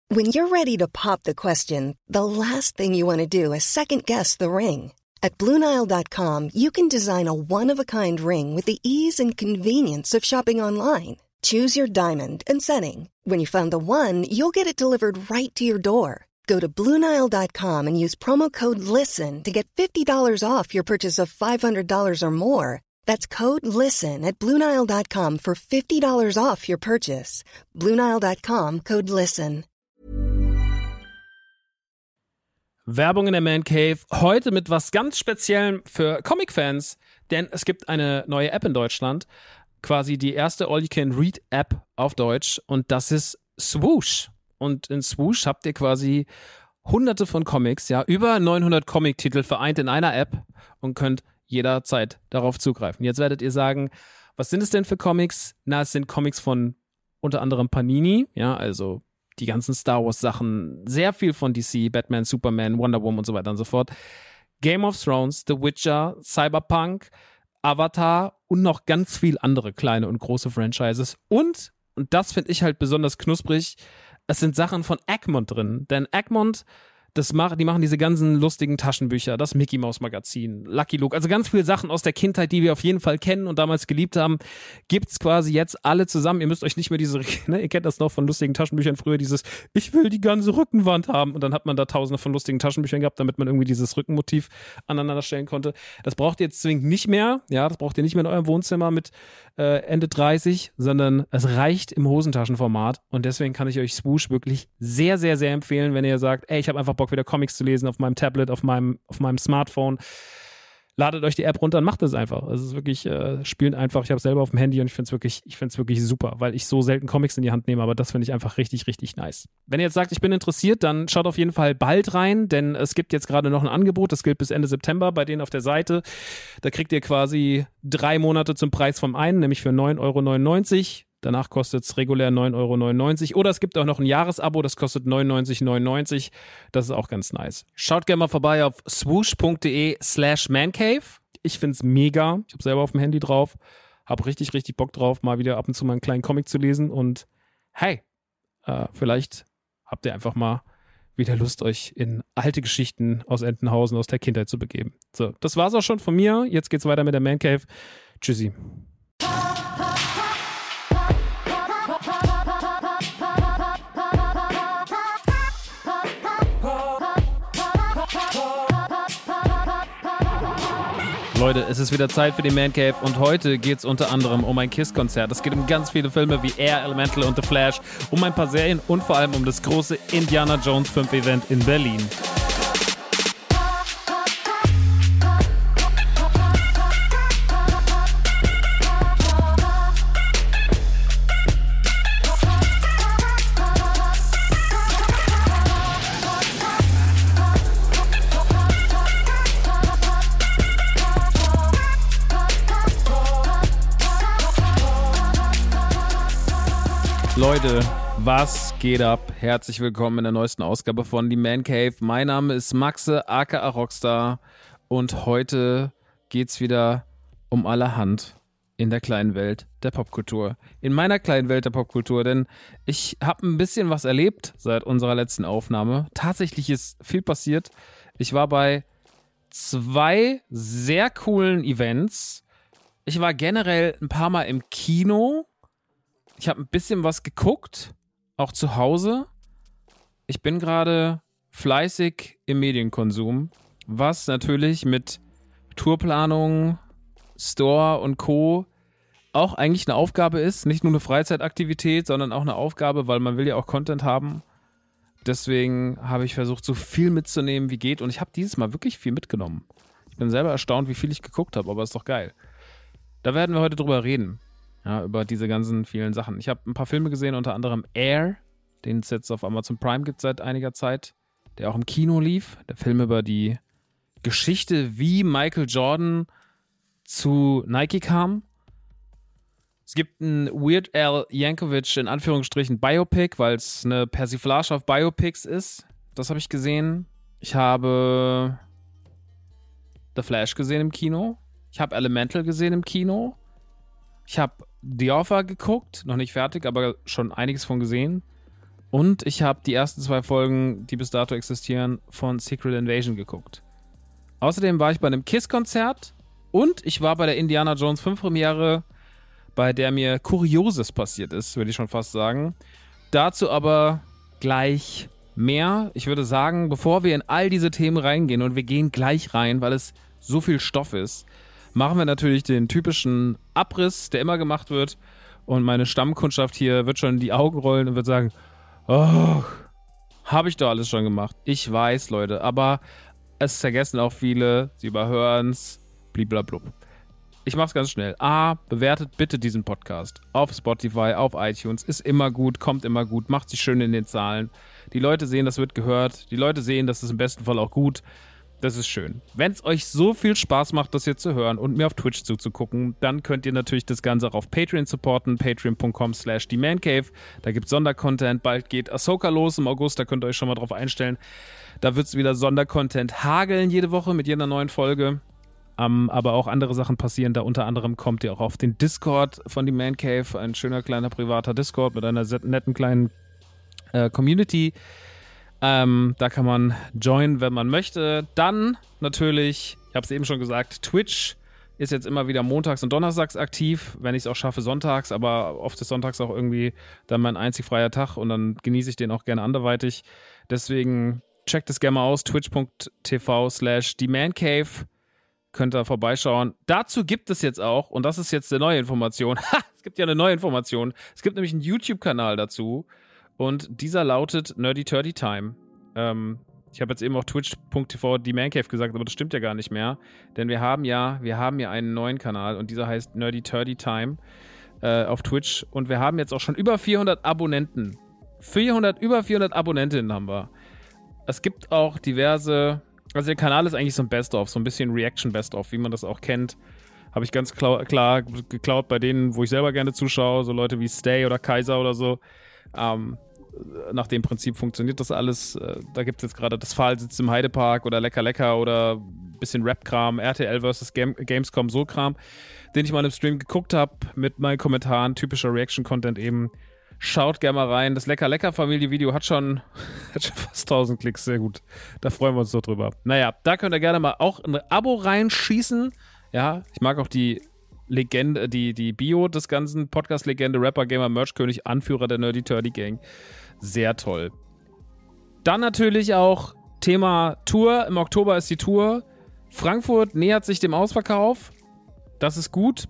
When you're ready to pop the question, the last thing you want to do is second-guess the ring. At BlueNile.com, you can design a one-of-a-kind ring with the ease and convenience of shopping online. Choose your diamond and setting. When you find the one, you'll get it delivered right to your door. Go to BlueNile.com and use promo code LISTEN to get $50 off your purchase of $500 or more. That's code LISTEN at BlueNile.com for $50 off your purchase. BlueNile.com, code LISTEN. Werbung in der Man Cave. Heute mit was ganz Speziellem für Comic-Fans, denn es gibt eine neue App in Deutschland. Quasi die erste All-You-Can-Read-App auf Deutsch und das ist Swoosh. Und in Swoosh habt ihr quasi hunderte von Comics, ja, über 900 Comic-Titel vereint in einer App und könnt jederzeit darauf zugreifen. Jetzt werdet ihr sagen, was sind es denn für Comics? Na, es sind Comics von unter anderem Panini, ja, also die ganzen Star Wars Sachen, sehr viel von DC, Batman, Superman, Wonder Woman und so weiter und so fort. Game of Thrones, The Witcher, Cyberpunk, Avatar und noch ganz viel andere kleine und große Franchises. Und das finde ich halt besonders knusprig, es sind Sachen von Egmont drin. Denn Egmont, die machen diese ganzen lustigen Taschenbücher, das Mickey Mouse Magazin, Lucky Luke, also ganz viele Sachen aus der Kindheit, die wir auf jeden Fall kennen und damals geliebt haben, gibt's quasi jetzt alle zusammen. Ihr müsst euch nicht mehr ihr kennt das noch von lustigen Taschenbüchern früher, dieses, ich will die ganze Rückenwand haben und dann hat man da tausende von lustigen Taschenbüchern gehabt, damit man irgendwie dieses Rückenmotiv aneinander stellen konnte. Das braucht ihr jetzt zwingend nicht mehr, ja, das braucht ihr nicht mehr in eurem Wohnzimmer mit Ende 30, sondern es reicht im Hosentaschenformat und deswegen kann ich euch Swoosh wirklich sehr, sehr, sehr empfehlen, wenn ihr sagt, ey, ich habe einfach Bock, wieder Comics zu lesen auf meinem Tablet, auf meinem Smartphone. Ladet euch die App runter und macht es einfach. Es ist wirklich, spielt einfach. Ich habe es selber auf dem Handy und ich finde es wirklich super, weil ich so selten Comics in die Hand nehme, aber das finde ich einfach richtig, richtig nice. Wenn ihr jetzt sagt, ich bin interessiert, dann schaut auf jeden Fall bald rein, denn es gibt jetzt gerade noch ein Angebot, das gilt bis Ende September bei denen auf der Seite. Da kriegt ihr quasi 3 Monate zum Preis vom einen, nämlich für 9,99 €. Danach kostet es regulär 9,99 €. Oder es gibt auch noch ein Jahresabo, das kostet 99,99 €. Das ist auch ganz nice. Schaut gerne mal vorbei auf swoosh.de/mancave. Ich finde es mega. Ich habe selber auf dem Handy drauf. Habe richtig, richtig Bock drauf, mal wieder ab und zu mal einen kleinen Comic zu lesen. Und hey, vielleicht habt ihr einfach mal wieder Lust, euch in alte Geschichten aus Entenhausen, aus der Kindheit zu begeben. So, das war's auch schon von mir. Jetzt geht's weiter mit der Man Cave. Tschüssi. Leute, es ist wieder Zeit für die Man Cave und heute geht es unter anderem um ein KISS-Konzert. Es geht um ganz viele Filme wie Air, Elemental und The Flash, um ein paar Serien und vor allem um das große Indiana Jones 5 Event in Berlin. Leute, was geht ab? Herzlich willkommen in der neuesten Ausgabe von Die Man Cave. Mein Name ist Maxe, aka Rockstar, und heute geht's wieder um allerhand in der kleinen Welt der Popkultur. In meiner kleinen Welt der Popkultur, denn ich habe ein bisschen was erlebt seit unserer letzten Aufnahme. Tatsächlich ist viel passiert. Ich war bei 2 sehr coolen Events. Ich war generell ein paar Mal im Kino. Ich habe ein bisschen was geguckt, auch zu Hause. Ich bin gerade fleißig im Medienkonsum, was natürlich mit Tourplanung, Store und Co. auch eigentlich eine Aufgabe ist. Nicht nur eine Freizeitaktivität, sondern auch eine Aufgabe, weil man will ja auch Content haben. Deswegen habe ich versucht, so viel mitzunehmen, wie geht. Und ich habe dieses Mal wirklich viel mitgenommen. Ich bin selber erstaunt, wie viel ich geguckt habe, aber ist doch geil. Da werden wir heute drüber reden. Ja, über diese ganzen vielen Sachen. Ich habe ein paar Filme gesehen, unter anderem Air, den es jetzt auf Amazon Prime gibt seit einiger Zeit, der auch im Kino lief. Der Film über die Geschichte, wie Michael Jordan zu Nike kam. Es gibt ein Weird Al Yankovic, in Anführungsstrichen, Biopic, weil es eine Persiflage auf Biopics ist. Das habe ich gesehen. Ich habe The Flash gesehen im Kino. Ich habe Elemental gesehen im Kino. Ich habe The Offer geguckt, noch nicht fertig, aber schon einiges von gesehen. Und ich habe die ersten 2 Folgen, die bis dato existieren, von Secret Invasion geguckt. Außerdem war ich bei einem KISS-Konzert und ich war bei der Indiana Jones 5 Premiere, bei der mir Kurioses passiert ist, würde ich schon fast sagen. Dazu aber gleich mehr. Ich würde sagen, bevor wir in all diese Themen reingehen, und wir gehen gleich rein, weil es so viel Stoff ist, machen wir natürlich den typischen Abriss, der immer gemacht wird. Und meine Stammkundschaft hier wird schon in die Augen rollen und wird sagen, oh, habe ich doch alles schon gemacht. Ich weiß, Leute, aber es vergessen auch viele, sie überhören es, bliblablub. Ich mach's ganz schnell. Bewertet bitte diesen Podcast auf Spotify, auf iTunes. Ist immer gut, kommt immer gut, macht sich schön in den Zahlen. Die Leute sehen, das wird gehört. Die Leute sehen, das ist im besten Fall auch gut. Das ist schön. Wenn es euch so viel Spaß macht, das hier zu hören und mir auf Twitch zuzugucken, dann könnt ihr natürlich das Ganze auch auf Patreon supporten. Patreon.com/TheManCave. Da gibt es Sondercontent. Bald geht Ahsoka los im August. Da könnt ihr euch schon mal drauf einstellen. Da wird es wieder Sondercontent hageln jede Woche mit jeder neuen Folge. Aber auch andere Sachen passieren. Da unter anderem kommt ihr auch auf den Discord von The Man Cave. Ein schöner, kleiner, privater Discord mit einer netten, kleinen Community. Da kann man joinen, wenn man möchte. Dann natürlich, ich habe es eben schon gesagt, Twitch ist jetzt immer wieder montags und donnerstags aktiv, wenn ich es auch schaffe sonntags, aber oft ist sonntags auch irgendwie dann mein einzig freier Tag und dann genieße ich den auch gerne anderweitig. Deswegen checkt es gerne mal aus, twitch.tv/TheManCave. Könnt ihr vorbeischauen. Dazu gibt es jetzt auch, und das ist jetzt eine neue Information, es gibt ja eine neue Information, es gibt nämlich einen YouTube-Kanal dazu und dieser lautet Nerdy Turdy Time. Ich habe jetzt eben auch twitch.tv/TheManCave gesagt, aber das stimmt ja gar nicht mehr, denn wir haben ja einen neuen Kanal und dieser heißt Nerdy Turdy Time auf Twitch und wir haben jetzt auch schon über 400 Abonnenten. Über 400 Abonnentinnen haben wir. Es gibt auch diverse... Also der Kanal ist eigentlich so ein Best-of, so ein bisschen Reaction-Best-of, wie man das auch kennt. Habe ich ganz klar geklaut bei denen, wo ich selber gerne zuschaue, so Leute wie Stay oder Kaiser oder so. Nach dem Prinzip funktioniert das alles. Da gibt es jetzt gerade das Pfahlsitz im Heidepark oder Lecker Lecker oder ein bisschen Rap-Kram, RTL vs. Gamescom, so Kram, den ich mal im Stream geguckt habe mit meinen Kommentaren, typischer Reaction-Content eben. Schaut gerne mal rein. Das Lecker-Lecker-Familie-Video hat schon fast 1000 Klicks. Sehr gut. Da freuen wir uns doch drüber. Naja, da könnt ihr gerne mal auch ein Abo reinschießen. Ja, ich mag auch die Legende, die Bio des ganzen Podcast-Legende, Rapper, Gamer, Merch-König, Anführer der Nerdy Turdy Gang. Sehr toll. Dann natürlich auch Thema Tour. Im Oktober ist die Tour. Frankfurt nähert sich dem Ausverkauf. Das ist gut.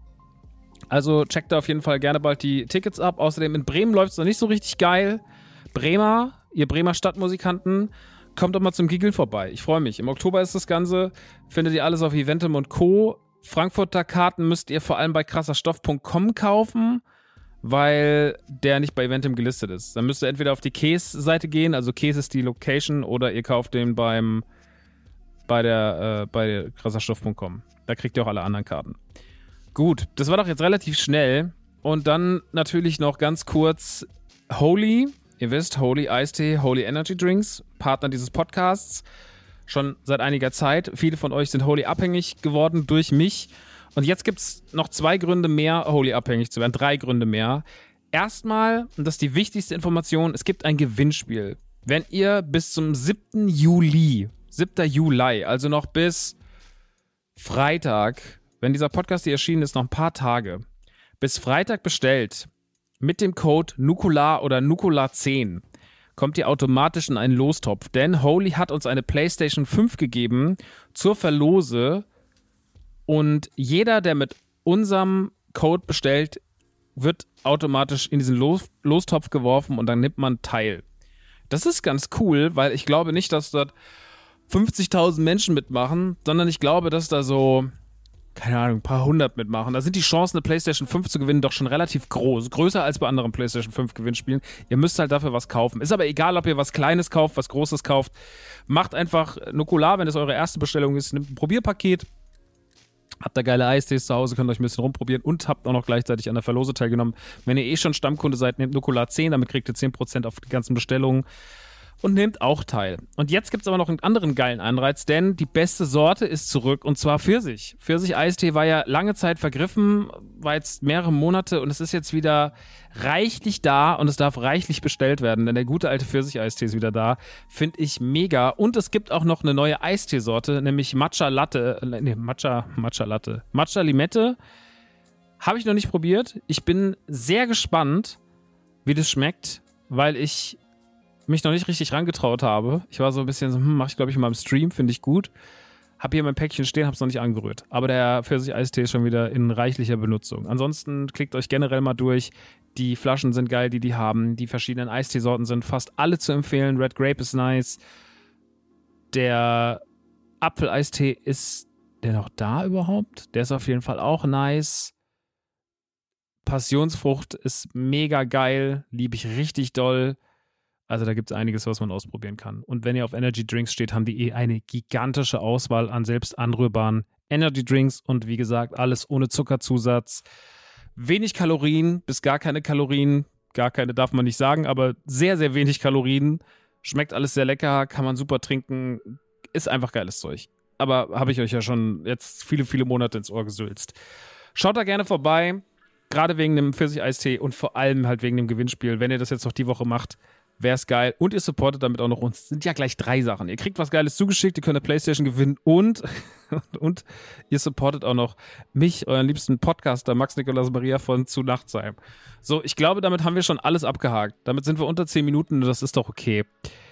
Also checkt da auf jeden Fall gerne bald die Tickets ab. Außerdem in Bremen läuft es noch nicht so richtig geil. Ihr Bremer Stadtmusikanten, kommt doch mal zum Giggle vorbei. Ich freue mich. Im Oktober ist das Ganze. Findet ihr alles auf Eventim und Co. Frankfurter Karten müsst ihr vor allem bei krasserstoff.com kaufen, weil der nicht bei Eventim gelistet ist. Dann müsst ihr entweder auf die Käse-Seite gehen, also Käse ist die Location, oder ihr kauft den bei krasserstoff.com. Da kriegt ihr auch alle anderen Karten. Gut, das war doch jetzt relativ schnell. Und dann natürlich noch ganz kurz Holy. Ihr wisst, Holy Eistee, Holy Energy Drinks, Partner dieses Podcasts. Schon seit einiger Zeit. Viele von euch sind Holy abhängig geworden durch mich. Und jetzt gibt es noch 2 Gründe mehr, Holy abhängig zu werden. 3 Gründe mehr. Erstmal, und das ist die wichtigste Information, es gibt ein Gewinnspiel. Wenn ihr bis zum 7. Juli, also noch bis Freitag, wenn dieser Podcast hier erschienen ist, noch ein paar Tage, bis Freitag bestellt, mit dem Code Nukular oder Nukular10, kommt ihr automatisch in einen Lostopf. Denn Holy hat uns eine PlayStation 5 gegeben zur Verlose und jeder, der mit unserem Code bestellt, wird automatisch in diesen Lostopf geworfen und dann nimmt man teil. Das ist ganz cool, weil ich glaube nicht, dass dort 50.000 Menschen mitmachen, sondern ich glaube, dass da so, keine Ahnung, ein paar hundert mitmachen. Da sind die Chancen, eine PlayStation 5 zu gewinnen, doch schon relativ groß. Größer als bei anderen PlayStation 5 Gewinnspielen. Ihr müsst halt dafür was kaufen. Ist aber egal, ob ihr was Kleines kauft, was Großes kauft. Macht einfach Nukular, wenn das eure erste Bestellung ist. Nehmt ein Probierpaket. Habt da geile Eistees zu Hause, könnt euch ein bisschen rumprobieren und habt auch noch gleichzeitig an der Verlose teilgenommen. Wenn ihr schon Stammkunde seid, nehmt Nukular 10, damit kriegt ihr 10% auf die ganzen Bestellungen. und nehmt auch teil. Und jetzt gibt es aber noch einen anderen geilen Anreiz, denn die beste Sorte ist zurück und zwar Pfirsich. Pfirsich-Eistee war ja lange Zeit vergriffen, war jetzt mehrere Monate und es ist jetzt wieder reichlich da und es darf reichlich bestellt werden, denn der gute alte Pfirsich-Eistee ist wieder da. Finde ich mega. Und es gibt auch noch eine neue Eisteesorte, nämlich Matcha Limette. Habe ich noch nicht probiert. Ich bin sehr gespannt, wie das schmeckt, weil ich mich noch nicht richtig rangetraut habe. Ich war so ein bisschen so, mache ich glaube ich in meinem Stream, finde ich gut. Habe hier mein Päckchen stehen, habe es noch nicht angerührt. Aber der Pfirsich-Eistee ist schon wieder in reichlicher Benutzung. Ansonsten klickt euch generell mal durch. Die Flaschen sind geil, die haben. Die verschiedenen Eisteesorten sind fast alle zu empfehlen. Red Grape ist nice. Der Apfeleistee, ist der noch da überhaupt? Der ist auf jeden Fall auch nice. Passionsfrucht ist mega geil. Liebe ich richtig doll. Also da gibt es einiges, was man ausprobieren kann. Und wenn ihr auf Energy Drinks steht, haben die eine gigantische Auswahl an selbst anrührbaren Energy Drinks und wie gesagt, alles ohne Zuckerzusatz. Wenig Kalorien bis gar keine Kalorien. Gar keine darf man nicht sagen, aber sehr, sehr wenig Kalorien. Schmeckt alles sehr lecker, kann man super trinken. Ist einfach geiles Zeug. Aber habe ich euch ja schon jetzt viele, viele Monate ins Ohr gesülzt. Schaut da gerne vorbei. Gerade wegen dem Pfirsich-Eistee und vor allem halt wegen dem Gewinnspiel. Wenn ihr das jetzt noch die Woche macht, wäre es geil. Und ihr supportet damit auch noch uns. Das sind ja gleich 3 Sachen. Ihr kriegt was Geiles zugeschickt, ihr könnt eine Playstation gewinnen und ihr supportet auch noch mich, euren liebsten Podcaster Max Nikolaus Maria von Zu Nachtsheim. So, ich glaube, damit haben wir schon alles abgehakt. Damit sind wir unter 10 Minuten und das ist doch okay.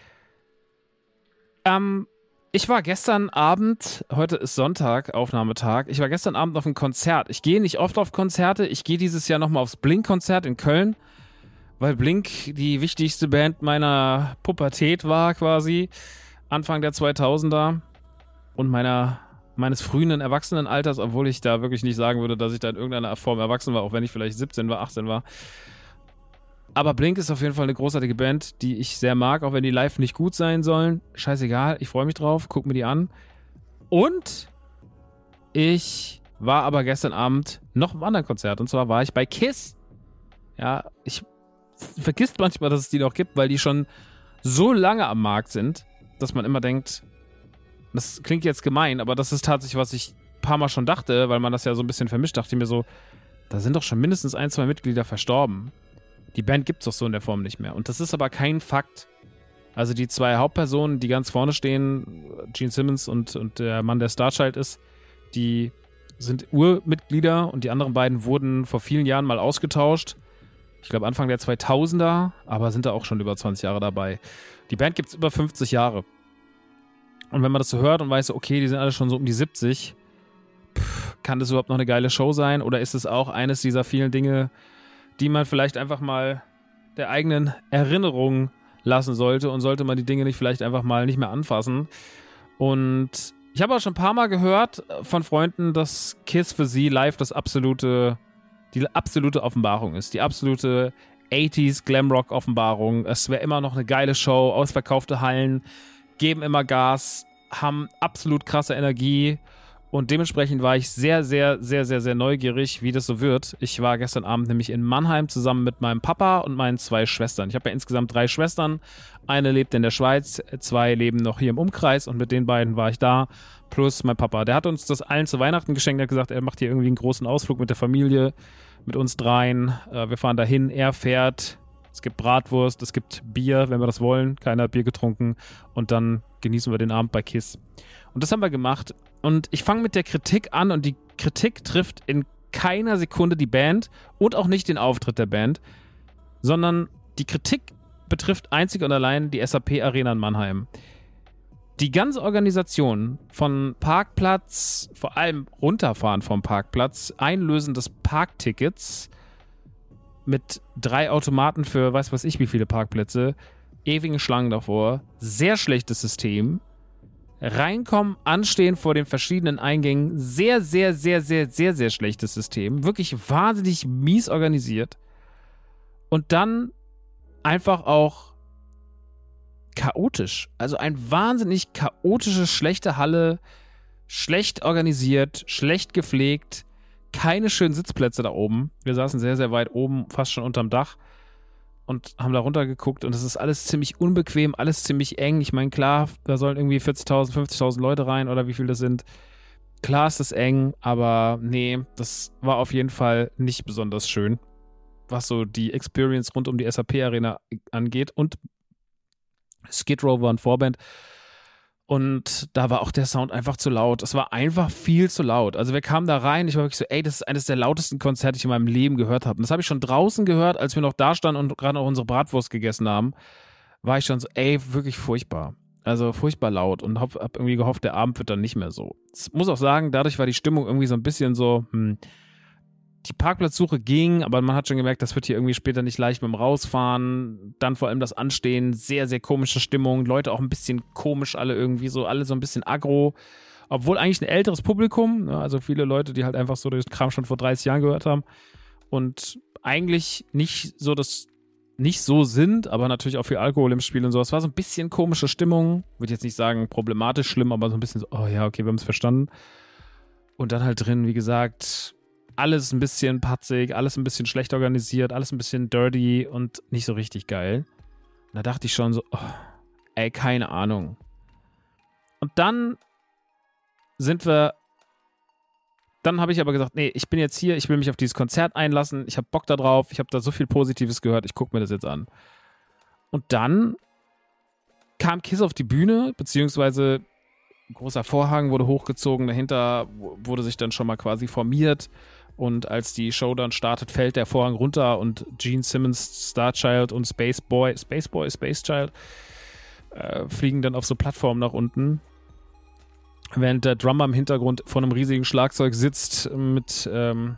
Ich war gestern Abend, heute ist Sonntag, Aufnahmetag, ich war gestern Abend auf einem Konzert. Ich gehe nicht oft auf Konzerte, ich gehe dieses Jahr nochmal aufs Blink-Konzert in Köln, weil Blink die wichtigste Band meiner Pubertät war quasi, Anfang der 2000er und meines frühen Erwachsenenalters, obwohl ich da wirklich nicht sagen würde, dass ich da in irgendeiner Form erwachsen war, auch wenn ich vielleicht 17 war, 18 war. Aber Blink ist auf jeden Fall eine großartige Band, die ich sehr mag, auch wenn die live nicht gut sein sollen. Scheißegal, ich freue mich drauf, guck mir die an. Und ich war aber gestern Abend noch im anderen Konzert und zwar war ich bei KISS. Ja, ich vergisst manchmal, dass es die noch gibt, weil die schon so lange am Markt sind, dass man immer denkt, das klingt jetzt gemein, aber das ist tatsächlich, was ich ein paar Mal schon dachte, weil man das ja so ein bisschen vermischt, dachte ich mir so, da sind doch schon mindestens 1, 2 Mitglieder verstorben. Die Band gibt's doch so in der Form nicht mehr. Und das ist aber kein Fakt. Also die 2 Hauptpersonen, die ganz vorne stehen, Gene Simmons und der Mann, der Starchild ist, die sind Urmitglieder und die anderen beiden wurden vor vielen Jahren mal ausgetauscht. Ich glaube Anfang der 2000er, aber sind da auch schon über 20 Jahre dabei. Die Band gibt's über 50 Jahre. Und wenn man das so hört und weiß, okay, die sind alle schon so um die 70, kann das überhaupt noch eine geile Show sein? Oder ist es auch eines dieser vielen Dinge, die man vielleicht einfach mal der eigenen Erinnerung lassen sollte und sollte man die Dinge nicht vielleicht einfach mal nicht mehr anfassen. Und ich habe auch schon ein paar Mal gehört von Freunden, dass KISS für sie live die absolute Offenbarung ist. Die absolute 80s Glamrock-Offenbarung. Es wäre immer noch eine geile Show, ausverkaufte Hallen, geben immer Gas, haben absolut krasse Energie. Und dementsprechend war ich sehr, sehr, sehr, sehr, sehr neugierig, wie das so wird. Ich war gestern Abend nämlich in Mannheim zusammen mit meinem Papa und meinen 2 Schwestern. Ich habe ja insgesamt 3 Schwestern. Eine lebt in der Schweiz, 2 leben noch hier im Umkreis und mit den beiden war ich da. Plus mein Papa. Der hat uns das allen zu Weihnachten geschenkt. Er hat gesagt, er macht hier irgendwie einen großen Ausflug mit der Familie, mit uns 3. Wir fahren dahin, er fährt. Es gibt Bratwurst, es gibt Bier, wenn wir das wollen. Keiner hat Bier getrunken. Und dann genießen wir den Abend bei KISS. Und das haben wir gemacht. Und ich fange mit der Kritik an und die Kritik trifft in keiner Sekunde die Band und auch nicht den Auftritt der Band, sondern die Kritik betrifft einzig und allein die SAP Arena in Mannheim. Die ganze Organisation von Parkplatz, vor allem runterfahren vom Parkplatz, Einlösen des Parktickets mit 3 Automaten für weiß ich wie viele Parkplätze, ewigen Schlangen davor, sehr schlechtes System. Reinkommen, anstehen vor den verschiedenen Eingängen, sehr, sehr, sehr, sehr, sehr, sehr schlechtes System, wirklich wahnsinnig mies organisiert und dann einfach auch chaotisch, also ein wahnsinnig chaotische, schlechte Halle, schlecht organisiert, schlecht gepflegt, keine schönen Sitzplätze da oben, wir saßen sehr, sehr weit oben, fast schon unterm Dach und haben da runtergeguckt und es ist alles ziemlich unbequem, alles ziemlich eng. Ich meine, klar, da sollen irgendwie 40.000, 50.000 Leute rein oder wie viel das sind. Klar ist es eng, aber nee, das war auf jeden Fall nicht besonders schön, was so die Experience rund um die SAP-Arena angeht. Und Skid Row war ein Vorband und da war auch der Sound einfach zu laut. Es war einfach viel zu laut. Also wir kamen da rein, ich war wirklich so, ey, das ist eines der lautesten Konzerte, die ich in meinem Leben gehört habe. Und das habe ich schon draußen gehört, als wir noch da standen und gerade noch unsere Bratwurst gegessen haben, war ich schon so, ey, wirklich furchtbar. Also furchtbar laut und hab irgendwie gehofft, der Abend wird dann nicht mehr so. Ich muss auch sagen, dadurch war die Stimmung irgendwie so ein bisschen so, die Parkplatzsuche ging, aber man hat schon gemerkt, das wird hier irgendwie später nicht leicht mit dem Rausfahren. Dann vor allem das Anstehen, sehr, sehr komische Stimmung. Leute auch ein bisschen komisch, alle irgendwie so, alle so ein bisschen aggro. Obwohl eigentlich ein älteres Publikum, ne? Also viele Leute, die halt einfach so den Kram schon vor 30 Jahren gehört haben und eigentlich nicht so sind, aber natürlich auch viel Alkohol im Spiel und so. Es war so ein bisschen komische Stimmung. Würde jetzt nicht sagen problematisch schlimm, aber so ein bisschen so, oh ja, okay, wir haben es verstanden. Und dann halt drin, wie gesagt, alles ein bisschen patzig, alles ein bisschen schlecht organisiert, alles ein bisschen dirty und nicht so richtig geil. Und da dachte ich schon so, oh, ey, keine Ahnung. Und dann habe ich aber gesagt, nee, ich bin jetzt hier, ich will mich auf dieses Konzert einlassen, ich habe Bock da drauf, ich habe da so viel Positives gehört, ich gucke mir das jetzt an. Und dann kam Kiss auf die Bühne, beziehungsweise ein großer Vorhang wurde hochgezogen, dahinter wurde sich dann schon mal quasi formiert und als die Show dann startet, fällt der Vorhang runter und Gene Simmons, Starchild und Space Child fliegen dann auf so Plattformen nach unten. Während der Drummer im Hintergrund vor einem riesigen Schlagzeug sitzt mit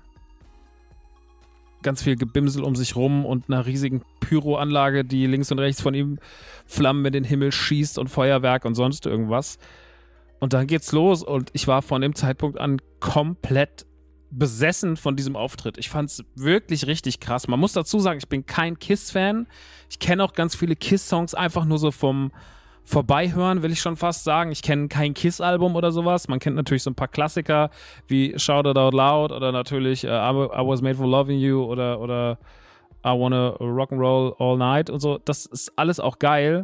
ganz viel Gebimsel um sich rum und einer riesigen Pyroanlage, die links und rechts von ihm Flammen in den Himmel schießt und Feuerwerk und sonst irgendwas. Und dann geht's los und ich war von dem Zeitpunkt an komplett besessen von diesem Auftritt. Ich fand's wirklich richtig krass. Man muss dazu sagen, ich bin kein Kiss-Fan. Ich kenne auch ganz viele Kiss-Songs einfach nur so vom Vorbeihören, will ich schon fast sagen. Ich kenne kein Kiss-Album oder sowas. Man kennt natürlich so ein paar Klassiker wie Shout It Out Loud oder natürlich I Was Made for Loving You oder I Wanna Rock'n'Roll All Night und so. Das ist alles auch geil.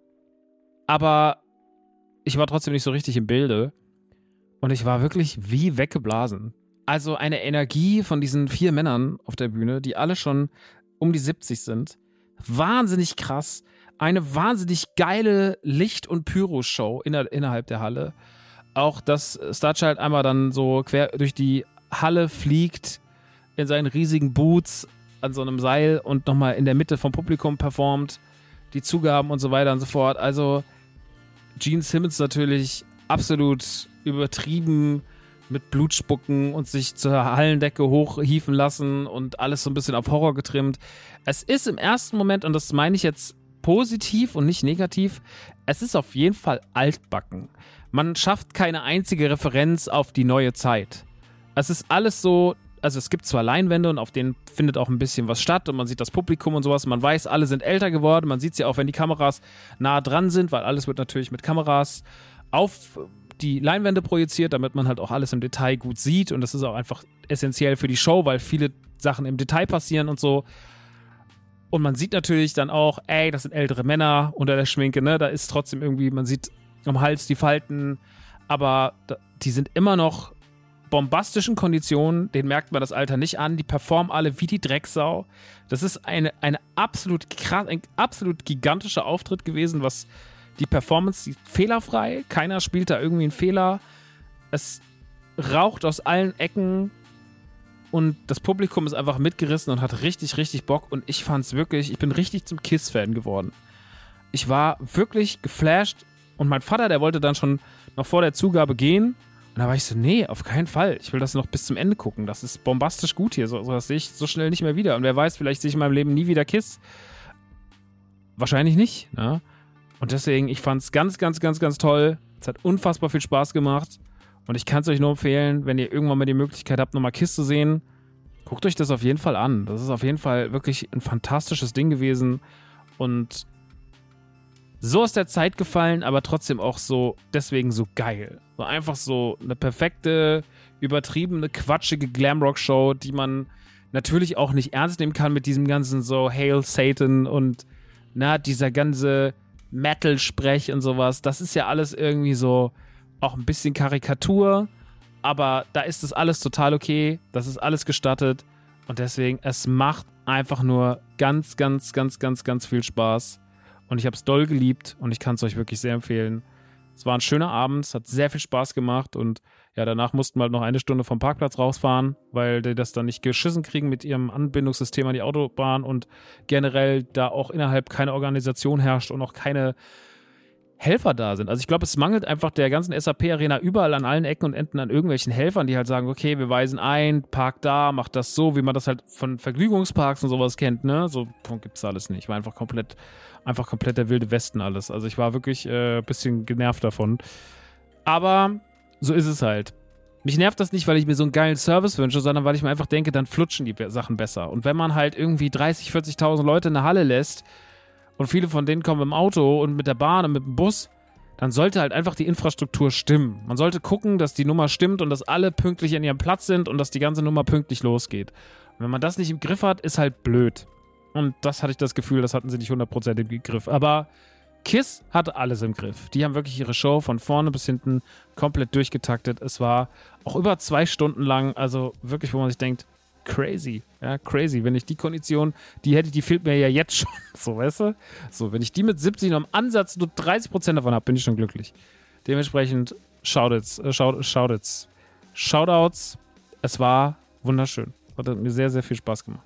Aber ich war trotzdem nicht so richtig im Bilde. Und ich war wirklich wie weggeblasen. Also eine Energie von diesen 4 Männern auf der Bühne, die alle schon um die 70 sind. Wahnsinnig krass. Eine wahnsinnig geile Licht- und Pyro-Show innerhalb der Halle. Auch, dass Starchild einmal dann so quer durch die Halle fliegt in seinen riesigen Boots an so einem Seil und nochmal in der Mitte vom Publikum performt. Die Zugaben und so weiter und so fort. Also Gene Simmons natürlich absolut übertrieben mit Blutspucken und sich zur Hallendecke hochhieven lassen und alles so ein bisschen auf Horror getrimmt. Es ist im ersten Moment, und das meine ich jetzt positiv und nicht negativ, es ist auf jeden Fall altbacken. Man schafft keine einzige Referenz auf die neue Zeit. Es ist alles so, also es gibt zwar Leinwände und auf denen findet auch ein bisschen was statt und man sieht das Publikum und sowas, man weiß, alle sind älter geworden, man sieht es ja auch, wenn die Kameras nah dran sind, weil alles wird natürlich mit Kameras auf die Leinwände projiziert, damit man halt auch alles im Detail gut sieht und das ist auch einfach essentiell für die Show, weil viele Sachen im Detail passieren und so. Und man sieht natürlich dann auch, ey, das sind ältere Männer unter der Schminke, ne? Da ist trotzdem irgendwie, man sieht am Hals die Falten, aber die sind immer noch bombastischen Konditionen, denen merkt man das Alter nicht an, die performen alle wie die Drecksau. Das ist ein absolut gigantischer Auftritt gewesen, was die Performance, die fehlerfrei, keiner spielt da irgendwie einen Fehler, es raucht aus allen Ecken und das Publikum ist einfach mitgerissen und hat richtig, richtig Bock und ich fand's wirklich, ich bin richtig zum Kiss-Fan geworden. Ich war wirklich geflasht und mein Vater, der wollte dann schon noch vor der Zugabe gehen und da war ich so, nee, auf keinen Fall, ich will das noch bis zum Ende gucken, das ist bombastisch gut hier, so das sehe ich so schnell nicht mehr wieder und wer weiß, vielleicht sehe ich in meinem Leben nie wieder Kiss. Wahrscheinlich nicht, ne? Und deswegen, ich fand's ganz, ganz, ganz, ganz toll. Es hat unfassbar viel Spaß gemacht. Und ich kann es euch nur empfehlen, wenn ihr irgendwann mal die Möglichkeit habt, nochmal Kiss zu sehen, guckt euch das auf jeden Fall an. Das ist auf jeden Fall wirklich ein fantastisches Ding gewesen. Und so aus der Zeit gefallen, aber trotzdem auch so, deswegen so geil. So einfach so eine perfekte, übertriebene, quatschige Glamrock-Show, die man natürlich auch nicht ernst nehmen kann mit diesem ganzen so Hail Satan und dieser ganze Metal-Sprech und sowas. Das ist ja alles irgendwie so auch ein bisschen Karikatur, aber da ist das alles total okay, das ist alles gestattet und deswegen, es macht einfach nur ganz, ganz, ganz, ganz, ganz viel Spaß und ich habe es doll geliebt und ich kann es euch wirklich sehr empfehlen. Es war ein schöner Abend, es hat sehr viel Spaß gemacht und ja, danach mussten wir halt noch 1 Stunde vom Parkplatz rausfahren, weil die das dann nicht geschissen kriegen mit ihrem Anbindungssystem an die Autobahn und generell da auch innerhalb keine Organisation herrscht und auch keine Helfer da sind. Also ich glaube, es mangelt einfach der ganzen SAP-Arena überall an allen Ecken und Enden an irgendwelchen Helfern, die halt sagen, okay, wir weisen ein, park da, mach das so, wie man das halt von Vergnügungsparks und sowas kennt, ne? So gibt's da alles nicht. War einfach komplett der wilde Westen alles. Also ich war wirklich ein bisschen genervt davon. Aber so ist es halt. Mich nervt das nicht, weil ich mir so einen geilen Service wünsche, sondern weil ich mir einfach denke, dann flutschen die Sachen besser. Und wenn man halt irgendwie 30.000, 40.000 Leute in der Halle lässt und viele von denen kommen im Auto und mit der Bahn und mit dem Bus, dann sollte halt einfach die Infrastruktur stimmen. Man sollte gucken, dass die Nummer stimmt und dass alle pünktlich an ihrem Platz sind und dass die ganze Nummer pünktlich losgeht. Und wenn man das nicht im Griff hat, ist halt blöd. Und das hatte ich das Gefühl, das hatten sie nicht 100% im Griff. Aber KISS hatte alles im Griff. Die haben wirklich ihre Show von vorne bis hinten komplett durchgetaktet. Es war auch über 2 Stunden lang, also wirklich, wo man sich denkt, crazy, ja, crazy. Wenn ich die Kondition, die fehlt mir ja jetzt schon, so, weißt du? So, wenn ich die mit 70 noch im Ansatz nur 30% davon habe, bin ich schon glücklich. Dementsprechend, Shoutouts. Es war wunderschön. Hat mir sehr, sehr viel Spaß gemacht.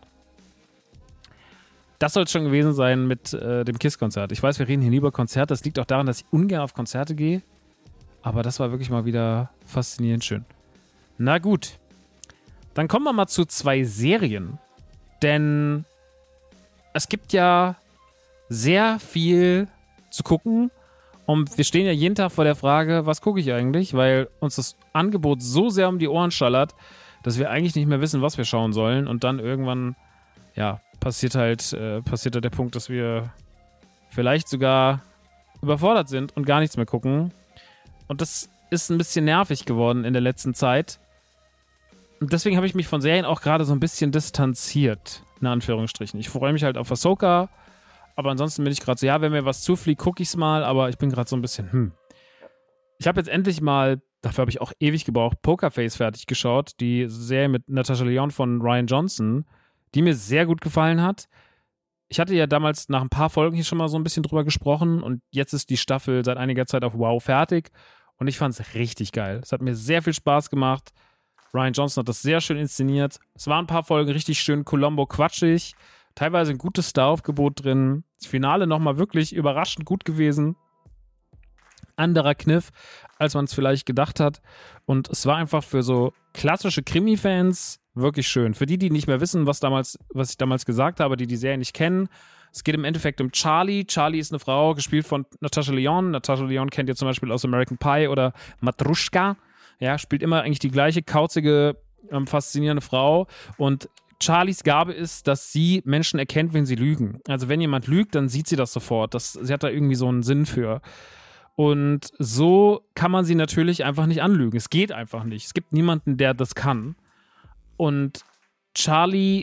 Das soll es schon gewesen sein mit dem KISS-Konzert. Ich weiß, wir reden hier nie über Konzerte. Das liegt auch daran, dass ich ungern auf Konzerte gehe. Aber das war wirklich mal wieder faszinierend schön. Na gut. Dann kommen wir mal zu 2 Serien. Denn es gibt ja sehr viel zu gucken. Und wir stehen ja jeden Tag vor der Frage, was gucke ich eigentlich? Weil uns das Angebot so sehr um die Ohren schallert, dass wir eigentlich nicht mehr wissen, was wir schauen sollen. Und dann irgendwann, ja, passiert halt der Punkt, dass wir vielleicht sogar überfordert sind und gar nichts mehr gucken. Und das ist ein bisschen nervig geworden in der letzten Zeit. Und deswegen habe ich mich von Serien auch gerade so ein bisschen distanziert, in Anführungsstrichen. Ich freue mich halt auf Ahsoka, aber ansonsten bin ich gerade so, ja, wenn mir was zufliegt, gucke ich es mal, aber ich bin gerade so ein bisschen, Ich habe jetzt endlich mal, dafür habe ich auch ewig gebraucht, Pokerface fertig geschaut, die Serie mit Natasha Lyonne von Rian Johnson, die mir sehr gut gefallen hat. Ich hatte ja damals nach ein paar Folgen hier schon mal so ein bisschen drüber gesprochen und jetzt ist die Staffel seit einiger Zeit auf Wow fertig und ich fand es richtig geil. Es hat mir sehr viel Spaß gemacht. Rian Johnson hat das sehr schön inszeniert. Es waren ein paar Folgen richtig schön Columbo-quatschig, teilweise ein gutes Star-Aufgebot drin. Das Finale nochmal wirklich überraschend gut gewesen. Anderer Kniff, als man es vielleicht gedacht hat. Und es war einfach für so klassische Krimi-Fans wirklich schön. Für die nicht mehr wissen, was ich damals gesagt habe, die Serie nicht kennen. Es geht im Endeffekt um Charlie. Charlie ist eine Frau, gespielt von Natasha Lyonne. Natasha Lyonne kennt ihr zum Beispiel aus American Pie oder Matrushka. Ja, spielt immer eigentlich die gleiche kauzige, faszinierende Frau. Und Charlies Gabe ist, dass sie Menschen erkennt, wenn sie lügen. Also wenn jemand lügt, dann sieht sie das sofort. Sie hat da irgendwie so einen Sinn für. Und so kann man sie natürlich einfach nicht anlügen. Es geht einfach nicht. Es gibt niemanden, der das kann. Und Charlie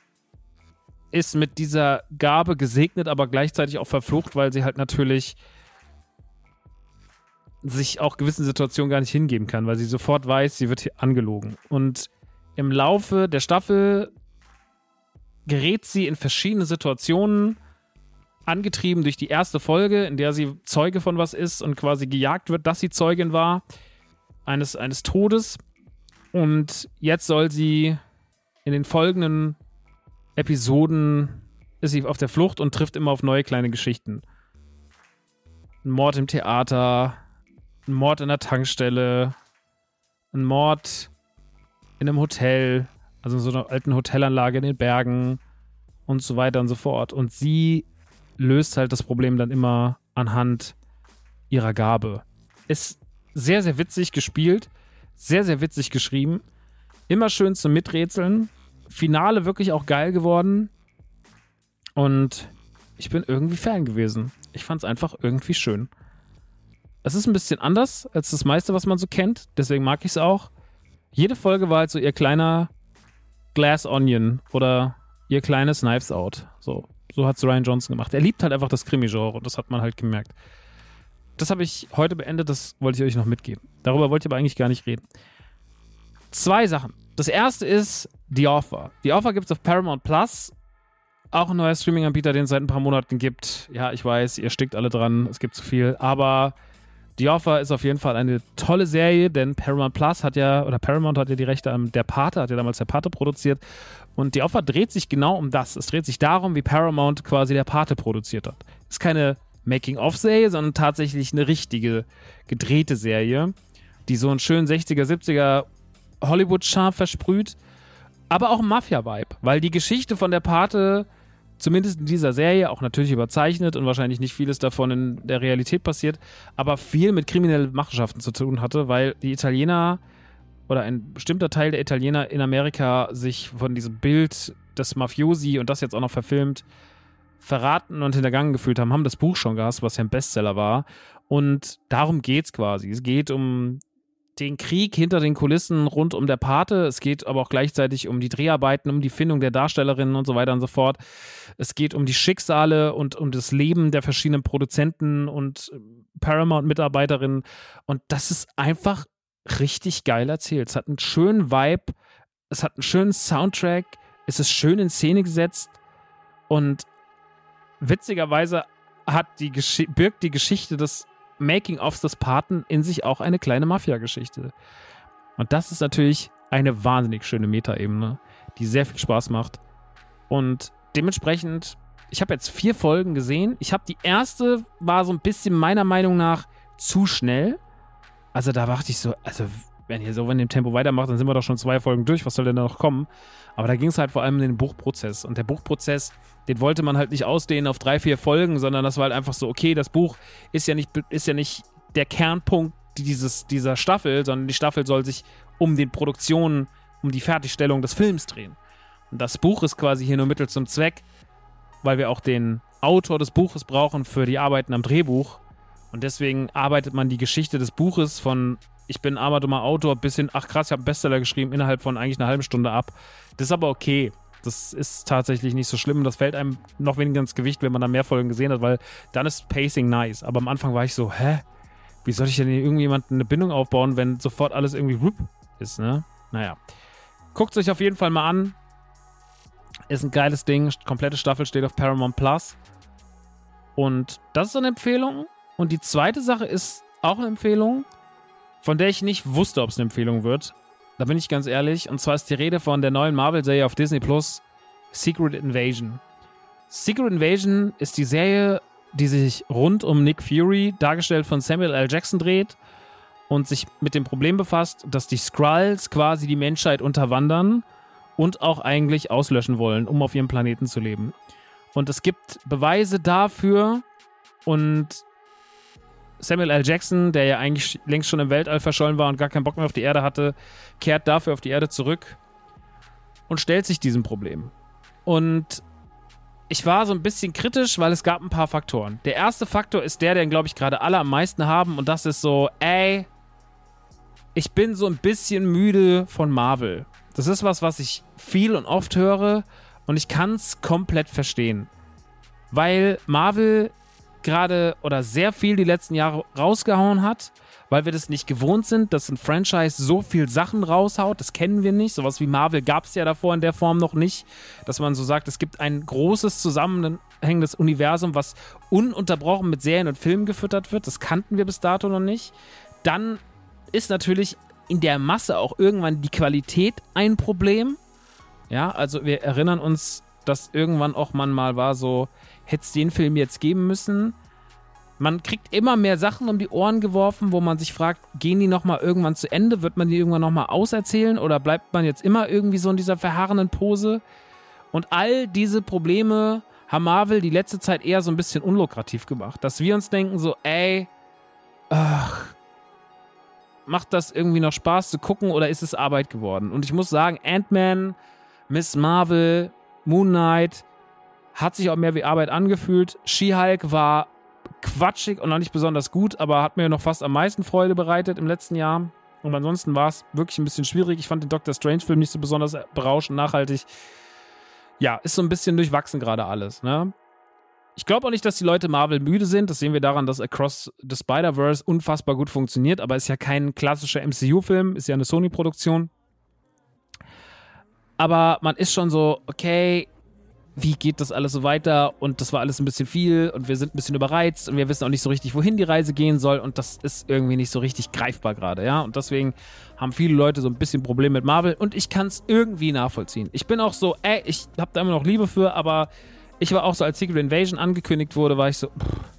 ist mit dieser Gabe gesegnet, aber gleichzeitig auch verflucht, weil sie halt natürlich sich auch gewissen Situationen gar nicht hingeben kann, weil sie sofort weiß, sie wird hier angelogen. Und im Laufe der Staffel gerät sie in verschiedene Situationen, angetrieben durch die erste Folge, in der sie Zeuge von was ist und quasi gejagt wird, dass sie Zeugin war eines Todes. Und jetzt soll sie in den folgenden Episoden, ist sie auf der Flucht und trifft immer auf neue kleine Geschichten. Ein Mord im Theater, ein Mord in der Tankstelle, ein Mord in einem Hotel, also in so einer alten Hotelanlage in den Bergen und so weiter und so fort. Und sie löst halt das Problem dann immer anhand ihrer Gabe. Ist sehr, sehr witzig gespielt, sehr, sehr witzig geschrieben, immer schön zum Miträtseln. Finale wirklich auch geil geworden und ich bin irgendwie Fan gewesen. Ich fand es einfach irgendwie schön. Es ist ein bisschen anders als das meiste, was man so kennt, deswegen mag ich es auch. Jede Folge war halt so ihr kleiner Glass Onion oder ihr kleines Knives Out. So hat's Rian Johnson gemacht. Er liebt halt einfach das Krimi-Genre und das hat man halt gemerkt. Das habe ich heute beendet, das wollte ich euch noch mitgeben. Darüber wollte ich aber eigentlich gar nicht reden. 2 Sachen. Das erste ist The Offer. The Offer gibt es auf Paramount Plus. Auch ein neuer Streaming-Anbieter, den es seit ein paar Monaten gibt. Ja, ich weiß, ihr stickt alle dran, es gibt zu viel. Aber The Offer ist auf jeden Fall eine tolle Serie, denn Paramount hat ja die Rechte an Der Pate, hat ja damals Der Pate produziert. Und The Offer dreht sich genau um das. Es dreht sich darum, wie Paramount quasi Der Pate produziert hat. Ist keine Making-of-Serie, sondern tatsächlich eine richtige gedrehte Serie, die so einen schönen 60er, 70er Hollywood-Charme versprüht, aber auch einen Mafia-Vibe, weil die Geschichte von Der Pate, zumindest in dieser Serie, auch natürlich überzeichnet und wahrscheinlich nicht vieles davon in der Realität passiert, aber viel mit kriminellen Machenschaften zu tun hatte, weil die Italiener oder ein bestimmter Teil der Italiener in Amerika sich von diesem Bild des Mafiosi und das jetzt auch noch verfilmt verraten und hintergangen gefühlt haben das Buch schon gehasst, was ja ein Bestseller war. Und darum geht's quasi. Es geht um den Krieg hinter den Kulissen rund um Der Pate. Es geht aber auch gleichzeitig um die Dreharbeiten, um die Findung der Darstellerinnen und so weiter und so fort. Es geht um die Schicksale und um das Leben der verschiedenen Produzenten und Paramount-Mitarbeiterinnen. Und das ist einfach richtig geil erzählt. Es hat einen schönen Vibe, es hat einen schönen Soundtrack, es ist schön in Szene gesetzt und witzigerweise birgt die Geschichte des Making-ofs des Paten in sich auch eine kleine Mafia-Geschichte. Und das ist natürlich eine wahnsinnig schöne Meta-Ebene, die sehr viel Spaß macht. Und dementsprechend, ich habe jetzt 4 Folgen gesehen. Die erste war so ein bisschen meiner Meinung nach zu schnell. Also da dachte ich so, wenn ihr so in dem Tempo weitermacht, dann sind wir doch schon 2 Folgen durch, was soll denn da noch kommen? Aber da ging es halt vor allem um den Buchprozess. Und der Buchprozess, den wollte man halt nicht ausdehnen auf 3, 4 Folgen, sondern das war halt einfach so, okay, das Buch ist ja nicht der Kernpunkt dieser Staffel, sondern die Staffel soll sich um die Fertigstellung des Films drehen. Und das Buch ist quasi hier nur Mittel zum Zweck, weil wir auch den Autor des Buches brauchen für die Arbeiten am Drehbuch. Und deswegen arbeitet man die Geschichte des Buches von ich bin armer, dummer Autor bis hin, ach krass, ich habe einen Bestseller geschrieben, innerhalb von eigentlich einer halben Stunde ab. Das ist aber okay. Das ist tatsächlich nicht so schlimm. Das fällt einem noch weniger ins Gewicht, wenn man da mehr Folgen gesehen hat, weil dann ist Pacing nice. Aber am Anfang war ich so, wie soll ich denn hier irgendjemanden eine Bindung aufbauen, wenn sofort alles irgendwie ist, ne? Naja. Guckt es euch auf jeden Fall mal an. Ist ein geiles Ding. Komplette Staffel steht auf Paramount Plus. Und das ist eine Empfehlung. Und die zweite Sache ist auch eine Empfehlung, von der ich nicht wusste, ob es eine Empfehlung wird. Da bin ich ganz ehrlich. Und zwar ist die Rede von der neuen Marvel-Serie auf Disney Plus, Secret Invasion. Secret Invasion ist die Serie, die sich rund um Nick Fury, dargestellt von Samuel L. Jackson, dreht und sich mit dem Problem befasst, dass die Skrulls quasi die Menschheit unterwandern und auch eigentlich auslöschen wollen, um auf ihrem Planeten zu leben. Und es gibt Beweise dafür und Samuel L. Jackson, der ja eigentlich längst schon im Weltall verschollen war und gar keinen Bock mehr auf die Erde hatte, kehrt dafür auf die Erde zurück und stellt sich diesem Problem. Und ich war so ein bisschen kritisch, weil es gab ein paar Faktoren. Der erste Faktor ist den, glaube ich, gerade alle am meisten haben und das ist so, ich bin so ein bisschen müde von Marvel. Das ist was ich viel und oft höre und ich kann es komplett verstehen. Weil Marvel gerade oder sehr viel die letzten Jahre rausgehauen hat, weil wir das nicht gewohnt sind, dass ein Franchise so viel Sachen raushaut. Das kennen wir nicht. Sowas wie Marvel gab es ja davor in der Form noch nicht, dass man so sagt, es gibt ein großes zusammenhängendes Universum, was ununterbrochen mit Serien und Filmen gefüttert wird. Das kannten wir bis dato noch nicht. Dann ist natürlich in der Masse auch irgendwann die Qualität ein Problem. Ja, also wir erinnern uns, dass irgendwann auch man mal war so, hätte es den Film jetzt geben müssen. Man kriegt immer mehr Sachen um die Ohren geworfen, wo man sich fragt, gehen die nochmal irgendwann zu Ende? Wird man die irgendwann nochmal auserzählen? Oder bleibt man jetzt immer irgendwie so in dieser verharrenden Pose? Und all diese Probleme haben Marvel die letzte Zeit eher so ein bisschen unlukrativ gemacht. Dass wir uns denken so, macht das irgendwie noch Spaß zu gucken oder ist es Arbeit geworden? Und ich muss sagen, Ant-Man, Miss Marvel, Moon Knight hat sich auch mehr wie Arbeit angefühlt. She-Hulk war quatschig und noch nicht besonders gut, aber hat mir noch fast am meisten Freude bereitet im letzten Jahr. Und ansonsten war es wirklich ein bisschen schwierig. Ich fand den Doctor Strange-Film nicht so besonders berauschend, nachhaltig. Ja, ist so ein bisschen durchwachsen gerade alles, ne? Ich glaube auch nicht, dass die Leute Marvel müde sind. Das sehen wir daran, dass Across the Spider-Verse unfassbar gut funktioniert, aber ist ja kein klassischer MCU-Film, ist ja eine Sony-Produktion. Aber man ist schon so, okay, wie geht das alles so weiter? Und das war alles ein bisschen viel und wir sind ein bisschen überreizt und wir wissen auch nicht so richtig, wohin die Reise gehen soll und das ist irgendwie nicht so richtig greifbar gerade, ja? Und deswegen haben viele Leute so ein bisschen Probleme mit Marvel und ich kann es irgendwie nachvollziehen. Ich bin auch so, ich habe da immer noch Liebe für, aber ich war auch so, als Secret Invasion angekündigt wurde, war ich so,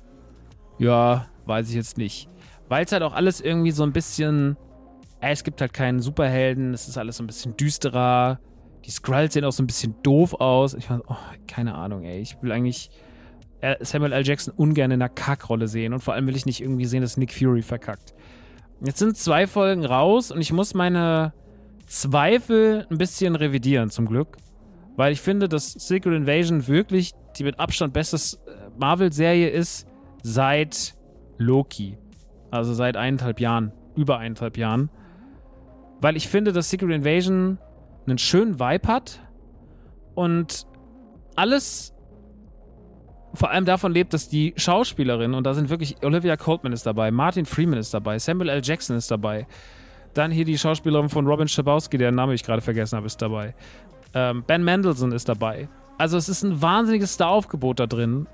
ja, weiß ich jetzt nicht. Weil es halt auch alles irgendwie so ein bisschen, es gibt halt keinen Superhelden, es ist alles so ein bisschen düsterer. Die Skrulls sehen auch so ein bisschen doof aus. Ich meine, keine Ahnung, ich will eigentlich Samuel L. Jackson ungern in einer Kackrolle sehen und vor allem will ich nicht irgendwie sehen, dass Nick Fury verkackt. Jetzt sind 2 Folgen raus und ich muss meine Zweifel ein bisschen revidieren, zum Glück. Weil ich finde, dass Secret Invasion wirklich die mit Abstand beste Marvel-Serie ist seit Loki. Also seit 1,5 Jahren. Über 1,5 Jahren. Weil ich finde, dass Secret Invasion einen schönen Vibe hat und alles vor allem davon lebt, dass die Schauspielerin, und da sind wirklich, Olivia Colman ist dabei, Martin Freeman ist dabei, Samuel L. Jackson ist dabei, dann hier die Schauspielerin von Robin Schabowski, deren Name ich gerade vergessen habe, ist dabei, Ben Mendelsohn ist dabei. Also es ist ein wahnsinniges Star-Aufgebot da drin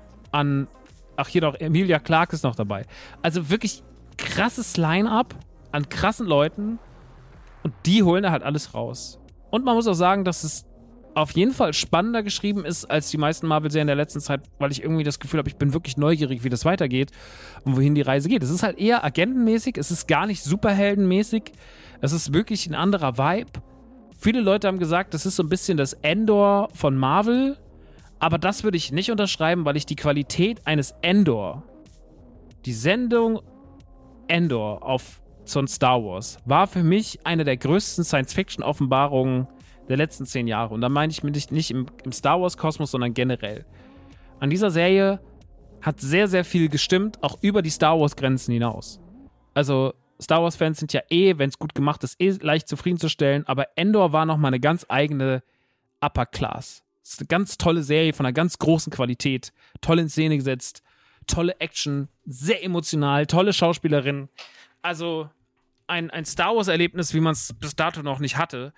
hier noch Emilia Clarke ist noch dabei. Also wirklich krasses Line-Up an krassen Leuten und die holen da halt alles raus. Und man muss auch sagen, dass es auf jeden Fall spannender geschrieben ist als die meisten Marvel-Serien der letzten Zeit, weil ich irgendwie das Gefühl habe, ich bin wirklich neugierig, wie das weitergeht und wohin die Reise geht. Es ist halt eher agentenmäßig, es ist gar nicht superheldenmäßig, es ist wirklich ein anderer Vibe. Viele Leute haben gesagt, das ist so ein bisschen das Endor von Marvel, aber das würde ich nicht unterschreiben, weil ich die Qualität eines Endor, die Sendung Endor auf so ein Star Wars, war für mich eine der größten Science-Fiction-Offenbarungen der letzten 10 Jahre. Und da meine ich nicht im Star Wars-Kosmos, sondern generell. An dieser Serie hat sehr, sehr viel gestimmt, auch über die Star Wars-Grenzen hinaus. Also Star Wars-Fans sind ja wenn es gut gemacht ist, leicht zufriedenzustellen, aber Endor war nochmal eine ganz eigene Upper Class. Es ist eine ganz tolle Serie von einer ganz großen Qualität, toll in Szene gesetzt, tolle Action, sehr emotional, tolle Schauspielerin. Also ein Star Wars-Erlebnis, wie man es bis dato noch nicht hatte.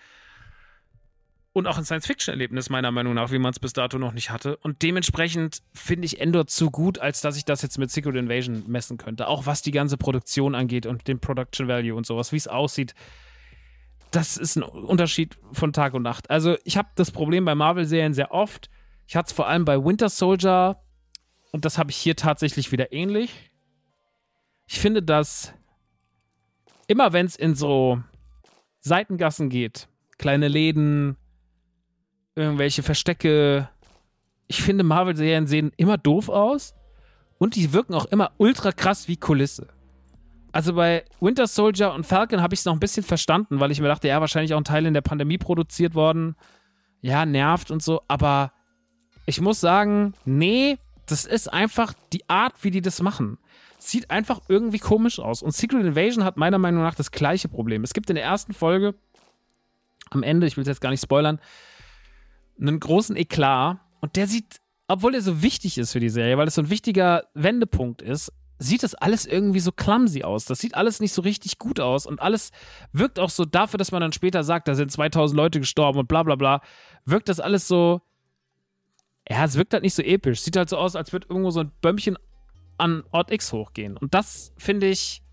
Und auch ein Science-Fiction-Erlebnis, meiner Meinung nach, wie man es bis dato noch nicht hatte. Und dementsprechend finde ich Endor zu gut, als dass ich das jetzt mit Secret Invasion messen könnte. Auch was die ganze Produktion angeht und den Production Value und sowas, wie es aussieht. Das ist ein Unterschied von Tag und Nacht. Also ich habe das Problem bei Marvel-Serien sehr oft. Ich hatte es vor allem bei Winter Soldier und das habe ich hier tatsächlich wieder ähnlich. Ich finde, dass immer wenn es in so Seitengassen geht, kleine Läden, irgendwelche Verstecke, ich finde, Marvel-Serien sehen immer doof aus und die wirken auch immer ultra krass wie Kulisse. Also bei Winter Soldier und Falcon habe ich es noch ein bisschen verstanden, weil ich mir dachte, ja, wahrscheinlich auch ein Teil in der Pandemie produziert worden. Ja, nervt und so, aber ich muss sagen, nee, das ist einfach die Art, wie die das machen. Sieht einfach irgendwie komisch aus. Und Secret Invasion hat meiner Meinung nach das gleiche Problem. Es gibt in der ersten Folge, am Ende, ich will es jetzt gar nicht spoilern, einen großen Eklat. Und der sieht, obwohl er so wichtig ist für die Serie, weil es so ein wichtiger Wendepunkt ist, sieht das alles irgendwie so clumsy aus. Das sieht alles nicht so richtig gut aus. Und alles wirkt auch so dafür, dass man dann später sagt, da sind 2000 Leute gestorben und bla bla bla, wirkt das alles so, ja, es wirkt halt nicht so episch. Sieht halt so aus, als würde irgendwo so ein Bömmchen an Ort X hochgehen. Und das finde ich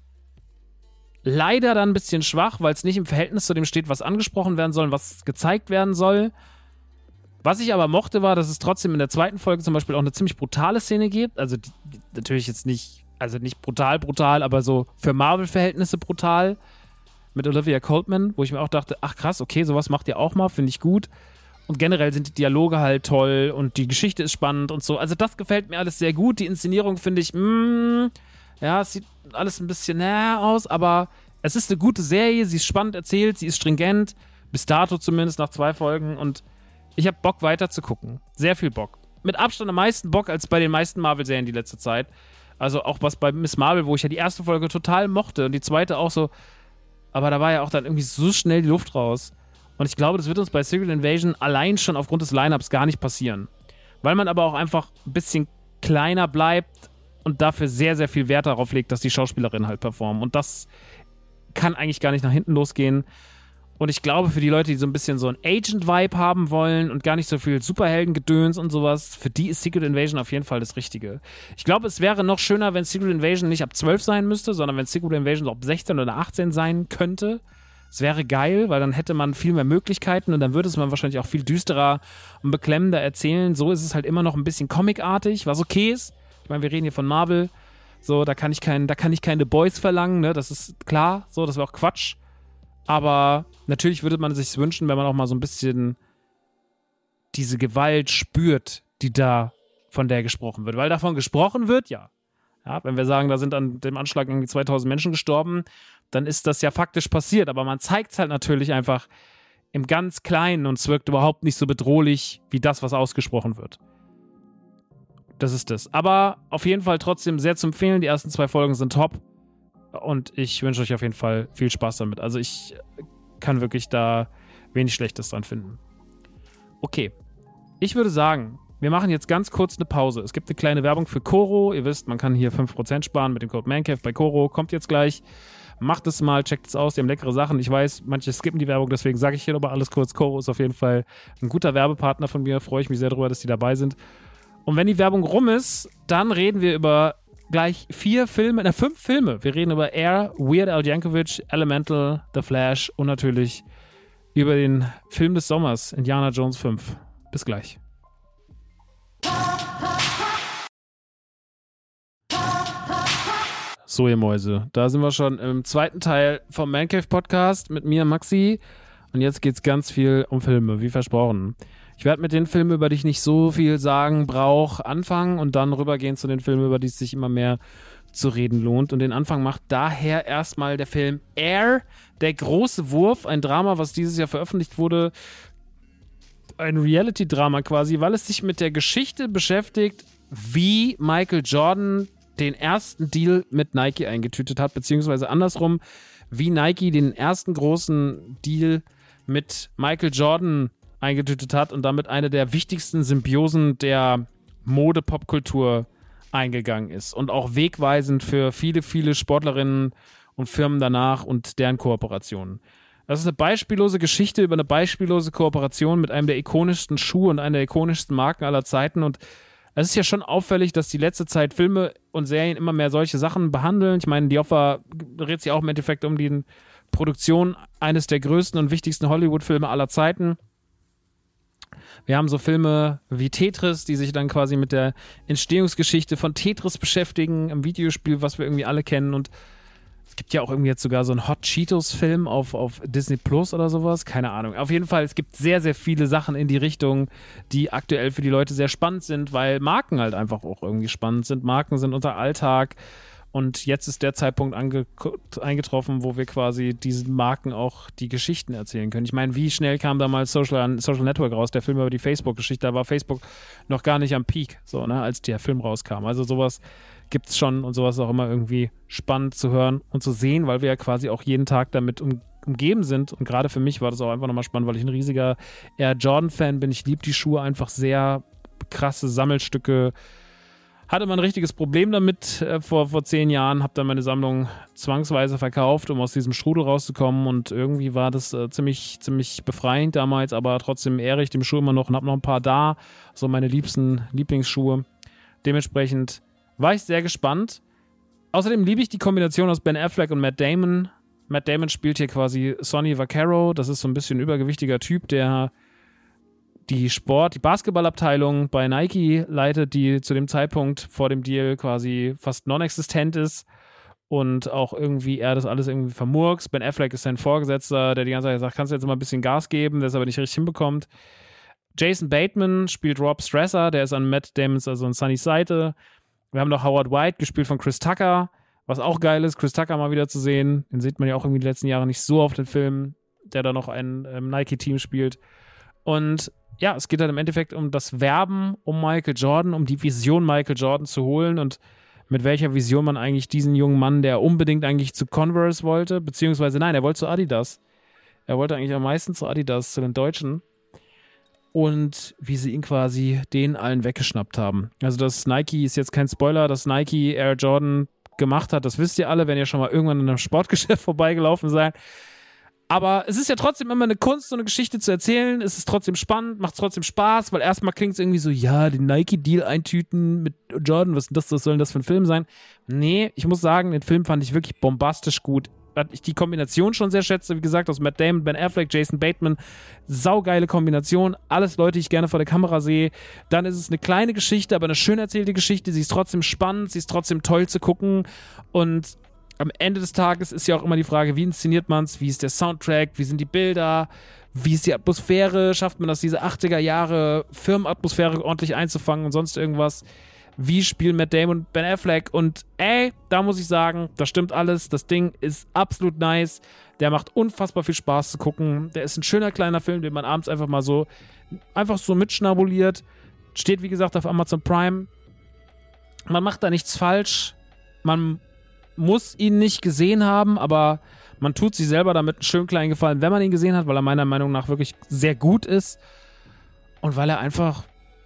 leider dann ein bisschen schwach, weil es nicht im Verhältnis zu dem steht, was angesprochen werden soll, was gezeigt werden soll. Was ich aber mochte, war, dass es trotzdem in der zweiten Folge zum Beispiel auch eine ziemlich brutale Szene gibt. Also die natürlich jetzt nicht, also nicht brutal, aber so für Marvel-Verhältnisse brutal. Mit Olivia Colman, wo ich mir auch dachte, ach krass, okay, sowas macht ihr auch mal, finde ich gut. Und generell sind die Dialoge halt toll und die Geschichte ist spannend und so. Also das gefällt mir alles sehr gut. Die Inszenierung finde ich, ja, es sieht alles ein bisschen aus, aber es ist eine gute Serie, sie ist spannend erzählt, sie ist stringent, bis dato zumindest nach 2 Folgen und ich habe Bock weiter zu gucken. Sehr viel Bock. Mit Abstand am meisten Bock als bei den meisten Marvel-Serien die letzte Zeit. Also auch was bei Miss Marvel, wo ich ja die erste Folge total mochte und die zweite auch so, aber da war ja auch dann irgendwie so schnell die Luft raus. Und ich glaube, das wird uns bei Secret Invasion allein schon aufgrund des Lineups gar nicht passieren. Weil man aber auch einfach ein bisschen kleiner bleibt und dafür sehr, sehr viel Wert darauf legt, dass die Schauspielerinnen halt performen. Und das kann eigentlich gar nicht nach hinten losgehen. Und ich glaube, für die Leute, die so ein bisschen so ein Agent-Vibe haben wollen und gar nicht so viel Superhelden-Gedöns und sowas, für die ist Secret Invasion auf jeden Fall das Richtige. Ich glaube, es wäre noch schöner, wenn Secret Invasion nicht ab 12 sein müsste, sondern wenn Secret Invasion so ab 16 oder 18 sein könnte. Es wäre geil, weil dann hätte man viel mehr Möglichkeiten und dann würde es man wahrscheinlich auch viel düsterer und beklemmender erzählen. So ist es halt immer noch ein bisschen comicartig, was okay ist. Ich meine, wir reden hier von Marvel. So, da kann ich keine Boys verlangen, ne? Das ist klar. So, das wäre auch Quatsch. Aber natürlich würde man sich wünschen, wenn man auch mal so ein bisschen diese Gewalt spürt, die da von der gesprochen wird. Weil davon gesprochen wird, ja. Ja, wenn wir sagen, da sind an dem Anschlag irgendwie 2000 Menschen gestorben, dann ist das ja faktisch passiert. Aber man zeigt es halt natürlich einfach im ganz Kleinen und es wirkt überhaupt nicht so bedrohlich wie das, was ausgesprochen wird. Das ist das. Aber auf jeden Fall trotzdem sehr zu empfehlen. Die ersten 2 Folgen sind top. Und ich wünsche euch auf jeden Fall viel Spaß damit. Also ich kann wirklich da wenig Schlechtes dran finden. Okay. Ich würde sagen, wir machen jetzt ganz kurz eine Pause. Es gibt eine kleine Werbung für Koro. Ihr wisst, man kann hier 5% sparen mit dem Code MANCAVE bei Koro. Kommt jetzt gleich. Macht es mal, checkt es aus. Die haben leckere Sachen. Ich weiß, manche skippen die Werbung, deswegen sage ich hier nochmal alles kurz. Koro ist auf jeden Fall ein guter Werbepartner von mir. Freue ich mich sehr darüber, dass die dabei sind. Und wenn die Werbung rum ist, dann reden wir über gleich 5 Filme. Wir reden über Air, Weird Al Yankovic, Elemental, The Flash und natürlich über den Film des Sommers, Indiana Jones 5. Bis gleich. So, ihr Mäuse, da sind wir schon im zweiten Teil vom Mancave Podcast mit mir, Maxi. Und jetzt geht's ganz viel um Filme, wie versprochen. Ich werde mit den Filmen, über die ich nicht so viel sagen brauche, anfangen und dann rübergehen zu den Filmen, über die es sich immer mehr zu reden lohnt. Und den Anfang macht daher erstmal der Film Air, der große Wurf, ein Drama, was dieses Jahr veröffentlicht wurde. Ein Reality-Drama quasi, weil es sich mit der Geschichte beschäftigt, wie Michael Jordan den ersten Deal mit Nike eingetütet hat, beziehungsweise andersrum, wie Nike den ersten großen Deal mit Michael Jordan eingetütet hat und damit eine der wichtigsten Symbiosen der Mode-Popkultur eingegangen ist und auch wegweisend für viele, viele Sportlerinnen und Firmen danach und deren Kooperationen. Das ist eine beispiellose Geschichte über eine beispiellose Kooperation mit einem der ikonischsten Schuhe und einer der ikonischsten Marken aller Zeiten und es ist ja schon auffällig, dass die letzte Zeit Filme und Serien immer mehr solche Sachen behandeln. Ich meine, die Offer dreht sich auch im Endeffekt um die Produktion eines der größten und wichtigsten Hollywood-Filme aller Zeiten. Wir haben so Filme wie Tetris, die sich dann quasi mit der Entstehungsgeschichte von Tetris beschäftigen, im Videospiel, was wir irgendwie alle kennen. Und es gibt ja auch irgendwie jetzt sogar so einen Hot Cheetos-Film auf Disney Plus oder sowas. Keine Ahnung. Auf jeden Fall, es gibt sehr, sehr viele Sachen in die Richtung, die aktuell für die Leute sehr spannend sind, weil Marken halt einfach auch irgendwie spannend sind. Marken sind unser Alltag. Und jetzt ist der Zeitpunkt eingetroffen, wo wir quasi diesen Marken auch die Geschichten erzählen können. Ich meine, wie schnell kam damals Social Network raus, der Film über die Facebook-Geschichte? Da war Facebook noch gar nicht am Peak, so, ne, als der Film rauskam. Also sowas gibt's schon und sowas ist auch immer irgendwie spannend zu hören und zu sehen, weil wir ja quasi auch jeden Tag damit umgeben sind. Und gerade für mich war das auch einfach nochmal spannend, weil ich ein riesiger Air Jordan-Fan bin. Ich liebe die Schuhe einfach sehr, krasse Sammelstücke. Hatte man ein richtiges Problem damit vor 10 Jahren, habe dann meine Sammlung zwangsweise verkauft, um aus diesem Strudel rauszukommen und irgendwie war das ziemlich befreiend damals, aber trotzdem ehre ich dem Schuh immer noch und habe noch ein paar da, so meine liebsten Lieblingsschuhe. Dementsprechend war ich sehr gespannt. Außerdem liebe ich die Kombination aus Ben Affleck und Matt Damon. Matt Damon spielt hier quasi Sonny Vaccaro, das ist so ein bisschen ein übergewichtiger Typ, der die Basketballabteilung bei Nike leitet, die zu dem Zeitpunkt vor dem Deal quasi fast non-existent ist und auch irgendwie er das alles irgendwie vermurkst. Ben Affleck ist sein Vorgesetzter, der die ganze Zeit sagt, kannst du jetzt mal ein bisschen Gas geben, der es aber nicht richtig hinbekommt. Jason Bateman spielt Rob Stresser, der ist an Matt Damons, also an Sunnys Seite. Wir haben noch Howard White, gespielt von Chris Tucker, was auch geil ist, Chris Tucker mal wieder zu sehen. Den sieht man ja auch irgendwie die letzten Jahre nicht so auf den Filmen, der da noch ein Nike-Team spielt. Und ja, es geht dann im Endeffekt um das Werben um Michael Jordan, um die Vision Michael Jordan zu holen und mit welcher Vision man eigentlich diesen jungen Mann, der unbedingt eigentlich zu Converse wollte, beziehungsweise nein, er wollte zu Adidas. Er wollte eigentlich am meisten zu Adidas, zu den Deutschen. Und wie sie ihn quasi den allen weggeschnappt haben. Also dass Nike, ist jetzt kein Spoiler, dass Nike Air Jordan gemacht hat, das wisst ihr alle, wenn ihr schon mal irgendwann in einem Sportgeschäft vorbeigelaufen seid. Aber es ist ja trotzdem immer eine Kunst, so eine Geschichte zu erzählen. Es ist trotzdem spannend, macht trotzdem Spaß, weil erstmal klingt es irgendwie so, ja, den Nike-Deal eintüten mit Jordan, was soll denn das für ein Film sein? Nee, ich muss sagen, den Film fand ich wirklich bombastisch gut. Weil ich die Kombination schon sehr schätze, wie gesagt, aus Matt Damon, Ben Affleck, Jason Bateman, saugeile Kombination, alles Leute, die ich gerne vor der Kamera sehe. Dann ist es eine kleine Geschichte, aber eine schön erzählte Geschichte, sie ist trotzdem spannend, sie ist trotzdem toll zu gucken und am Ende des Tages ist ja auch immer die Frage, wie inszeniert man es, wie ist der Soundtrack, wie sind die Bilder, wie ist die Atmosphäre, schafft man das, diese 80er Jahre Firmenatmosphäre ordentlich einzufangen und sonst irgendwas. Wie spielen Matt Damon und Ben Affleck und da muss ich sagen, das stimmt alles, das Ding ist absolut nice, der macht unfassbar viel Spaß zu gucken, der ist ein schöner kleiner Film, den man abends einfach so mitschnabuliert, steht wie gesagt auf Amazon Prime, man macht da nichts falsch, man muss ihn nicht gesehen haben, aber man tut sich selber damit einen schönen kleinen Gefallen, wenn man ihn gesehen hat, weil er meiner Meinung nach wirklich sehr gut ist und weil er einfach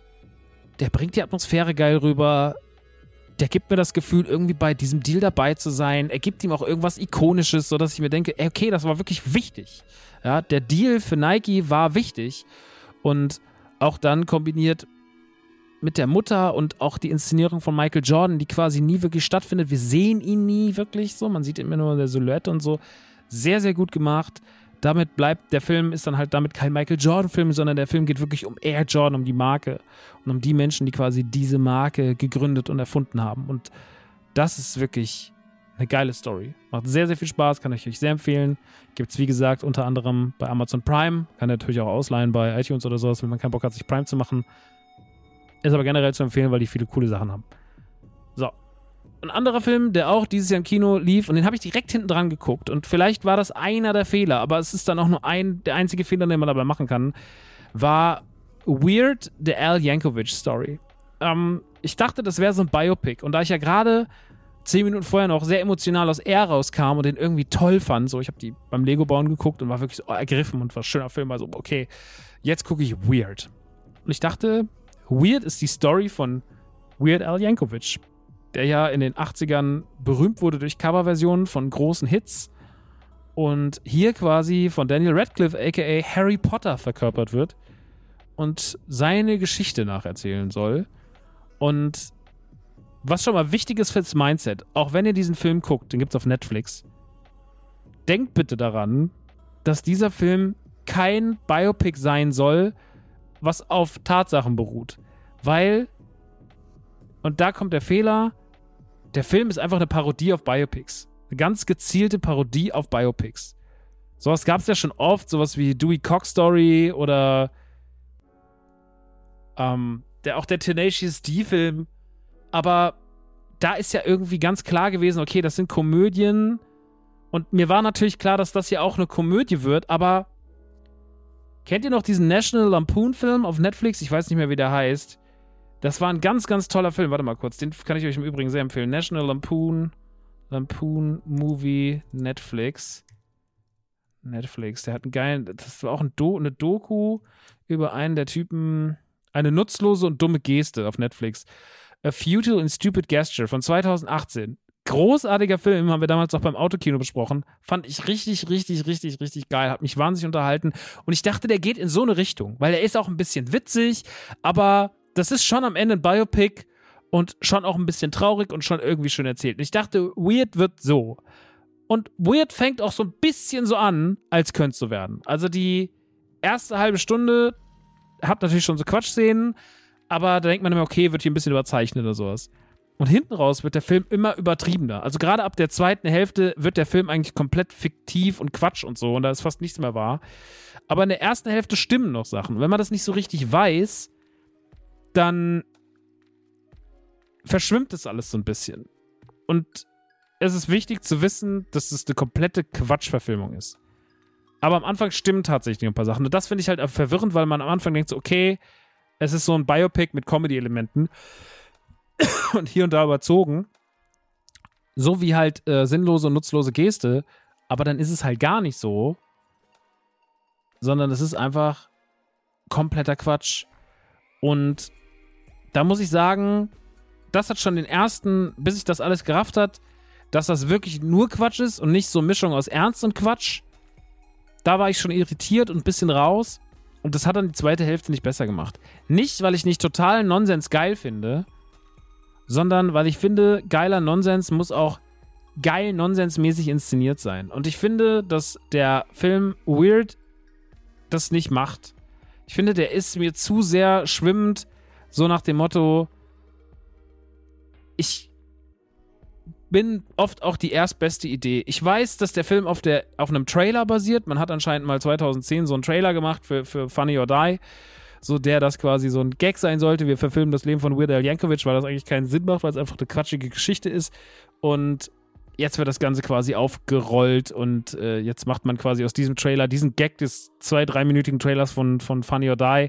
der bringt die Atmosphäre geil rüber. Der gibt mir das Gefühl, irgendwie bei diesem Deal dabei zu sein. Er gibt ihm auch irgendwas Ikonisches, sodass ich mir denke, okay, das war wirklich wichtig. Ja, der Deal für Nike war wichtig. Und auch dann kombiniert mit der Mutter und auch die Inszenierung von Michael Jordan, die quasi nie wirklich stattfindet. Wir sehen ihn nie wirklich so. Man sieht ihn immer nur in der Silhouette und so. Sehr, sehr gut gemacht. Damit bleibt der Film, ist dann halt damit kein Michael Jordan-Film, sondern der Film geht wirklich um Air Jordan, um die Marke und um die Menschen, die quasi diese Marke gegründet und erfunden haben. Und das ist wirklich eine geile Story. Macht sehr, sehr viel Spaß, kann ich euch sehr empfehlen. Gibt es, wie gesagt, unter anderem bei Amazon Prime. Kann natürlich auch ausleihen bei iTunes oder sowas, wenn man keinen Bock hat, sich Prime zu machen. Ist aber generell zu empfehlen, weil die viele coole Sachen haben. So. Ein anderer Film, der auch dieses Jahr im Kino lief, und den habe ich direkt hinten dran geguckt. Und vielleicht war das einer der Fehler, aber es ist dann auch nur der einzige Fehler, den man dabei machen kann, war Weird, the Al Yankovic Story. Ich dachte, das wäre so ein Biopic. Und da ich ja gerade 10 Minuten vorher noch sehr emotional aus Air rauskam und den irgendwie toll fand, so, ich habe die beim Lego-Bauen geguckt und war wirklich so ergriffen und war ein schöner Film, also okay, jetzt gucke ich Weird. Und ich dachte, Weird ist die Story von Weird Al Yankovic, der ja in den 80ern berühmt wurde durch Coverversionen von großen Hits und hier quasi von Daniel Radcliffe aka Harry Potter verkörpert wird und seine Geschichte nacherzählen soll. Und was schon mal wichtig ist fürs Mindset, auch wenn ihr diesen Film guckt, den gibt's auf Netflix, denkt bitte daran, dass dieser Film kein Biopic sein soll, was auf Tatsachen beruht. Weil, und da kommt der Fehler, der Film ist einfach eine Parodie auf Biopics. Eine ganz gezielte Parodie auf Biopics. Sowas gab es ja schon oft, sowas wie Dewey Cox Story oder auch der Tenacious D-Film. Aber da ist ja irgendwie ganz klar gewesen, okay, das sind Komödien. Und mir war natürlich klar, dass das hier auch eine Komödie wird, aber kennt ihr noch diesen National Lampoon-Film auf Netflix? Ich weiß nicht mehr, wie der heißt. Das war ein ganz, ganz toller Film. Warte mal kurz, den kann ich euch im Übrigen sehr empfehlen. National Lampoon Movie, Netflix. Der hat einen geilen, das war auch eine Doku über einen der Typen, eine nutzlose und dumme Geste auf Netflix. A Futile and Stupid Gesture von 2018. Großartiger Film, haben wir damals auch beim Autokino besprochen. Fand ich richtig, richtig, richtig, richtig geil. Hat mich wahnsinnig unterhalten. Und ich dachte, der geht in so eine Richtung, weil er ist auch ein bisschen witzig, aber das ist schon am Ende ein Biopic und schon auch ein bisschen traurig und schon irgendwie schön erzählt. Und ich dachte, Weird wird so. Und Weird fängt auch so ein bisschen so an, als könnte es so werden. Also die erste halbe Stunde hat natürlich schon so Quatschszenen, aber da denkt man immer, okay, wird hier ein bisschen überzeichnet oder sowas. Und hinten raus wird der Film immer übertriebener. Also gerade ab der zweiten Hälfte wird der Film eigentlich komplett fiktiv und Quatsch und so und da ist fast nichts mehr wahr. Aber in der ersten Hälfte stimmen noch Sachen. Und wenn man das nicht so richtig weiß, dann verschwimmt das alles so ein bisschen. Und es ist wichtig zu wissen, dass es eine komplette Quatschverfilmung ist. Aber am Anfang stimmen tatsächlich ein paar Sachen. Und das finde ich halt verwirrend, weil man am Anfang denkt so, okay, es ist so ein Biopic mit Comedy-Elementen und hier und da überzogen. so wie halt sinnlose und nutzlose Geste, aber dann ist es halt gar nicht so, sondern es ist einfach kompletter Quatsch. Und da muss ich sagen, das hat schon den ersten, bis ich das alles gerafft hat, dass das wirklich nur Quatsch ist und nicht so eine Mischung aus Ernst und Quatsch. Da war ich schon irritiert und ein bisschen raus. Und das hat dann die zweite Hälfte nicht besser gemacht. Nicht, weil ich nicht total Nonsens geil finde, sondern weil ich finde, geiler Nonsens muss auch geil nonsensmäßig inszeniert sein. Und ich finde, dass der Film Weird das nicht macht. Ich finde, der ist mir zu sehr schwimmend, so nach dem Motto, ich bin oft auch die erstbeste Idee. Ich weiß, dass der Film auf einem Trailer basiert. Man hat anscheinend mal 2010 so einen Trailer gemacht für Funny or Die, so der das quasi so ein Gag sein sollte. Wir verfilmen das Leben von Weird Al Yankovic, weil das eigentlich keinen Sinn macht, weil es einfach eine quatschige Geschichte ist. Und jetzt wird das Ganze quasi aufgerollt und jetzt macht man quasi aus diesem Trailer, diesen Gag des 2-3-minütigen Trailers von Funny or Die,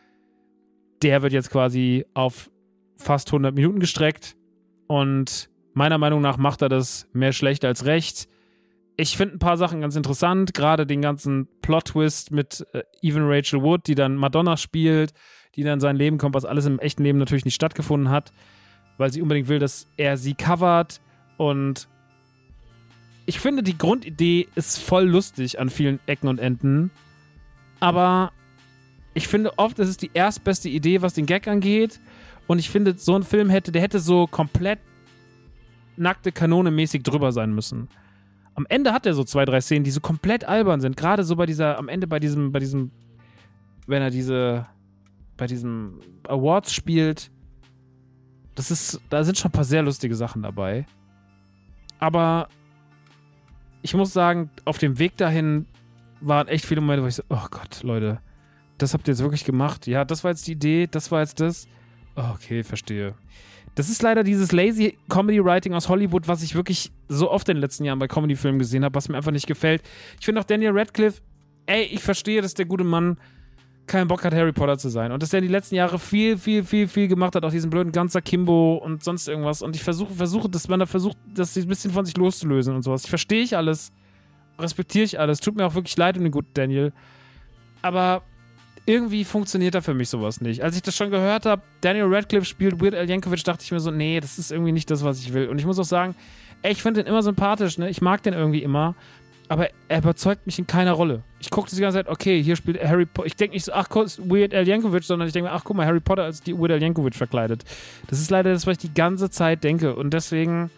der wird jetzt quasi auf fast 100 Minuten gestreckt und meiner Meinung nach macht er das mehr schlecht als recht. Ich finde ein paar Sachen ganz interessant, gerade den ganzen Plot-Twist mit Even Rachel Wood, die dann Madonna spielt, die dann sein Leben kommt, was alles im echten Leben natürlich nicht stattgefunden hat, weil sie unbedingt will, dass er sie covert. Und ich finde, die Grundidee ist voll lustig an vielen Ecken und Enden, aber ich finde oft, es ist die erstbeste Idee, was den Gag angeht, und ich finde, so ein Film der hätte so komplett nackte Kanone mäßig drüber sein müssen. Am Ende hat er so 2-3 Szenen, die so komplett albern sind. Gerade so am Ende bei diesem, wenn er bei diesem Awards spielt, da sind schon ein paar sehr lustige Sachen dabei. Aber ich muss sagen, auf dem Weg dahin waren echt viele Momente, wo ich so, oh Gott, Leute, das habt ihr jetzt wirklich gemacht? Ja, das war jetzt die Idee, das war jetzt das. Oh, okay, verstehe. Das ist leider dieses lazy Comedy-Writing aus Hollywood, was ich wirklich so oft in den letzten Jahren bei Comedy-Filmen gesehen habe, was mir einfach nicht gefällt. Ich finde auch Daniel Radcliffe, ich verstehe, dass der gute Mann keinen Bock hat, Harry Potter zu sein. Und dass der in die letzten Jahre viel gemacht hat, auch diesen blöden ganzer Kimbo und sonst irgendwas. Und ich versuche, dass man da versucht, das ein bisschen von sich loszulösen und sowas. Verstehe ich alles, respektiere ich alles. Tut mir auch wirklich leid um den guten Daniel. Aber irgendwie funktioniert da für mich sowas nicht. Als ich das schon gehört habe, Daniel Radcliffe spielt Weird Al Yankovic, dachte ich mir so, nee, das ist irgendwie nicht das, was ich will. Und ich muss auch sagen, ich finde den immer sympathisch, ne? Ich mag den irgendwie immer, aber er überzeugt mich in keiner Rolle. Ich gucke die ganze Zeit, okay, hier spielt Harry Potter. Ich denke nicht so, ach, Weird Al Yankovic, sondern ich denke mir, ach, guck mal, Harry Potter als die Weird Al Yankovic verkleidet. Das ist leider das, was ich die ganze Zeit denke. Und deswegen,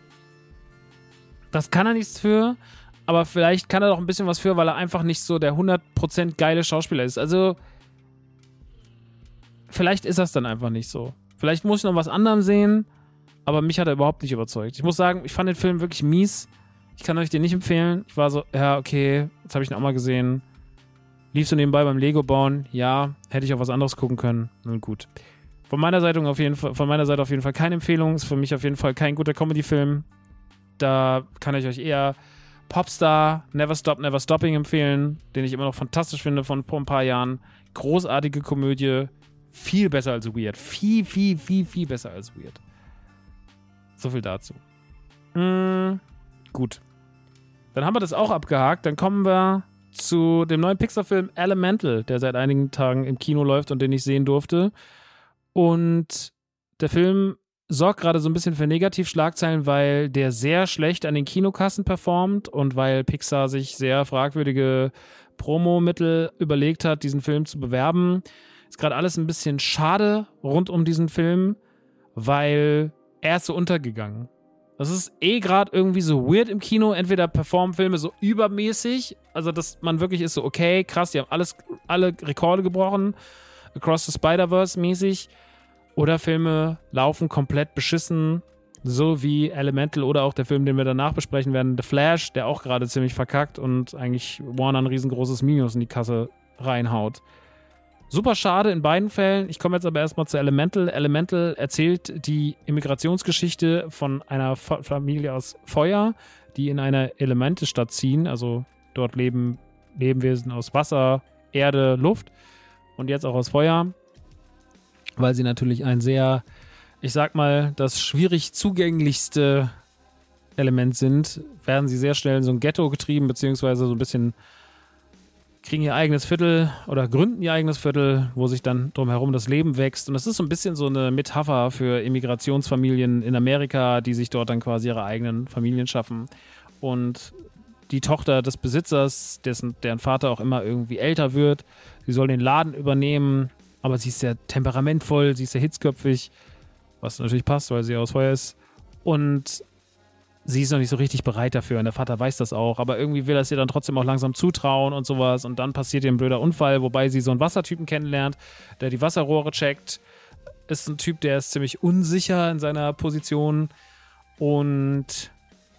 das kann er nichts für. Aber vielleicht kann er doch ein bisschen was für, weil er einfach nicht so der 100% geile Schauspieler ist. Also, vielleicht ist das dann einfach nicht so. Vielleicht muss ich noch was anderem sehen, aber mich hat er überhaupt nicht überzeugt. Ich muss sagen, ich fand den Film wirklich mies. Ich kann euch den nicht empfehlen. Ich war so, ja, okay, jetzt habe ich ihn auch mal gesehen. Lief so nebenbei beim Lego bauen. Ja, hätte ich auch was anderes gucken können. Nun gut. Von meiner Seite auf jeden Fall keine Empfehlung. Ist für mich auf jeden Fall kein guter Comedy-Film. Da kann ich euch eher Popstar, Never Stop, Never Stopping empfehlen, den ich immer noch fantastisch finde von vor ein paar Jahren. Großartige Komödie, viel besser als Weird. Viel besser als Weird. So viel dazu. Gut. Dann haben wir das auch abgehakt. Dann kommen wir zu dem neuen Pixar-Film Elemental, der seit einigen Tagen im Kino läuft und den ich sehen durfte. Und der Film sorgt gerade so ein bisschen für Negativschlagzeilen, weil der sehr schlecht an den Kinokassen performt und weil Pixar sich sehr fragwürdige Promomittel überlegt hat, diesen Film zu bewerben. Ist gerade alles ein bisschen schade rund um diesen Film, weil er ist so untergegangen. Das ist gerade irgendwie so weird im Kino. Entweder performen Filme so übermäßig, also dass man wirklich ist so, okay, krass, die haben alle Rekorde gebrochen, Across the Spider-Verse mäßig. Oder Filme laufen komplett beschissen, so wie Elemental oder auch der Film, den wir danach besprechen werden, The Flash, der auch gerade ziemlich verkackt und eigentlich Warner ein riesengroßes Minus in die Kasse reinhaut. Super schade in beiden Fällen. Ich komme jetzt aber erstmal zu Elemental. Elemental erzählt die Immigrationsgeschichte von einer Familie aus Feuer, die in eine Elementestadt ziehen. Also dort leben Lebewesen aus Wasser, Erde, Luft und jetzt auch aus Feuer. Weil sie natürlich ein sehr, ich sag mal, das schwierig zugänglichste Hauptelement sind, werden sie sehr schnell in so ein Ghetto getrieben, beziehungsweise so ein bisschen kriegen ihr eigenes Viertel oder gründen ihr eigenes Viertel, wo sich dann drumherum das Leben wächst. Und das ist so ein bisschen so eine Metapher für Immigrationsfamilien in Amerika, die sich dort dann quasi ihre eigenen Familien schaffen. Und die Tochter des Besitzers, deren Vater auch immer irgendwie älter wird, sie soll den Laden übernehmen, aber sie ist sehr temperamentvoll, sie ist sehr hitzköpfig, was natürlich passt, weil sie aus Feuer ist. Und sie ist noch nicht so richtig bereit dafür und der Vater weiß das auch, aber irgendwie will er es ihr dann trotzdem auch langsam zutrauen und sowas und dann passiert ihr ein blöder Unfall, wobei sie so einen Wassertypen kennenlernt, der die Wasserrohre checkt. Ist ein Typ, der ist ziemlich unsicher in seiner Position und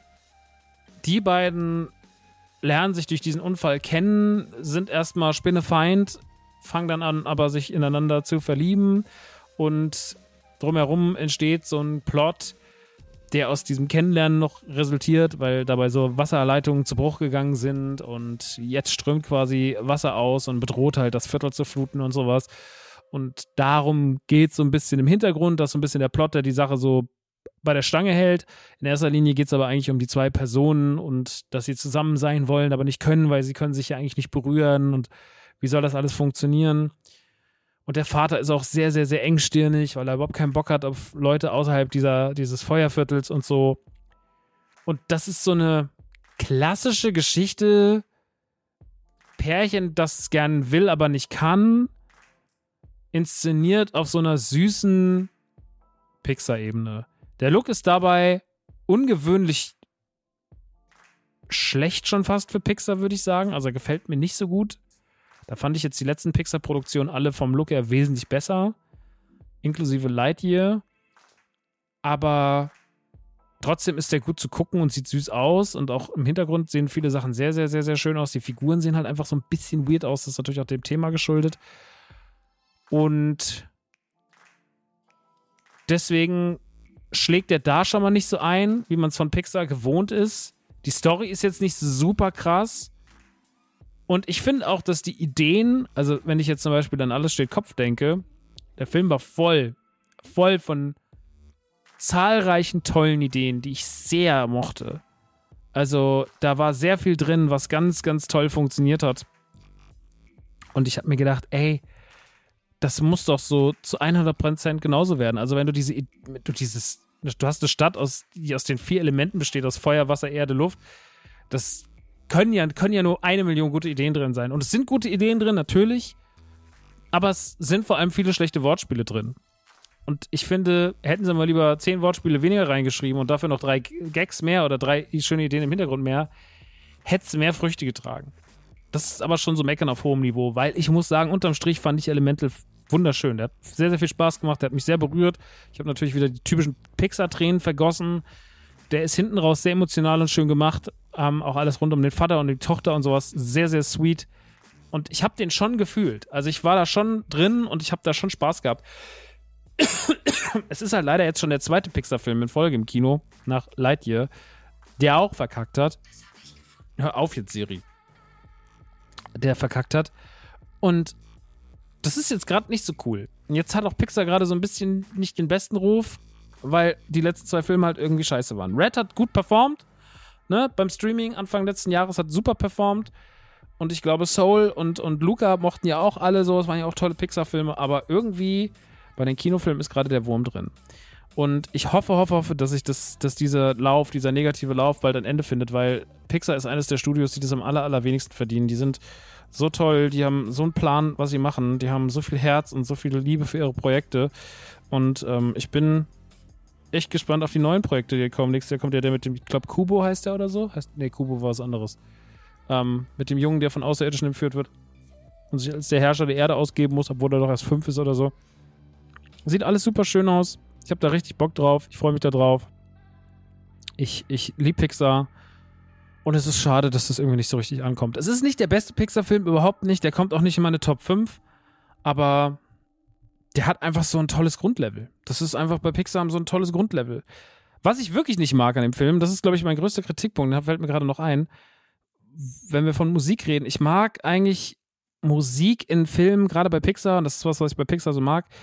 die beiden lernen sich durch diesen Unfall kennen, sind erstmal Spinnefeind, fangen dann an, aber sich ineinander zu verlieben und drumherum entsteht so ein Plot, der aus diesem Kennenlernen noch resultiert, weil dabei so Wasserleitungen zu Bruch gegangen sind und jetzt strömt quasi Wasser aus und bedroht halt das Viertel zu fluten und sowas. Und darum geht es so ein bisschen im Hintergrund, dass so ein bisschen der Plot, der die Sache so bei der Stange hält. In erster Linie geht es aber eigentlich um die zwei Personen und dass sie zusammen sein wollen, aber nicht können, weil sie können sich ja eigentlich nicht berühren und wie soll das alles funktionieren? Und der Vater ist auch sehr, sehr, sehr engstirnig, weil er überhaupt keinen Bock hat auf Leute außerhalb dieses Feuerviertels und so. Und das ist so eine klassische Geschichte. Pärchen, das gern will, aber nicht kann. Inszeniert auf so einer süßen Pixar-Ebene. Der Look ist dabei ungewöhnlich schlecht schon fast für Pixar, würde ich sagen. Also er gefällt mir nicht so gut. Da fand ich jetzt die letzten Pixar-Produktionen alle vom Look her wesentlich besser. Inklusive Lightyear. Aber trotzdem ist der gut zu gucken und sieht süß aus. Und auch im Hintergrund sehen viele Sachen sehr, sehr, sehr, sehr schön aus. Die Figuren sehen halt einfach so ein bisschen weird aus. Das ist natürlich auch dem Thema geschuldet. Und deswegen schlägt der da schon mal nicht so ein, wie man es von Pixar gewohnt ist. Die Story ist jetzt nicht super krass. Und ich finde auch, dass die Ideen, also wenn ich jetzt zum Beispiel an Alles steht Kopf denke, der Film war voll von zahlreichen tollen Ideen, die ich sehr mochte. Also da war sehr viel drin, was ganz, ganz toll funktioniert hat. Und ich habe mir gedacht, ey, das muss doch so zu 100% genauso werden. Also wenn du du hast eine Stadt, die aus den 4 Elementen besteht, aus Feuer, Wasser, Erde, Luft, das können ja nur 1 Million gute Ideen drin sein. Und es sind gute Ideen drin, natürlich, aber es sind vor allem viele schlechte Wortspiele drin. Und ich finde, hätten sie mal lieber 10 Wortspiele weniger reingeschrieben und dafür noch 3 Gags mehr oder 3 schöne Ideen im Hintergrund mehr, hätte es mehr Früchte getragen. Das ist aber schon so Meckern auf hohem Niveau, weil ich muss sagen, unterm Strich fand ich Elemental wunderschön. Der hat sehr, sehr viel Spaß gemacht, der hat mich sehr berührt. Ich habe natürlich wieder die typischen Pixar-Tränen vergossen. Der ist hinten raus sehr emotional und schön gemacht. Auch alles rund um den Vater und die Tochter und sowas. Sehr, sehr sweet. Und ich habe den schon gefühlt. Also ich war da schon drin und ich habe da schon Spaß gehabt. Es ist halt leider jetzt schon der zweite Pixar-Film in Folge im Kino, nach Lightyear, der auch verkackt hat. Hör auf jetzt, Siri. Der verkackt hat. Und das ist jetzt gerade nicht so cool. Und jetzt hat auch Pixar gerade so ein bisschen nicht den besten Ruf, weil die letzten 2 Filme halt irgendwie scheiße waren. Red hat gut performt, ne? Beim Streaming Anfang letzten Jahres hat super performt. Und ich glaube, Soul und Luca mochten ja auch alle so. Es waren ja auch tolle Pixar-Filme. Aber irgendwie bei den Kinofilmen ist gerade der Wurm drin. Und ich hoffe, dass dieser negative Lauf bald ein Ende findet, weil Pixar ist eines der Studios, die das am allerwenigsten verdienen. Die sind so toll, die haben so einen Plan, was sie machen. Die haben so viel Herz und so viel Liebe für ihre Projekte. Und ich bin echt gespannt auf die neuen Projekte, die kommen. Nächstes Jahr kommt ja der mit dem, ich glaube, Kubo heißt der oder so? Kubo war was anderes. Mit dem Jungen, der von Außerirdischen entführt wird und sich als der Herrscher der Erde ausgeben muss, obwohl er doch erst 5 ist oder so. Sieht alles super schön aus. Ich habe da richtig Bock drauf. Ich freue mich da drauf. Ich liebe Pixar. Und es ist schade, dass das irgendwie nicht so richtig ankommt. Es ist nicht der beste Pixar-Film, überhaupt nicht. Der kommt auch nicht in meine Top 5. Aber der hat einfach so ein tolles Grundlevel. Das ist einfach bei Pixar so ein tolles Grundlevel. Was ich wirklich nicht mag an dem Film, das ist, glaube ich, mein größter Kritikpunkt, da fällt mir gerade noch ein, wenn wir von Musik reden. Ich mag eigentlich Musik in Filmen, gerade bei Pixar, und das ist was ich bei Pixar so mag,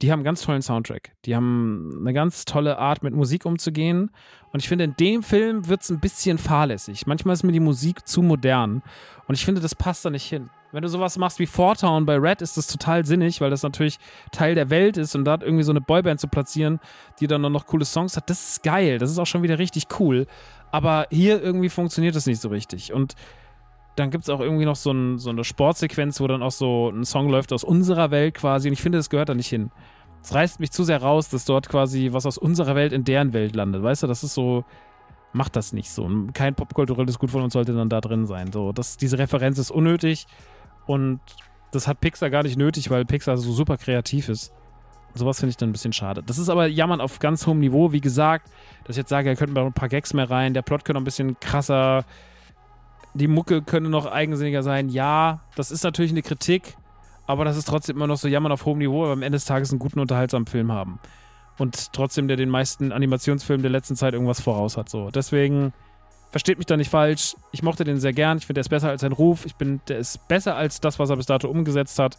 die haben einen ganz tollen Soundtrack. Die haben eine ganz tolle Art, mit Musik umzugehen. Und ich finde, in dem Film wird es ein bisschen fahrlässig. Manchmal ist mir die Musik zu modern. Und ich finde, das passt da nicht hin. Wenn du sowas machst wie Four Town bei Red, ist das total sinnig, weil das natürlich Teil der Welt ist. Und da irgendwie so eine Boyband zu platzieren, die dann noch coole Songs hat, das ist geil. Das ist auch schon wieder richtig cool. Aber hier irgendwie funktioniert das nicht so richtig. Und dann gibt es auch irgendwie noch so eine Sportsequenz, wo dann auch so ein Song läuft aus unserer Welt quasi. Und ich finde, das gehört da nicht hin. Es reißt mich zu sehr raus, dass dort quasi was aus unserer Welt in deren Welt landet. Weißt du, das ist so, macht das nicht so. Kein popkulturelles Gut von uns sollte dann da drin sein. So, diese Referenz ist unnötig und das hat Pixar gar nicht nötig, weil Pixar so super kreativ ist. Und sowas finde ich dann ein bisschen schade. Das ist aber Jammern auf ganz hohem Niveau. Wie gesagt, dass ich jetzt sage, da könnten noch ein paar Gags mehr rein, der Plot könnte noch ein bisschen krasser, die Mucke könnte noch eigensinniger sein. Ja, das ist natürlich eine Kritik, aber das ist trotzdem immer noch so Jammern auf hohem Niveau, aber am Ende des Tages einen guten, unterhaltsamen Film haben. Und trotzdem, der den meisten Animationsfilmen der letzten Zeit irgendwas voraus hat. So. Deswegen, versteht mich da nicht falsch, ich mochte den sehr gern, ich finde, der ist besser als sein Ruf, der ist besser als das, was er bis dato umgesetzt hat.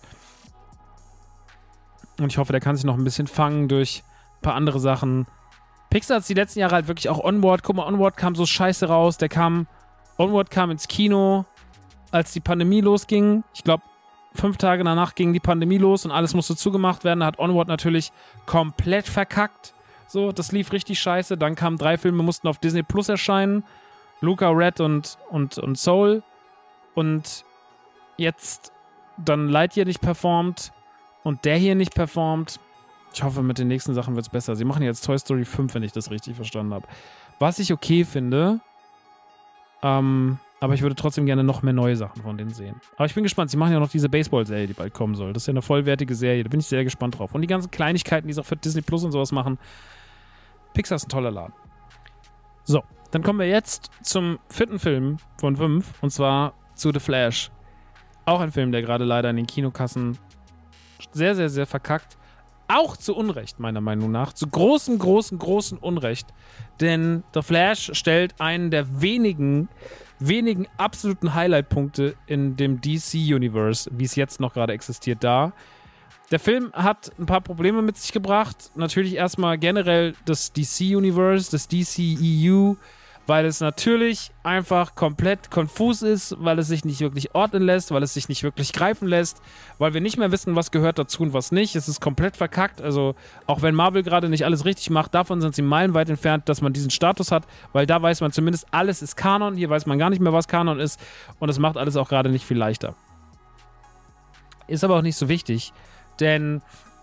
Und ich hoffe, der kann sich noch ein bisschen fangen durch ein paar andere Sachen. Pixar hat die letzten Jahre halt wirklich auch Onward, guck mal, Onward kam so scheiße raus, Onward kam ins Kino, als die Pandemie losging. Ich glaube, 5 Tage danach ging die Pandemie los und alles musste zugemacht werden. Da hat Onward natürlich komplett verkackt. So, das lief richtig scheiße. Dann kamen 3 Filme, mussten auf Disney Plus erscheinen. Luca, Red und Soul. Und jetzt dann Lightyear nicht performt und der hier nicht performt. Ich hoffe, mit den nächsten Sachen wird es besser. Sie machen jetzt Toy Story 5, wenn ich das richtig verstanden habe. Was ich okay finde, aber ich würde trotzdem gerne noch mehr neue Sachen von denen sehen. Aber ich bin gespannt. Sie machen ja noch diese Baseball-Serie, die bald kommen soll. Das ist ja eine vollwertige Serie. Da bin ich sehr gespannt drauf. Und die ganzen Kleinigkeiten, die sie auch für Disney Plus und sowas machen. Pixar ist ein toller Laden. So, dann kommen wir jetzt zum 4. Film von 5. Und zwar zu The Flash. Auch ein Film, der gerade leider in den Kinokassen sehr, sehr, sehr verkackt. Auch zu Unrecht, meiner Meinung nach. Zu großem Unrecht. Denn The Flash stellt einen der wenigen absoluten Highlight-Punkte in dem DC-Universe, wie es jetzt noch gerade existiert, dar. Der Film hat ein paar Probleme mit sich gebracht. Natürlich erstmal generell das DC-Universe, das DCEU, weil es natürlich einfach komplett konfus ist, weil es sich nicht wirklich ordnen lässt, weil es sich nicht wirklich greifen lässt, weil wir nicht mehr wissen, was gehört dazu und was nicht. Es ist komplett verkackt. Also auch wenn Marvel gerade nicht alles richtig macht, davon sind sie meilenweit entfernt, dass man diesen Status hat, weil da weiß man zumindest, alles ist Kanon. Hier weiß man gar nicht mehr, was Kanon ist und es macht alles auch gerade nicht viel leichter. Ist aber auch nicht so wichtig, denn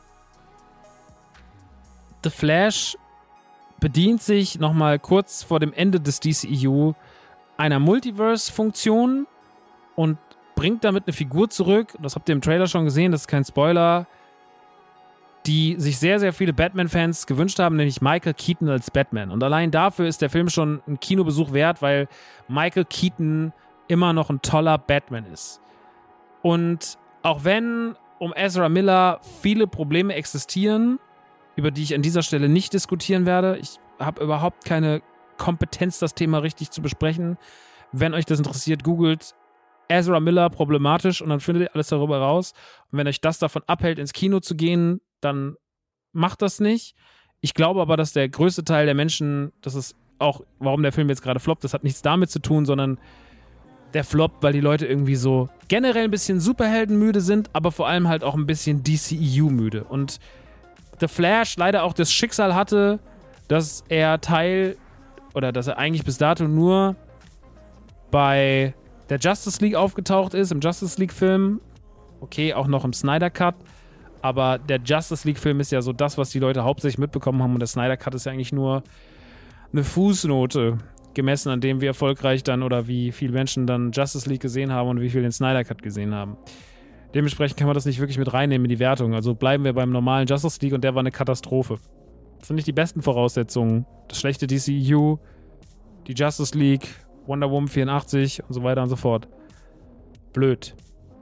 The Flash bedient sich nochmal kurz vor dem Ende des DCEU einer Multiverse-Funktion und bringt damit eine Figur zurück, das habt ihr im Trailer schon gesehen, das ist kein Spoiler, die sich sehr, sehr viele Batman-Fans gewünscht haben, nämlich Michael Keaton als Batman. Und allein dafür ist der Film schon ein Kinobesuch wert, weil Michael Keaton immer noch ein toller Batman ist. Und auch wenn um Ezra Miller viele Probleme existieren, über die ich an dieser Stelle nicht diskutieren werde. Ich habe überhaupt keine Kompetenz, das Thema richtig zu besprechen. Wenn euch das interessiert, googelt Ezra Miller problematisch und dann findet ihr alles darüber raus. Und wenn euch das davon abhält, ins Kino zu gehen, dann macht das nicht. Ich glaube aber, dass der größte Teil der Menschen, das ist auch, warum der Film jetzt gerade floppt, das hat nichts damit zu tun, sondern der floppt, weil die Leute irgendwie so generell ein bisschen Superheldenmüde sind, aber vor allem halt auch ein bisschen DCEU-müde. Und The Flash leider auch das Schicksal hatte, dass er dass er eigentlich bis dato nur bei der Justice League aufgetaucht ist, im Justice League-Film. Okay, auch noch im Snyder Cut. Aber der Justice League-Film ist ja so das, was die Leute hauptsächlich mitbekommen haben. Und der Snyder Cut ist ja eigentlich nur eine Fußnote, gemessen an dem, wie erfolgreich dann oder wie viele Menschen dann Justice League gesehen haben und wie viel den Snyder Cut gesehen haben. Dementsprechend kann man das nicht wirklich mit reinnehmen in die Wertung. Also bleiben wir beim normalen Justice League und der war eine Katastrophe. Das sind nicht die besten Voraussetzungen. Das schlechte DCEU, die Justice League, Wonder Woman 84 und so weiter und so fort. Blöd.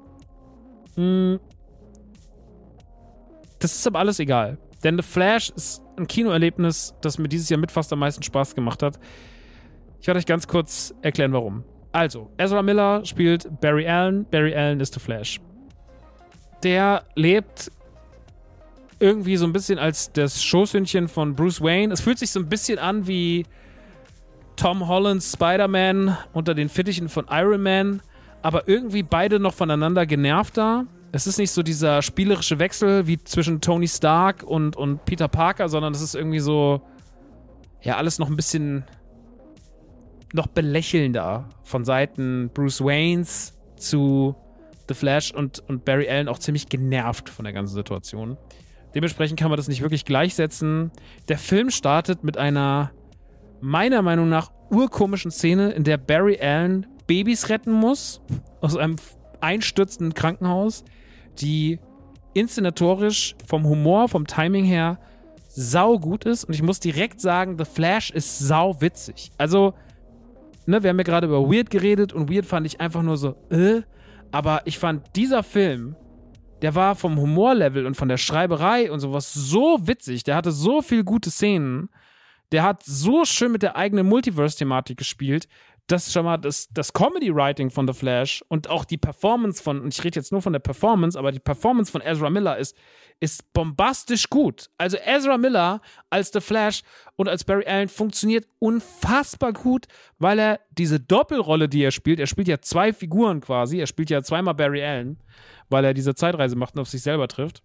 Das ist aber alles egal. Denn The Flash ist ein Kinoerlebnis, das mir dieses Jahr mit fast am meisten Spaß gemacht hat. Ich werde euch ganz kurz erklären, warum. Also, Ezra Miller spielt Barry Allen. Barry Allen ist The Flash. Der lebt irgendwie so ein bisschen als das Schoßhündchen von Bruce Wayne. Es fühlt sich so ein bisschen an wie Tom Hollands Spider-Man unter den Fittichen von Iron Man, aber irgendwie beide noch voneinander genervter. Es ist nicht so dieser spielerische Wechsel wie zwischen Tony Stark und Peter Parker, sondern es ist irgendwie so, ja, alles noch ein bisschen noch belächelnder von Seiten Bruce Waynes zu The Flash und Barry Allen auch ziemlich genervt von der ganzen Situation. Dementsprechend kann man das nicht wirklich gleichsetzen. Der Film startet mit einer meiner Meinung nach urkomischen Szene, in der Barry Allen Babys retten muss aus einem einstürzenden Krankenhaus, die inszenatorisch vom Humor, vom Timing her sau gut ist. Und ich muss direkt sagen, The Flash ist sau witzig. Also, ne, wir haben ja gerade über Weird geredet und Weird fand ich einfach nur so, aber ich fand dieser Film, der war vom Humorlevel und von der Schreiberei und sowas so witzig. Der hatte so viel gute Szenen. Der hat so schön mit der eigenen Multiverse-Thematik gespielt, dass schon mal das Comedy-Writing von The Flash und auch die Performance von, und ich rede jetzt nur von der Performance, aber die Performance von Ezra Miller ist bombastisch gut. Also Ezra Miller als The Flash und als Barry Allen funktioniert unfassbar gut, weil er diese Doppelrolle, die er spielt ja zwei Figuren quasi, er spielt ja zweimal Barry Allen, weil er diese Zeitreise macht und auf sich selber trifft.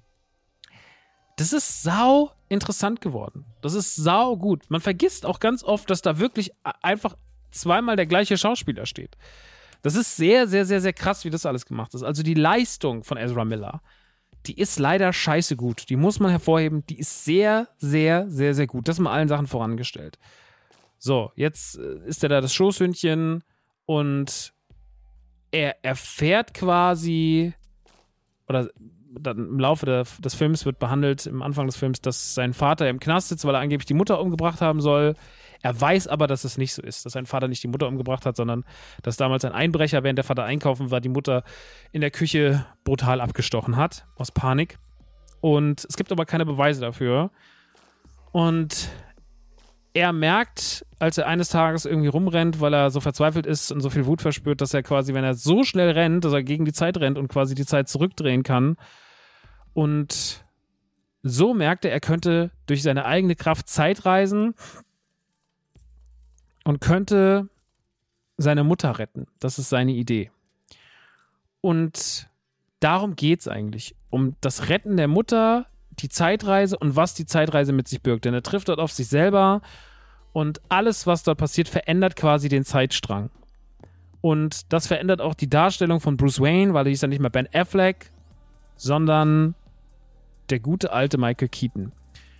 Das ist sau interessant geworden. Das ist sau gut. Man vergisst auch ganz oft, dass da wirklich einfach zweimal der gleiche Schauspieler steht. Das ist sehr, sehr, sehr, sehr krass, wie das alles gemacht ist. Also die Leistung von Ezra Miller, die ist leider scheiße gut. Die muss man hervorheben. Die ist sehr, sehr, sehr, sehr gut. Das mal allen Sachen vorangestellt. So, jetzt ist er da das Schoßhündchen und er erfährt quasi, oder dann im Laufe des Films wird behandelt, im Anfang des Films, dass sein Vater im Knast sitzt, weil er angeblich die Mutter umgebracht haben soll. Er weiß aber, dass es nicht so ist, dass sein Vater nicht die Mutter umgebracht hat, sondern dass damals ein Einbrecher, während der Vater einkaufen war, die Mutter in der Küche brutal abgestochen hat, aus Panik. Und es gibt aber keine Beweise dafür. Und er merkt, als er eines Tages irgendwie rumrennt, weil er so verzweifelt ist und so viel Wut verspürt, dass er quasi, wenn er so schnell rennt, dass er gegen die Zeit rennt und quasi die Zeit zurückdrehen kann. Und so merkt er könnte durch seine eigene Kraft Zeit reisen und könnte seine Mutter retten. Das ist seine Idee. Und darum geht es eigentlich. Um das Retten der Mutter, die Zeitreise und was die Zeitreise mit sich birgt. Denn er trifft dort auf sich selber und alles, was dort passiert, verändert quasi den Zeitstrang. Und das verändert auch die Darstellung von Bruce Wayne, weil er ist ja nicht mehr Ben Affleck, sondern der gute alte Michael Keaton.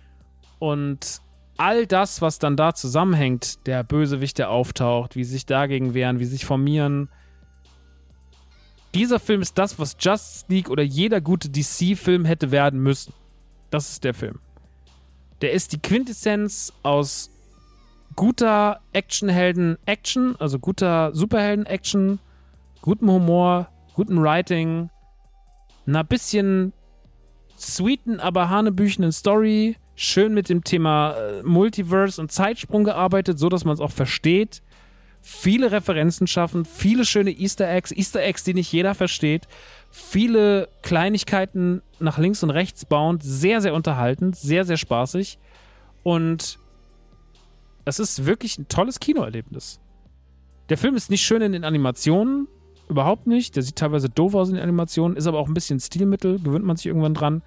Und all das, was dann da zusammenhängt, der Bösewicht, der auftaucht, wie sie sich dagegen wehren, wie sie sich formieren. Dieser Film ist das, was Justice League oder jeder gute DC-Film hätte werden müssen. Das ist der Film. Der ist die Quintessenz aus guter Actionhelden-Action, also guter Superhelden-Action, gutem Humor, gutem Writing, einer bisschen sweeten, aber hanebüchenen Story, schön mit dem Thema Multiverse und Zeitsprung gearbeitet, so dass man es auch versteht. Viele Referenzen schaffen, viele schöne Easter Eggs, die nicht jeder versteht. Viele Kleinigkeiten nach links und rechts bauend, sehr, sehr unterhaltend, sehr, sehr spaßig. Und es ist wirklich ein tolles Kinoerlebnis. Der Film ist nicht schön in den Animationen, überhaupt nicht. Der sieht teilweise doof aus in den Animationen, ist aber auch ein bisschen Stilmittel, gewöhnt man sich irgendwann dran.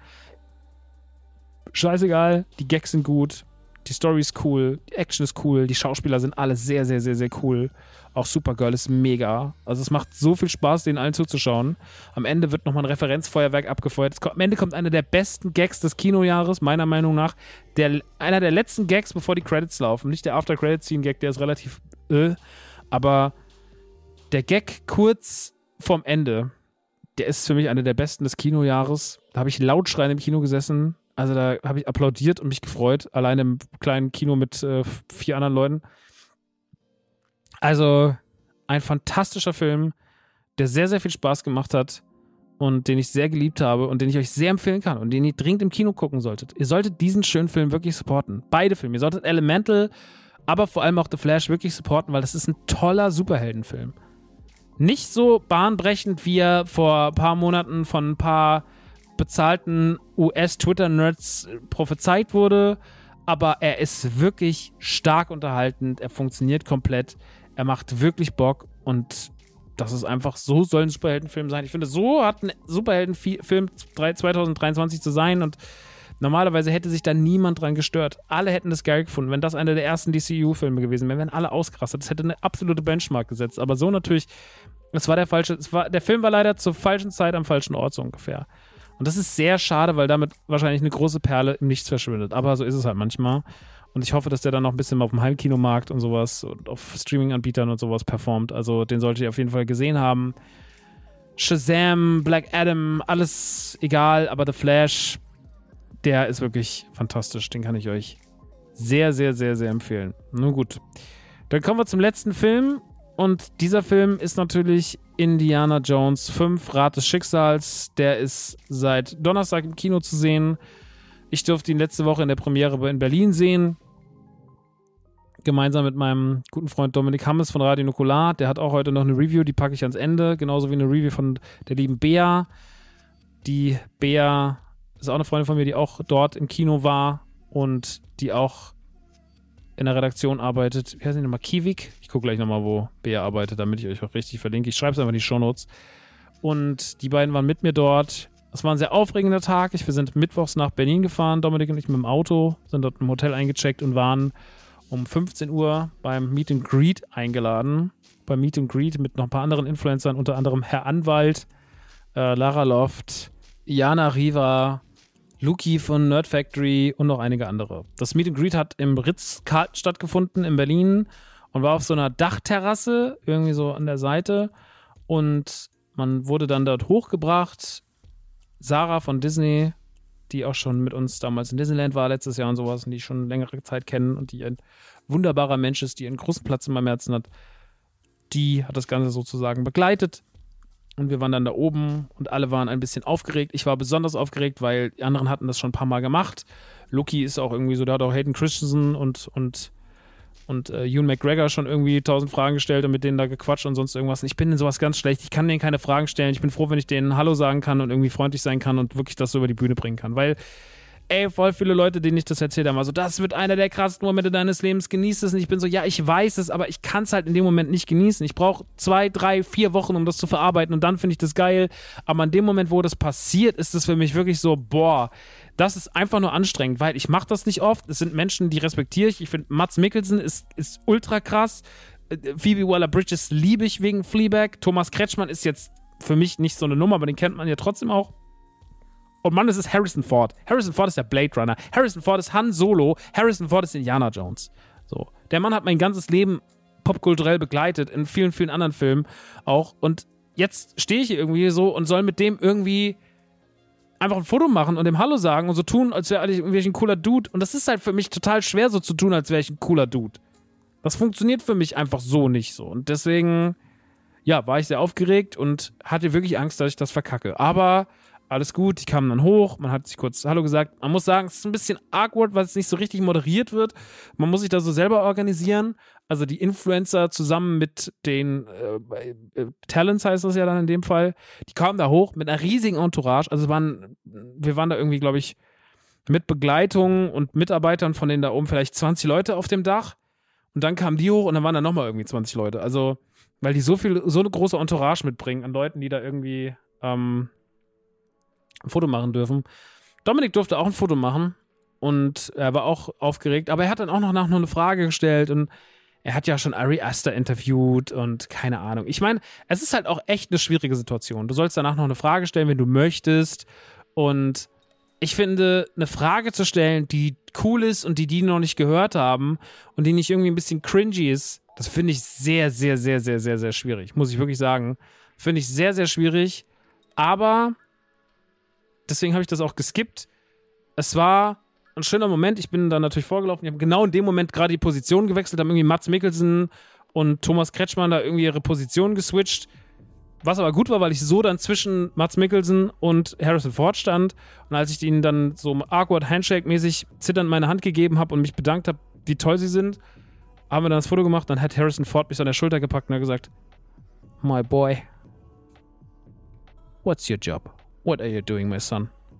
Scheißegal, die Gags sind gut, die Story ist cool, die Action ist cool, die Schauspieler sind alle sehr, sehr, sehr, sehr cool. Auch Supergirl ist mega. Also es macht so viel Spaß, denen allen zuzuschauen. Am Ende wird nochmal ein Referenzfeuerwerk abgefeuert. Am Ende kommt einer der besten Gags des Kinojahres, meiner Meinung nach. Einer der letzten Gags, bevor die Credits laufen. Nicht der After-Credits-Scene-Gag, der ist relativ aber der Gag kurz vorm Ende, der ist für mich einer der besten des Kinojahres. Da habe ich laut schreiend im Kino gesessen. Also da habe ich applaudiert und mich gefreut. Allein im kleinen Kino mit 4 anderen Leuten. Also ein fantastischer Film, der sehr, sehr viel Spaß gemacht hat und den ich sehr geliebt habe und den ich euch sehr empfehlen kann und den ihr dringend im Kino gucken solltet. Ihr solltet diesen schönen Film wirklich supporten. Beide Filme. Ihr solltet Elemental, aber vor allem auch The Flash wirklich supporten, weil das ist ein toller Superheldenfilm. Nicht so bahnbrechend, wie er vor ein paar Monaten von ein paar bezahlten US-Twitter-Nerds prophezeit wurde, aber er ist wirklich stark unterhaltend, er funktioniert komplett, er macht wirklich Bock und das ist einfach, so soll ein Superheldenfilm sein. Ich finde, so hat ein Superheldenfilm 2023 zu sein und normalerweise hätte sich da niemand dran gestört. Alle hätten das geil gefunden, wenn das einer der ersten DCU-Filme gewesen wäre, wären alle ausgerastet. Das hätte eine absolute Benchmark gesetzt, aber so natürlich, der Film war leider zur falschen Zeit am falschen Ort so ungefähr. Und das ist sehr schade, weil damit wahrscheinlich eine große Perle im Nichts verschwindet. Aber so ist es halt manchmal. Und ich hoffe, dass der dann noch ein bisschen auf dem Heimkinomarkt und sowas und auf Streaming-Anbietern und sowas performt. Also den solltet ihr auf jeden Fall gesehen haben. Shazam, Black Adam, alles egal, aber The Flash, der ist wirklich fantastisch. Den kann ich euch sehr, sehr, sehr, sehr empfehlen. Nun gut. Dann kommen wir zum letzten Film. Und dieser Film ist natürlich Indiana Jones 5, Rat des Schicksals. Der ist seit Donnerstag im Kino zu sehen. Ich durfte ihn letzte Woche in der Premiere in Berlin sehen. Gemeinsam mit meinem guten Freund Dominik Hammes von Radio Nukular. Der hat auch heute noch eine Review, die packe ich ans Ende. Genauso wie eine Review von der lieben Bea. Die Bea ist auch eine Freundin von mir, die auch dort im Kino war und die auch in der Redaktion arbeitet. Wie heißt die nochmal? Kiewig? Ich gucke gleich nochmal, wo Bea arbeitet, damit ich euch auch richtig verlinke. Ich schreibe es einfach in die Shownotes. Und die beiden waren mit mir dort. Es war ein sehr aufregender Tag. Wir sind mittwochs nach Berlin gefahren, Dominik und ich mit dem Auto, sind dort im Hotel eingecheckt und waren um 15 Uhr beim Meet and Greet eingeladen. Beim Meet and Greet mit noch ein paar anderen Influencern, unter anderem Herr Anwalt, Lara Loft, Jana Riva, Luki von Nerd Factory und noch einige andere. Das Meet and Greet hat im Ritz-Carlton stattgefunden in Berlin und war auf so einer Dachterrasse, irgendwie so an der Seite. Und man wurde dann dort hochgebracht. Sarah von Disney, die auch schon mit uns damals in Disneyland war letztes Jahr und sowas und die schon längere Zeit kennen und die ein wunderbarer Mensch ist, die einen großen Platz in meinem Herzen hat, die hat das Ganze sozusagen begleitet. Und wir waren dann da oben und alle waren ein bisschen aufgeregt. Ich war besonders aufgeregt, weil die anderen hatten das schon ein paar Mal gemacht. Loki ist auch irgendwie so, der hat auch Hayden Christensen und Ewan McGregor schon irgendwie 1000 Fragen gestellt und mit denen da gequatscht und sonst irgendwas. Ich bin in sowas ganz schlecht. Ich kann denen keine Fragen stellen. Ich bin froh, wenn ich denen Hallo sagen kann und irgendwie freundlich sein kann und wirklich das so über die Bühne bringen kann. Weil, voll viele Leute, denen ich das erzählt habe, also das wird einer der krassesten Momente deines Lebens, genieß es. Und ich bin so, ja, ich weiß es, aber ich kann es halt in dem Moment nicht genießen. Ich brauche 2, 3, 4 Wochen, um das zu verarbeiten und dann finde ich das geil. Aber in dem Moment, wo das passiert, ist es für mich wirklich so, boah, das ist einfach nur anstrengend, weil ich mache das nicht oft. Es sind Menschen, die respektiere ich. Ich finde, Mads Mikkelsen ist ultra krass. Phoebe Waller-Bridges liebe ich wegen Fleabag. Thomas Kretschmann ist jetzt für mich nicht so eine Nummer, aber den kennt man ja trotzdem auch. Und Mann, es ist Harrison Ford. Harrison Ford ist der Blade Runner. Harrison Ford ist Han Solo. Harrison Ford ist Indiana Jones. So. Der Mann hat mein ganzes Leben popkulturell begleitet, in vielen, vielen anderen Filmen auch. Und jetzt stehe ich hier irgendwie so und soll mit dem irgendwie einfach ein Foto machen und dem Hallo sagen und so tun, als wäre ich irgendwie ein cooler Dude. Und das ist halt für mich total schwer, so zu tun, als wäre ich ein cooler Dude. Das funktioniert für mich einfach so nicht so. Und deswegen, ja, war ich sehr aufgeregt und hatte wirklich Angst, dass ich das verkacke. Aber alles gut, die kamen dann hoch, man hat sich kurz Hallo gesagt. Man muss sagen, es ist ein bisschen awkward, weil es nicht so richtig moderiert wird. Man muss sich da so selber organisieren. Also die Influencer zusammen mit den Talents, heißt das ja dann in dem Fall, die kamen da hoch mit einer riesigen Entourage. Also wir waren da irgendwie, glaube ich, mit Begleitung und Mitarbeitern von denen da oben vielleicht 20 Leute auf dem Dach. Und dann kamen die hoch und dann waren da nochmal irgendwie 20 Leute. Also, weil die so eine große Entourage mitbringen an Leuten, die da irgendwie ein Foto machen dürfen. Dominik durfte auch ein Foto machen und er war auch aufgeregt, aber er hat dann auch noch eine Frage gestellt und er hat ja schon Ari Aster interviewt und keine Ahnung. Ich meine, es ist halt auch echt eine schwierige Situation. Du sollst danach noch eine Frage stellen, wenn du möchtest, und ich finde, eine Frage zu stellen, die cool ist und die noch nicht gehört haben und die nicht irgendwie ein bisschen cringy ist, das finde ich sehr, sehr, sehr, sehr, sehr, sehr schwierig, muss ich wirklich sagen. Finde ich sehr, sehr schwierig, aber deswegen habe ich das auch geskippt. Es war ein schöner Moment. Ich bin dann natürlich vorgelaufen. Ich habe genau in dem Moment gerade die Position gewechselt. Haben irgendwie Mads Mikkelsen und Thomas Kretschmann da irgendwie ihre Position geswitcht. Was aber gut war, weil ich so dann zwischen Mads Mikkelsen und Harrison Ford stand. Und als ich ihnen dann so awkward Handshake-mäßig zitternd meine Hand gegeben habe und mich bedankt habe, wie toll sie sind, haben wir dann das Foto gemacht. Dann hat Harrison Ford mich an der Schulter gepackt und hat gesagt, "My boy, what's your job? What are you doing, my son?"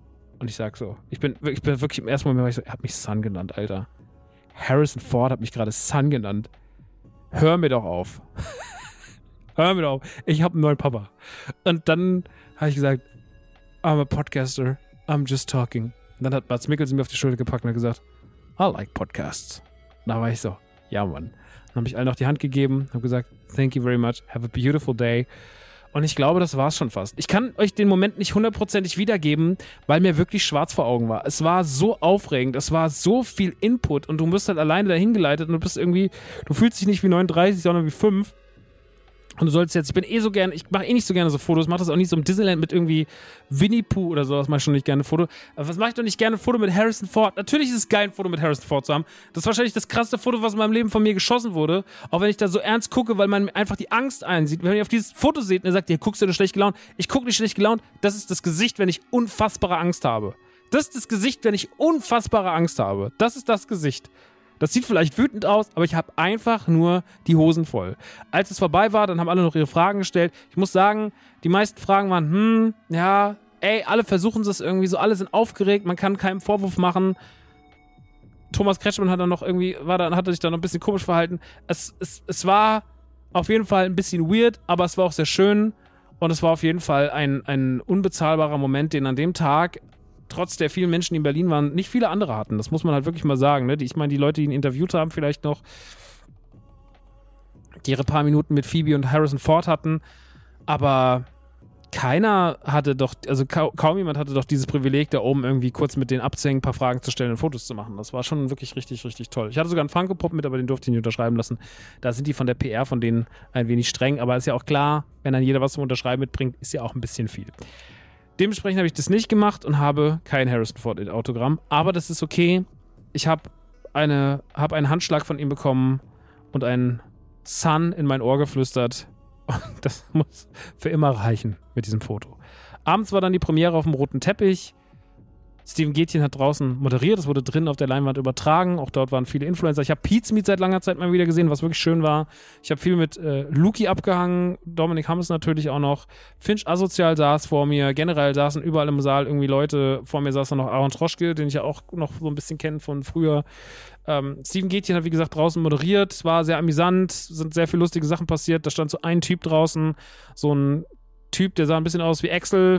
Und ich sag so, ich bin wirklich im ersten Moment, er hat mich Son genannt, Alter. Harrison Ford hat mich gerade Son genannt. Hör mir doch auf. Hör mir doch auf. Ich habe einen neuen Papa. Und dann habe ich gesagt, I'm a podcaster. I'm just talking. Und dann hat Mads Mikkelsen mir auf die Schulter gepackt und hat gesagt, I like podcasts. Und da war ich so, ja Mann. Dann habe ich allen noch die Hand gegeben, habe gesagt, thank you very much, have a beautiful day. Und ich glaube, das war es schon fast. Ich kann euch den Moment nicht 100% wiedergeben, weil mir wirklich schwarz vor Augen war. Es war so aufregend, es war so viel Input und du wirst halt alleine dahin geleitet und du bist irgendwie, du fühlst dich nicht wie 39, sondern wie 5. Und du sollst jetzt, ich mache nicht so gerne so Fotos, mache das auch nicht so im Disneyland mit irgendwie Winnie Pooh oder sowas, mache ich schon nicht gerne ein Foto. Aber was mache ich doch nicht gerne ein Foto mit Harrison Ford? Natürlich ist es geil, ein Foto mit Harrison Ford zu haben. Das ist wahrscheinlich das krasseste Foto, was in meinem Leben von mir geschossen wurde. Auch wenn ich da so ernst gucke, weil man einfach die Angst einsieht. Wenn ihr auf dieses Foto seht und ihr sagt, hier guckst du nicht schlecht gelaunt. Ich gucke nicht schlecht gelaunt. Das ist das Gesicht, wenn ich unfassbare Angst habe. Das ist das Gesicht, wenn ich unfassbare Angst habe. Das ist das Gesicht. Das sieht vielleicht wütend aus, aber ich habe einfach nur die Hosen voll. Als es vorbei war, dann haben alle noch ihre Fragen gestellt. Ich muss sagen, die meisten Fragen waren, alle versuchen es irgendwie so, alle sind aufgeregt, man kann keinen Vorwurf machen. Thomas Kretschmann hat dann noch irgendwie, hat sich dann noch ein bisschen komisch verhalten. Es war auf jeden Fall ein bisschen weird, aber es war auch sehr schön und es war auf jeden Fall ein unbezahlbarer Moment, den an dem Tag trotz der vielen Menschen, die in Berlin waren, nicht viele andere hatten. Das muss man halt wirklich mal sagen. Ne? Ich meine, die Leute, die ihn interviewt haben, vielleicht noch, die ihre paar Minuten mit Phoebe und Harrison Ford hatten, aber keiner hatte doch, also kaum jemand hatte doch dieses Privileg, da oben irgendwie kurz mit denen abzuhängen, ein paar Fragen zu stellen und Fotos zu machen. Das war schon wirklich richtig, richtig toll. Ich hatte sogar einen Funko-Pop mit, aber den durfte ich nicht unterschreiben lassen. Da sind die von der PR von denen ein wenig streng, aber ist ja auch klar, wenn dann jeder was zum Unterschreiben mitbringt, ist ja auch ein bisschen viel. Dementsprechend habe ich das nicht gemacht und habe kein Harrison Ford Autogramm. Aber das ist okay. Ich habe einen Handschlag von ihm bekommen und einen Son in mein Ohr geflüstert. Und das muss für immer reichen mit diesem Foto. Abends war dann die Premiere auf dem roten Teppich. Steven Gätjen hat draußen moderiert, es wurde drin auf der Leinwand übertragen, auch dort waren viele Influencer. Ich habe Pete Smith seit langer Zeit mal wieder gesehen, was wirklich schön war. Ich habe viel mit Luki abgehangen, Dominik Hammes natürlich auch noch. Finch Asozial saß vor mir, generell saßen überall im Saal irgendwie Leute. Vor mir saß dann noch Aaron Troschke, den ich ja auch noch so ein bisschen kenne von früher. Steven Gätjen hat wie gesagt draußen moderiert, es war sehr amüsant, sind sehr viele lustige Sachen passiert. Da stand so ein Typ draußen, so ein Typ, der sah ein bisschen aus wie Axel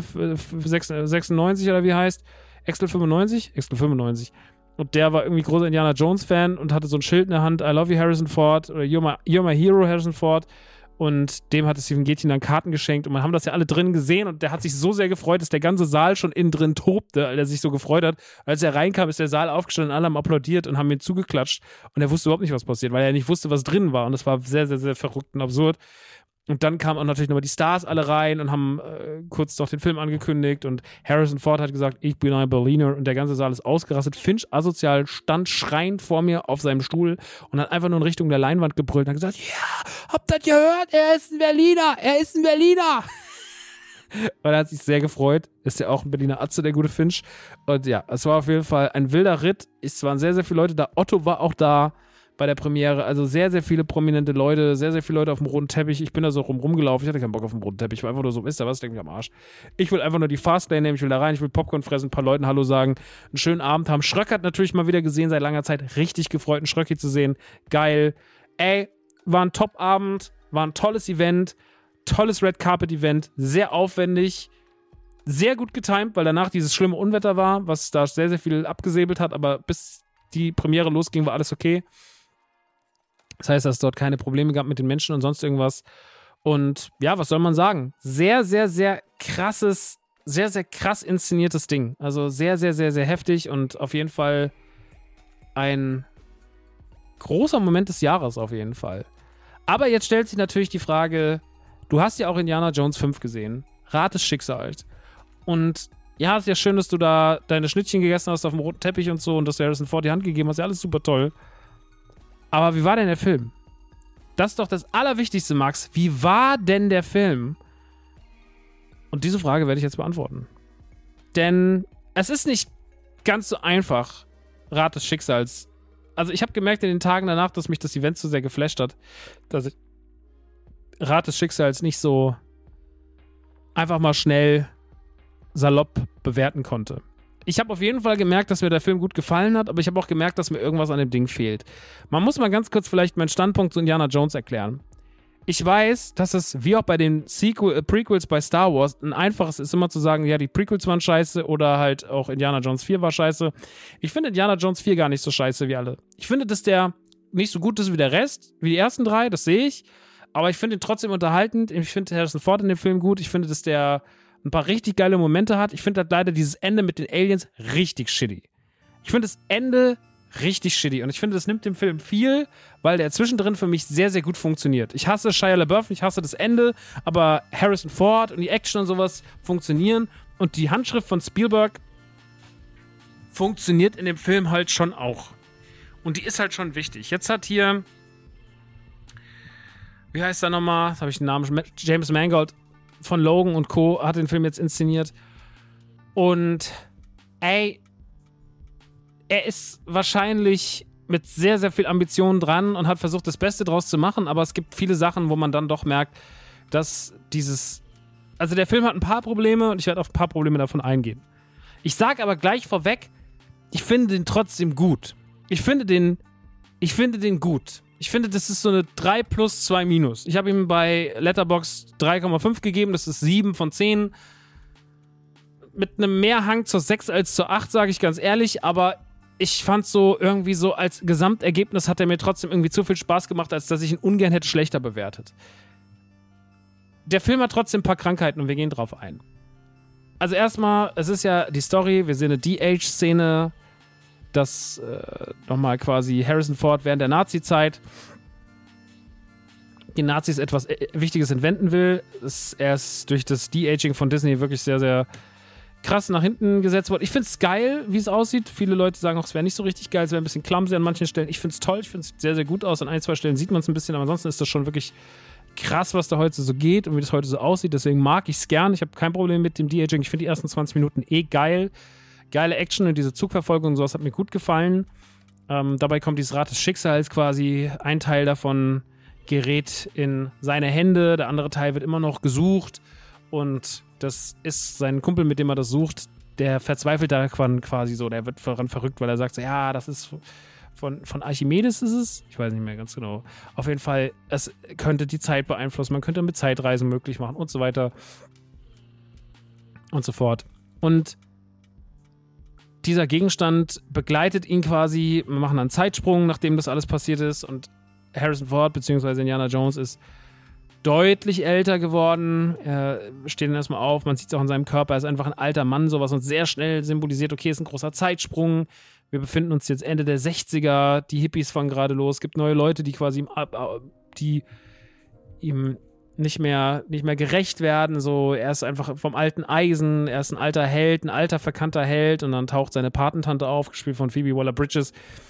96 oder wie heißt. Axel 95? Axel 95. Und der war irgendwie großer Indiana Jones-Fan und hatte so ein Schild in der Hand, I love you, Harrison Ford, oder You're my hero, Harrison Ford. Und dem hatte Steven Gätjen dann Karten geschenkt und man haben das ja alle drin gesehen und der hat sich so sehr gefreut, dass der ganze Saal schon innen drin tobte, weil er sich so gefreut hat. Als er reinkam, ist der Saal aufgestanden, alle haben applaudiert und haben ihm zugeklatscht und er wusste überhaupt nicht, was passiert, weil er nicht wusste, was drin war und das war sehr, sehr, sehr verrückt und absurd. Und dann kamen auch natürlich nochmal die Stars alle rein und haben kurz noch den Film angekündigt und Harrison Ford hat gesagt, ich bin ein Berliner und der ganze Saal ist ausgerastet. Finch Asozial stand schreiend vor mir auf seinem Stuhl und hat einfach nur in Richtung der Leinwand gebrüllt und hat gesagt, ja, habt ihr das gehört? Er ist ein Berliner, er ist ein Berliner. Und er hat sich sehr gefreut. Ist ja auch ein Berliner Atze, der gute Finch. Und ja, es war auf jeden Fall ein wilder Ritt. Es waren sehr, sehr viele Leute da. Otto war auch da bei der Premiere, also sehr, sehr viele prominente Leute, sehr, sehr viele Leute auf dem roten Teppich. Ich bin da so rumgelaufen, ich hatte keinen Bock auf den roten Teppich, ich war einfach nur so, wisst ihr was, denk mich am Arsch. Ich will einfach nur die Fastlane nehmen, ich will da rein, ich will Popcorn fressen, ein paar Leuten Hallo sagen, einen schönen Abend haben. Schröck hat natürlich mal wieder gesehen, seit langer Zeit, richtig gefreut, einen Schröcki zu sehen, geil. Ey, war ein Top-Abend, war ein tolles Event, tolles Red-Carpet-Event, sehr aufwendig, sehr gut getimt, weil danach dieses schlimme Unwetter war, was da sehr, sehr viel abgesäbelt hat, aber bis die Premiere losging, war alles okay. Das heißt, dass es dort keine Probleme gab mit den Menschen und sonst irgendwas. Und ja, was soll man sagen? Sehr, sehr, sehr krasses, sehr, sehr krass inszeniertes Ding. Also sehr, sehr, sehr, sehr heftig und auf jeden Fall ein großer Moment des Jahres auf jeden Fall. Aber jetzt stellt sich natürlich die Frage, du hast ja auch Indiana Jones 5 gesehen. Rat des Schicksals. Und ja, ist ja schön, dass du da deine Schnittchen gegessen hast auf dem roten Teppich und so und dass du Harrison Ford die Hand gegeben hast. Ja, alles super toll. Aber wie war denn der Film? Das ist doch das Allerwichtigste, Max. Wie war denn der Film? Und diese Frage werde ich jetzt beantworten. Denn es ist nicht ganz so einfach, Rat des Schicksals. Also ich habe gemerkt in den Tagen danach, dass mich das Event so sehr geflasht hat, dass ich Rat des Schicksals nicht so einfach mal schnell salopp bewerten konnte. ich habe auf jeden Fall gemerkt, dass mir der Film gut gefallen hat, aber ich habe auch gemerkt, dass mir irgendwas an dem Ding fehlt. Man muss mal ganz kurz vielleicht meinen Standpunkt zu Indiana Jones erklären. Ich weiß, dass es, wie auch bei den Prequels bei Star Wars, ein einfaches ist immer zu sagen, ja, die Prequels waren scheiße oder halt auch Indiana Jones 4 war scheiße. Ich finde Indiana Jones 4 gar nicht so scheiße wie alle. Ich finde, dass der nicht so gut ist wie der Rest, wie die ersten 3, das sehe ich. Aber ich finde ihn trotzdem unterhaltend. Ich finde Harrison Ford in dem Film gut. Ich finde, dass der ein paar richtig geile Momente hat. Ich finde halt leider dieses Ende mit den Aliens richtig shitty. Ich finde das Ende richtig shitty. Und ich finde, das nimmt dem Film viel, weil der zwischendrin für mich sehr, sehr gut funktioniert. Ich hasse Shia LaBeouf, ich hasse das Ende, aber Harrison Ford und die Action und sowas funktionieren. Und die Handschrift von Spielberg funktioniert in dem Film halt schon auch. Und die ist halt schon wichtig. Jetzt hat hier, wie heißt er nochmal? Jetzt habe ich den Namen. James Mangold von Logan und Co. hat den Film jetzt inszeniert. Und ey, er ist wahrscheinlich mit sehr, sehr viel Ambition dran und hat versucht, das Beste draus zu machen, aber es gibt viele Sachen, wo man dann doch merkt, dass also der Film hat ein paar Probleme und ich werde auf ein paar Probleme davon eingehen. Ich sage aber gleich vorweg, ich finde den trotzdem gut. Ich finde den gut. Ich finde, das ist so eine 3 plus 2 minus. Ich habe ihm bei Letterboxd 3,5 gegeben, das ist 7 von 10. Mit einem mehr Hang zur 6 als zur 8, sage ich ganz ehrlich, aber ich fand so irgendwie so als Gesamtergebnis hat er mir trotzdem irgendwie zu viel Spaß gemacht, als dass ich ihn ungern hätte schlechter bewertet. Der Film hat trotzdem ein paar Krankheiten und wir gehen drauf ein. Also erstmal, es ist ja die Story, wir sehen eine De-Age-Szene, dass nochmal quasi Harrison Ford während der Nazi-Zeit den Nazis etwas Wichtiges entwenden will. Er ist durch das De-Aging von Disney wirklich sehr, sehr krass nach hinten gesetzt worden. Ich finde es geil, wie es aussieht. Viele Leute sagen auch, es wäre nicht so richtig geil, es wäre ein bisschen clumsy an manchen Stellen. Ich finde es toll, ich finde es sehr, sehr gut aus. An ein, zwei Stellen sieht man es ein bisschen, aber ansonsten ist das schon wirklich krass, was da heute so geht und wie das heute so aussieht. Deswegen mag ich es gern. Ich habe kein Problem mit dem De-Aging. Ich finde die ersten 20 Minuten geil. Geile Action und diese Zugverfolgung und sowas hat mir gut gefallen. Dabei kommt dieses Rad des Schicksals quasi. Ein Teil davon gerät in seine Hände, der andere Teil wird immer noch gesucht und das ist sein Kumpel, mit dem er das sucht, der verzweifelt daran quasi so, der wird daran verrückt, weil er sagt so, ja, das ist von Archimedes ist es, ich weiß nicht mehr ganz genau. Auf jeden Fall, es könnte die Zeit beeinflussen, man könnte mit Zeitreisen möglich machen und so weiter und so fort. Und dieser Gegenstand begleitet ihn quasi, wir machen einen Zeitsprung, nachdem das alles passiert ist und Harrison Ford bzw. Indiana Jones ist deutlich älter geworden. Er steht dann erstmal auf, man sieht es auch in seinem Körper, er ist einfach ein alter Mann, sowas und sehr schnell symbolisiert, okay, ist ein großer Zeitsprung. Wir befinden uns jetzt Ende der 60er, die Hippies fangen gerade los, es gibt neue Leute, die quasi die ihm nicht mehr gerecht werden. So, er ist einfach vom alten Eisen, er ist ein alter Held, ein alter verkannter Held und dann taucht seine Patentante auf, gespielt von Phoebe Waller-Bridges.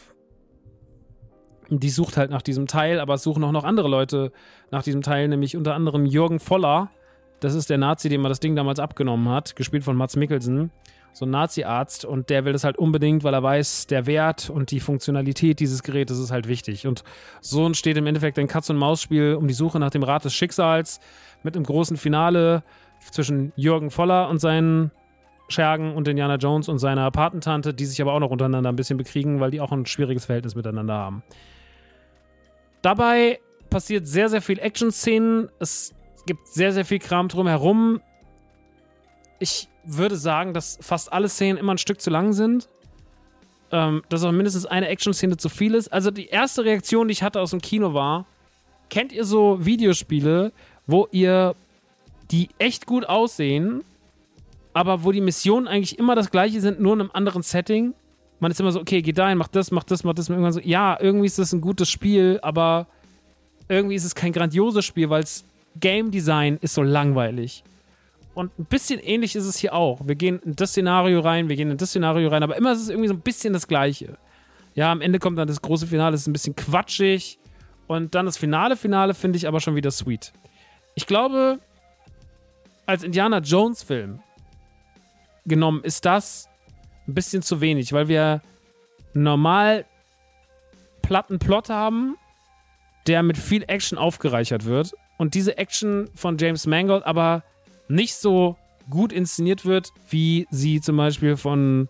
Die sucht halt nach diesem Teil, aber es suchen auch noch andere Leute nach diesem Teil, nämlich unter anderem Jürgen Voller. Das ist der Nazi, dem er das Ding damals abgenommen hat, gespielt von Mads Mikkelsen. So ein Nazi-Arzt und der will das halt unbedingt, weil er weiß, der Wert und die Funktionalität dieses Gerätes ist halt wichtig. Und so entsteht im Endeffekt ein Katz-und-Maus-Spiel um die Suche nach dem Rad des Schicksals mit einem großen Finale zwischen Jürgen Voller und seinen Schergen und Indiana Jones und seiner Patentante, die sich aber auch noch untereinander ein bisschen bekriegen, weil die auch ein schwieriges Verhältnis miteinander haben. Dabei passiert sehr, sehr viel Action-Szenen. Es gibt sehr, sehr viel Kram drumherum. Ich würde sagen, dass fast alle Szenen immer ein Stück zu lang sind. Dass auch mindestens eine Action-Szene zu viel ist. Also die erste Reaktion, die ich hatte aus dem Kino war, kennt ihr so Videospiele, wo die echt gut aussehen, aber wo die Missionen eigentlich immer das gleiche sind, nur in einem anderen Setting? Man ist immer so, okay, geh dahin, mach das. Und irgendwann so, ja, irgendwie ist das ein gutes Spiel, aber irgendwie ist es kein grandioses Spiel, weil das Game Design ist so langweilig. Und ein bisschen ähnlich ist es hier auch. Wir gehen in das Szenario rein, aber immer ist es irgendwie so ein bisschen das Gleiche. Ja, am Ende kommt dann das große Finale, das ist ein bisschen quatschig. Und dann das Finale finde ich aber schon wieder sweet. Ich glaube, als Indiana Jones Film genommen ist das ein bisschen zu wenig, weil wir normal platten Plot haben, der mit viel Action aufgereichert wird und diese Action von James Mangold aber nicht so gut inszeniert wird, wie sie zum Beispiel von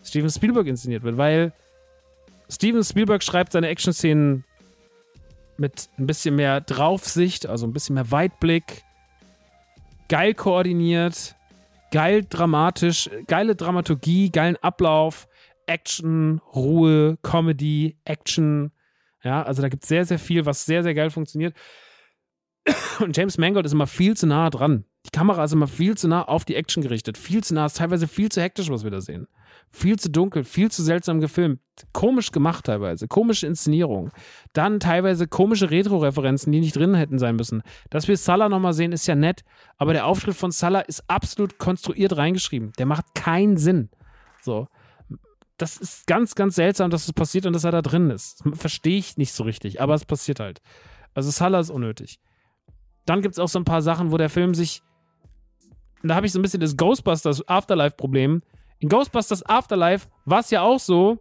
Steven Spielberg inszeniert wird, weil Steven Spielberg schreibt seine Action-Szenen mit ein bisschen mehr Draufsicht, also ein bisschen mehr Weitblick, geil koordiniert, geil dramatisch, geile Dramaturgie, geilen Ablauf, Action, Ruhe, Comedy, Action. Ja, also da gibt es sehr, sehr viel, was sehr, sehr geil funktioniert. Und James Mangold ist immer viel zu nah dran. Die Kamera ist immer viel zu nah auf die Action gerichtet. Viel zu nah, ist teilweise viel zu hektisch, was wir da sehen. Viel zu dunkel, viel zu seltsam gefilmt. Komisch gemacht teilweise. Komische Inszenierung. Dann teilweise komische Retro-Referenzen, die nicht drin hätten sein müssen. Dass wir Salah nochmal sehen, ist ja nett. Aber der Auftritt von Salah ist absolut konstruiert reingeschrieben. Der macht keinen Sinn. So. Das ist ganz, ganz seltsam, dass es passiert und dass er da drin ist. Das verstehe ich nicht so richtig, aber es passiert halt. Also Salah ist unnötig. Dann gibt es auch so ein paar Sachen, wo der Film sich, und da habe ich so ein bisschen das Ghostbusters Afterlife-Problem. In Ghostbusters Afterlife war es ja auch so,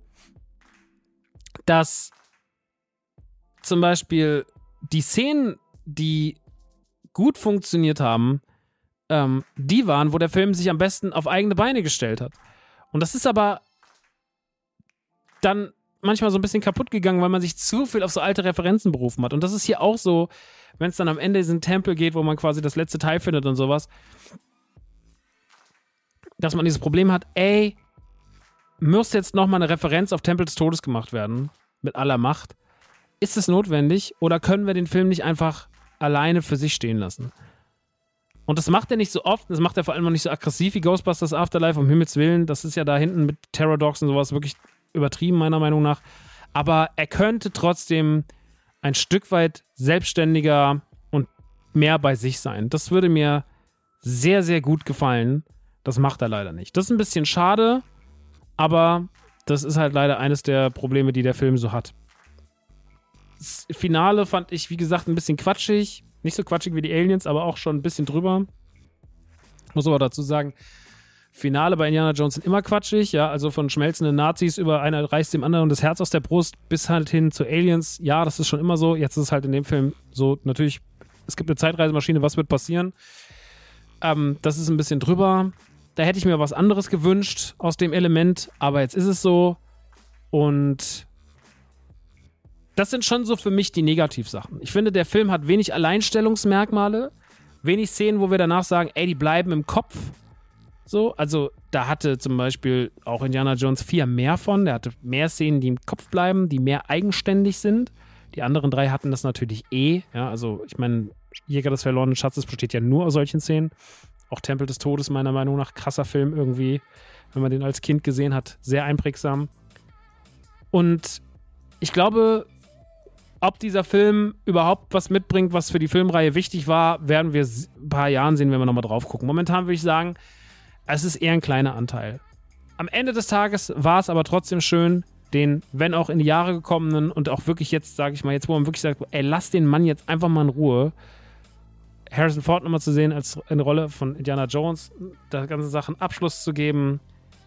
dass zum Beispiel die Szenen, die gut funktioniert haben, die waren, wo der Film sich am besten auf eigene Beine gestellt hat. Und das ist aber dann manchmal so ein bisschen kaputt gegangen, weil man sich zu viel auf so alte Referenzen berufen hat. Und das ist hier auch so, wenn es dann am Ende in diesen Tempel geht, wo man quasi das letzte Teil findet und sowas, dass man dieses Problem hat, muss jetzt nochmal eine Referenz auf Tempel des Todes gemacht werden, mit aller Macht. Ist es notwendig oder können wir den Film nicht einfach alleine für sich stehen lassen? Und das macht er nicht so oft, das macht er vor allem noch nicht so aggressiv wie Ghostbusters Afterlife, um Himmels Willen. Das ist ja da hinten mit Terror Dogs und sowas wirklich übertrieben, meiner Meinung nach. Aber er könnte trotzdem ein Stück weit selbstständiger und mehr bei sich sein. Das würde mir sehr, sehr gut gefallen. Das macht er leider nicht. Das ist ein bisschen schade, aber das ist halt leider eines der Probleme, die der Film so hat. Das Finale fand ich, wie gesagt, ein bisschen quatschig. Nicht so quatschig wie die Aliens, aber auch schon ein bisschen drüber. Muss aber dazu sagen, Finale bei Indiana Jones sind immer quatschig, ja, also von schmelzenden Nazis über einer reißt dem anderen das Herz aus der Brust bis halt hin zu Aliens. Ja, das ist schon immer so. Jetzt ist es halt in dem Film so, natürlich, es gibt eine Zeitreisemaschine, was wird passieren? Das ist ein bisschen drüber. Da hätte ich mir was anderes gewünscht aus dem Element, aber jetzt ist es so. Und das sind schon so für mich die Negativsachen. Ich finde, der Film hat wenig Alleinstellungsmerkmale, wenig Szenen, wo wir danach sagen, die bleiben im Kopf. So, also da hatte zum Beispiel auch Indiana Jones 4 mehr von. Der hatte mehr Szenen, die im Kopf bleiben, die mehr eigenständig sind. Die anderen 3 hatten das natürlich ja, also ich meine, Jäger des verlorenen Schatzes besteht ja nur aus solchen Szenen. Auch Tempel des Todes, meiner Meinung nach, krasser Film irgendwie, wenn man den als Kind gesehen hat, sehr einprägsam. Und ich glaube, ob dieser Film überhaupt was mitbringt, was für die Filmreihe wichtig war, werden wir ein paar Jahren sehen, wenn wir nochmal drauf gucken. Momentan würde ich sagen, es ist eher ein kleiner Anteil. Am Ende des Tages war es aber trotzdem schön, den, wenn auch in die Jahre gekommenen und auch wirklich jetzt, sage ich mal, jetzt wo man wirklich sagt, lass den Mann jetzt einfach mal in Ruhe, Harrison Ford nochmal zu sehen als eine Rolle von Indiana Jones, der ganzen Sachen Abschluss zu geben.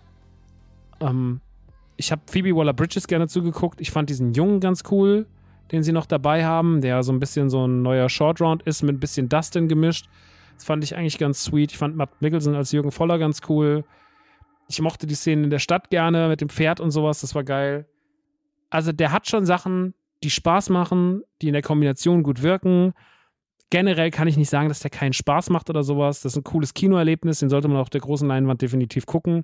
Ich habe Phoebe Waller-Bridges gerne zugeguckt. Ich fand diesen Jungen ganz cool, den sie noch dabei haben, der so ein bisschen so ein neuer Short Round ist, mit ein bisschen Dustin gemischt. Das fand ich eigentlich ganz sweet. Ich fand Matt Mikkelsen als Jürgen Voller ganz cool. Ich mochte die Szenen in der Stadt gerne mit dem Pferd und sowas. Das war geil. Also der hat schon Sachen, die Spaß machen, die in der Kombination gut wirken. Generell kann ich nicht sagen, dass der keinen Spaß macht oder sowas. Das ist ein cooles Kinoerlebnis. Den sollte man auf der großen Leinwand definitiv gucken.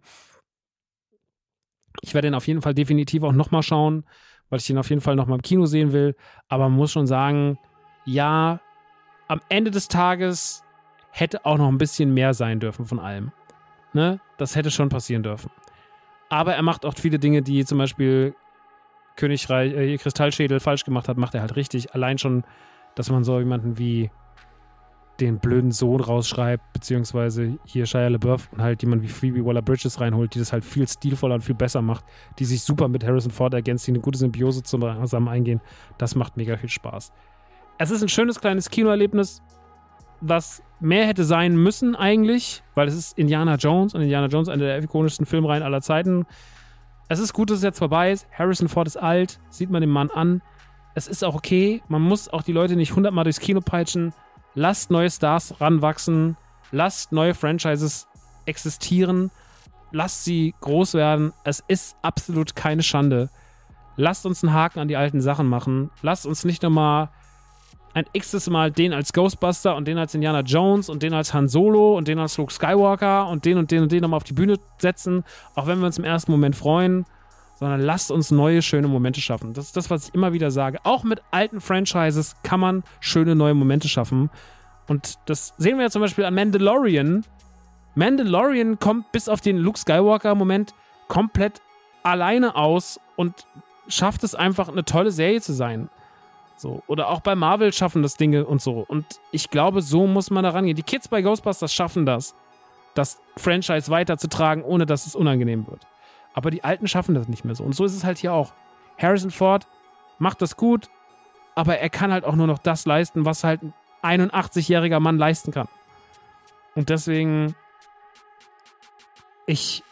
Ich werde den auf jeden Fall definitiv auch nochmal schauen, weil ich den auf jeden Fall nochmal im Kino sehen will. Aber man muss schon sagen, ja, am Ende des Tages hätte auch noch ein bisschen mehr sein dürfen von allem. Ne? Das hätte schon passieren dürfen. Aber er macht auch viele Dinge, die zum Beispiel Königreich, Kristallschädel falsch gemacht hat, macht er halt richtig. Allein schon, dass man so jemanden wie den blöden Sohn rausschreibt, beziehungsweise hier Shia LaBeouf und halt jemand wie Phoebe Waller-Bridges reinholt, die das halt viel stilvoller und viel besser macht, die sich super mit Harrison Ford ergänzt, die eine gute Symbiose zusammen eingehen. Das macht mega viel Spaß. Es ist ein schönes kleines Kinoerlebnis, was mehr hätte sein müssen eigentlich, weil es ist Indiana Jones und Indiana Jones eine der ikonischsten Filmreihen aller Zeiten. Es ist gut, dass es jetzt vorbei ist. Harrison Ford ist alt, sieht man dem Mann an. Es ist auch okay. Man muss auch die Leute nicht 100-mal durchs Kino peitschen. Lasst neue Stars ranwachsen. Lasst neue Franchises existieren. lasst sie groß werden. Es ist absolut keine Schande. Lasst uns einen Haken an die alten Sachen machen. Lasst uns nicht nochmal ein x-tes Mal den als Ghostbuster und den als Indiana Jones und den als Han Solo und den als Luke Skywalker und den nochmal auf die Bühne setzen, auch wenn wir uns im ersten Moment freuen, sondern lasst uns neue, schöne Momente schaffen. Das ist das, was ich immer wieder sage. Auch mit alten Franchises kann man schöne, neue Momente schaffen. Und das sehen wir ja zum Beispiel an Mandalorian. Mandalorian kommt bis auf den Luke Skywalker-Moment komplett alleine aus und schafft es einfach, eine tolle Serie zu sein. So. Oder auch bei Marvel schaffen das Dinge und so. Und ich glaube, so muss man da rangehen. Die Kids bei Ghostbusters schaffen das Franchise weiterzutragen, ohne dass es unangenehm wird. Aber die Alten schaffen das nicht mehr so. Und so ist es halt hier auch. Harrison Ford macht das gut, aber er kann halt auch nur noch das leisten, was halt ein 81-jähriger Mann leisten kann. Und deswegen, ich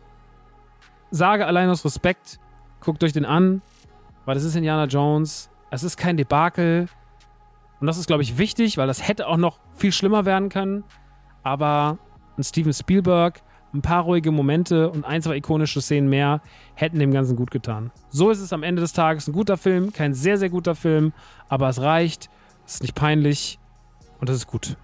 sage allein aus Respekt, guckt euch den an, weil das ist Indiana Jones. Es ist kein Debakel. Und das ist, glaube ich, wichtig, weil das hätte auch noch viel schlimmer werden können. Aber ein Steven Spielberg, ein paar ruhige Momente und ein, zwei ikonische Szenen mehr hätten dem Ganzen gut getan. So ist es am Ende des Tages ein guter Film, kein sehr, sehr guter Film, aber es reicht, es ist nicht peinlich und das ist gut.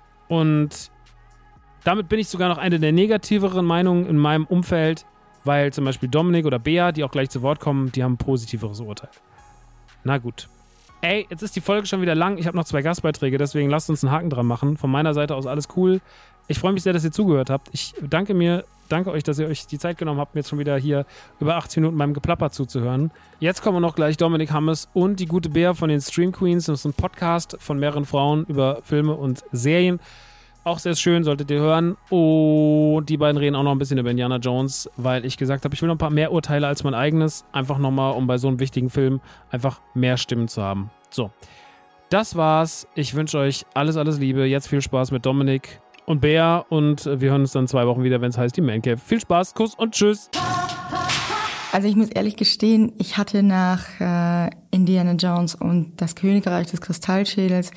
Und damit bin ich sogar noch eine der negativeren Meinungen in meinem Umfeld, weil zum Beispiel Dominik oder Bea, die auch gleich zu Wort kommen, die haben ein positiveres Urteil. Na gut. Ey, jetzt ist die Folge schon wieder lang. Ich habe noch 2 Gastbeiträge, deswegen lasst uns einen Haken dran machen. Von meiner Seite aus alles cool. Ich freue mich sehr, dass ihr zugehört habt. Ich danke euch, dass ihr euch die Zeit genommen habt, mir jetzt schon wieder hier über 80 Minuten beim Geplapper zuzuhören. Jetzt kommen noch gleich Dominik Hammes und die gute Bea von den Stream Queens. Das ist ein Podcast von mehreren Frauen über Filme und Serien. Auch sehr schön, solltet ihr hören. Und die beiden reden auch noch ein bisschen über Indiana Jones, weil ich gesagt habe, ich will noch ein paar mehr Urteile als mein eigenes. Einfach nochmal, um bei so einem wichtigen Film einfach mehr Stimmen zu haben. So, das war's. Ich wünsche euch alles, alles Liebe. Jetzt viel Spaß mit Dominik und Bea und wir hören uns dann 2 Wochen wieder, wenn es heißt die Man Cave. Viel Spaß, Kuss und Tschüss. Also ich muss ehrlich gestehen, ich hatte nach Indiana Jones und das Königreich des Kristallschädels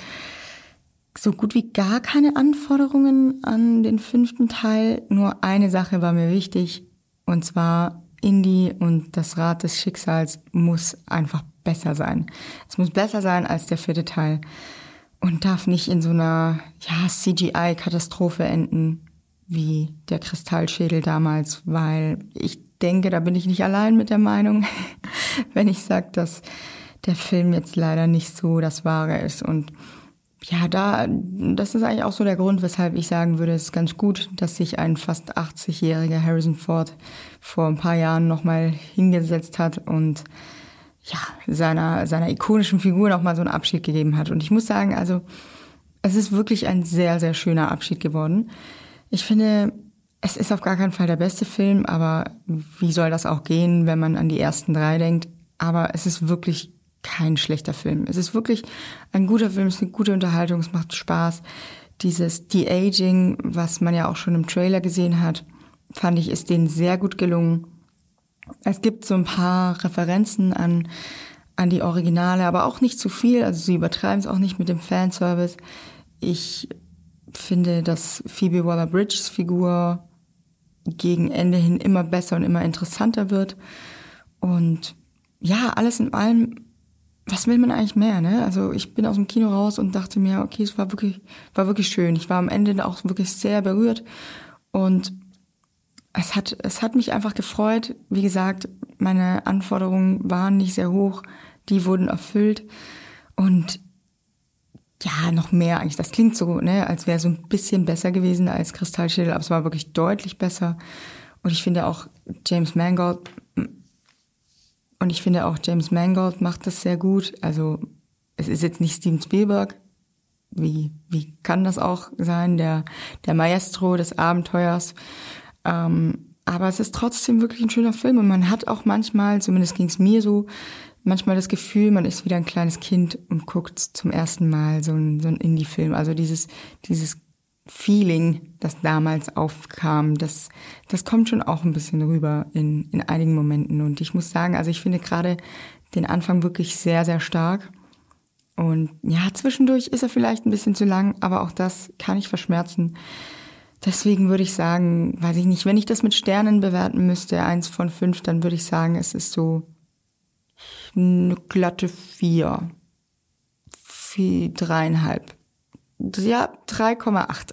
so gut wie gar keine Anforderungen an den 5. Teil. Nur eine Sache war mir wichtig, und zwar Indy und das Rad des Schicksals muss einfach besser sein. Es muss besser sein als der 4. Teil und darf nicht in so einer CGI-Katastrophe enden wie der Kristallschädel damals, weil ich denke, da bin ich nicht allein mit der Meinung, wenn ich sage, dass der Film jetzt leider nicht so das Wahre ist. Und ja, das ist eigentlich auch so der Grund, weshalb ich sagen würde, es ist ganz gut, dass sich ein fast 80-jähriger Harrison Ford vor ein paar Jahren nochmal hingesetzt hat und ja, seiner ikonischen Figur nochmal so einen Abschied gegeben hat. Und ich muss sagen, also es ist wirklich ein sehr, sehr schöner Abschied geworden. Ich finde, es ist auf gar keinen Fall der beste Film, aber wie soll das auch gehen, wenn man an die ersten 3 denkt? Aber es ist wirklich kein schlechter Film. Es ist wirklich ein guter Film, es ist eine gute Unterhaltung, es macht Spaß. Dieses De-Aging, was man ja auch schon im Trailer gesehen hat, fand ich, ist denen sehr gut gelungen. Es gibt so ein paar Referenzen an die Originale, aber auch nicht zu viel. Also sie übertreiben es auch nicht mit dem Fanservice. Ich finde, dass Phoebe Waller-Bridges Figur gegen Ende hin immer besser und immer interessanter wird. Und ja, alles in allem, was will man eigentlich mehr, ne? Also ich bin aus dem Kino raus und dachte mir, okay, es war wirklich schön. Ich war am Ende auch wirklich sehr berührt und es hat mich einfach gefreut. Wie gesagt, meine Anforderungen waren nicht sehr hoch, die wurden erfüllt und ja, noch mehr eigentlich. Das klingt so, ne, als wäre so ein bisschen besser gewesen als Kristallschädel, aber es war wirklich deutlich besser. Und ich finde auch James Mangold macht das sehr gut. Also es ist jetzt nicht Steven Spielberg. Wie kann das auch sein? Der Maestro des Abenteuers. Aber es ist trotzdem wirklich ein schöner Film. Und man hat auch manchmal, zumindest ging es mir so, manchmal das Gefühl, man ist wieder ein kleines Kind und guckt zum ersten Mal so ein Indie-Film. Also dieses Feeling, das damals aufkam, das kommt schon auch ein bisschen rüber in einigen Momenten. Und ich muss sagen, also ich finde gerade den Anfang wirklich sehr, sehr stark. Und ja, zwischendurch ist er vielleicht ein bisschen zu lang, aber auch das kann ich verschmerzen. Deswegen würde ich sagen, weiß ich nicht, wenn ich das mit Sternen bewerten müsste, 1 von 5, dann würde ich sagen, es ist so eine glatte 4. 3,5. Ja, 3,8.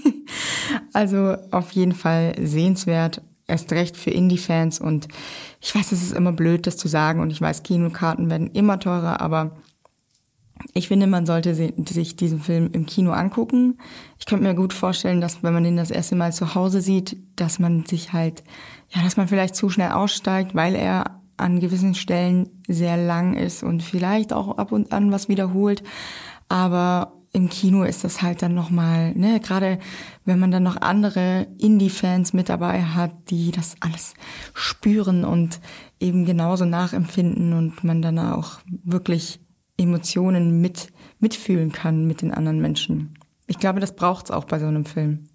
Also auf jeden Fall sehenswert, erst recht für Indie-Fans. Und ich weiß, es ist immer blöd, das zu sagen. Und ich weiß, Kinokarten werden immer teurer, aber ich finde, man sollte sich diesen Film im Kino angucken. Ich könnte mir gut vorstellen, dass wenn man den das erste Mal zu Hause sieht, dass man dass man vielleicht zu schnell aussteigt, weil er an gewissen Stellen sehr lang ist und vielleicht auch ab und an was wiederholt. Aber im Kino ist das halt dann nochmal, gerade wenn man dann noch andere Indie-Fans mit dabei hat, die das alles spüren und eben genauso nachempfinden und man dann auch wirklich Emotionen mitfühlen kann mit den anderen Menschen. Ich glaube, das braucht's auch bei so einem Film.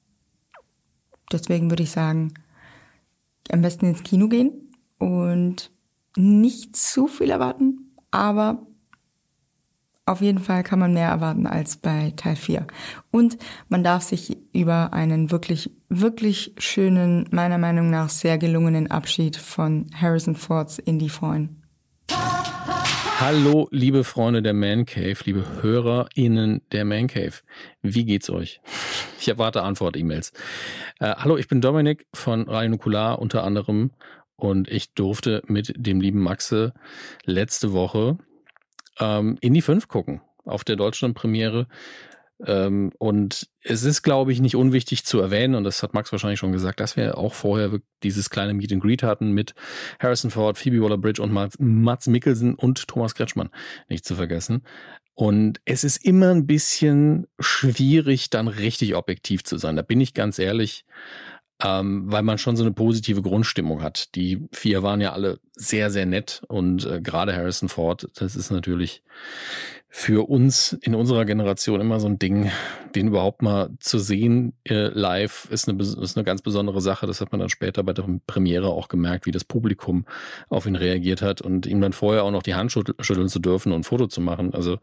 Deswegen würde ich sagen, am besten ins Kino gehen und nicht zu viel erwarten, aber auf jeden Fall kann man mehr erwarten als bei Teil 4. Und man darf sich über einen wirklich, wirklich schönen, meiner Meinung nach sehr gelungenen Abschied von Harrison Fords Indy freuen. Hallo, liebe Freunde der Man Cave, liebe HörerInnen der Man Cave. Wie geht's euch? Ich erwarte Antwort-E-Mails. Hallo, ich bin Dominik von Radio Nukular unter anderem und ich durfte mit dem lieben Maxe letzte Woche Indy 5 gucken auf der Deutschland-Premiere. Und es ist, glaube ich, nicht unwichtig zu erwähnen, und das hat Max wahrscheinlich schon gesagt, dass wir auch vorher dieses kleine Meet and Greet hatten mit Harrison Ford, Phoebe Waller-Bridge und Mads Mikkelsen und Thomas Kretschmann, nicht zu vergessen. Und es ist immer ein bisschen schwierig, dann richtig objektiv zu sein. Da bin ich ganz ehrlich, weil man schon so eine positive Grundstimmung hat. Die 4 waren ja alle sehr, sehr nett und gerade Harrison Ford, das ist natürlich für uns in unserer Generation immer so ein Ding, den überhaupt mal zu sehen live ist eine ganz besondere Sache. Das hat man dann später bei der Premiere auch gemerkt, wie das Publikum auf ihn reagiert hat und ihm dann vorher auch noch die Hand schütteln zu dürfen und ein Foto zu machen. Also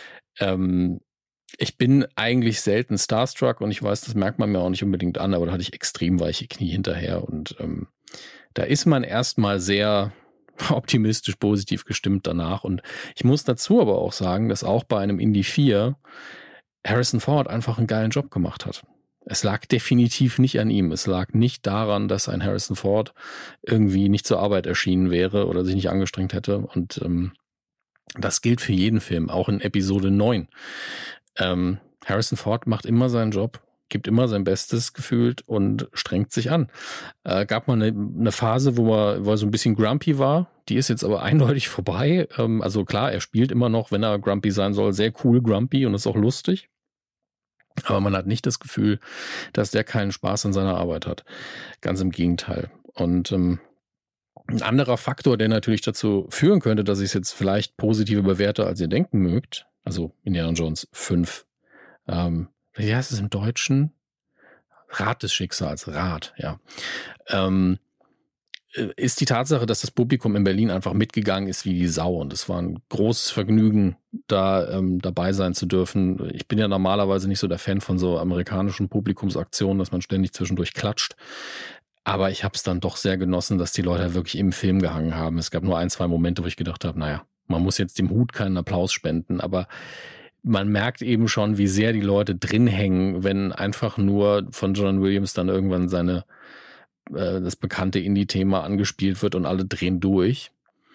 ich bin eigentlich selten starstruck und ich weiß, das merkt man mir auch nicht unbedingt an, aber da hatte ich extrem weiche Knie hinterher und da ist man erstmal sehr optimistisch, positiv gestimmt danach. Und ich muss dazu aber auch sagen, dass auch bei einem Indy 4 Harrison Ford einfach einen geilen Job gemacht hat. Es lag definitiv nicht an ihm. Es lag nicht daran, dass ein Harrison Ford irgendwie nicht zur Arbeit erschienen wäre oder sich nicht angestrengt hätte. Und das gilt für jeden Film, auch in Episode 9. Harrison Ford macht immer seinen Job, gibt immer sein Bestes gefühlt und strengt sich an. Gab mal eine Phase, wo er so ein bisschen grumpy war. Die ist jetzt aber eindeutig vorbei. Also klar, er spielt immer noch, wenn er grumpy sein soll, sehr cool grumpy und ist auch lustig. Aber man hat nicht das Gefühl, dass der keinen Spaß an seiner Arbeit hat. Ganz im Gegenteil. Und ein anderer Faktor, der natürlich dazu führen könnte, dass ich es jetzt vielleicht positiver bewerte, als ihr denken mögt, also Indiana Jones 5, wie heißt es im Deutschen? Rat des Schicksals, ja. Ist die Tatsache, dass das Publikum in Berlin einfach mitgegangen ist wie die Sau. Und es war ein großes Vergnügen, da dabei sein zu dürfen. Ich bin ja normalerweise nicht so der Fan von so amerikanischen Publikumsaktionen, dass man ständig zwischendurch klatscht. Aber ich habe es dann doch sehr genossen, dass die Leute wirklich im Film gehangen haben. Es gab nur 1-2 Momente, wo ich gedacht habe, naja, man muss jetzt dem Hut keinen Applaus spenden, aber man merkt eben schon, wie sehr die Leute drin hängen, wenn einfach nur von John Williams dann irgendwann das bekannte Indie-Thema angespielt wird und alle drehen durch.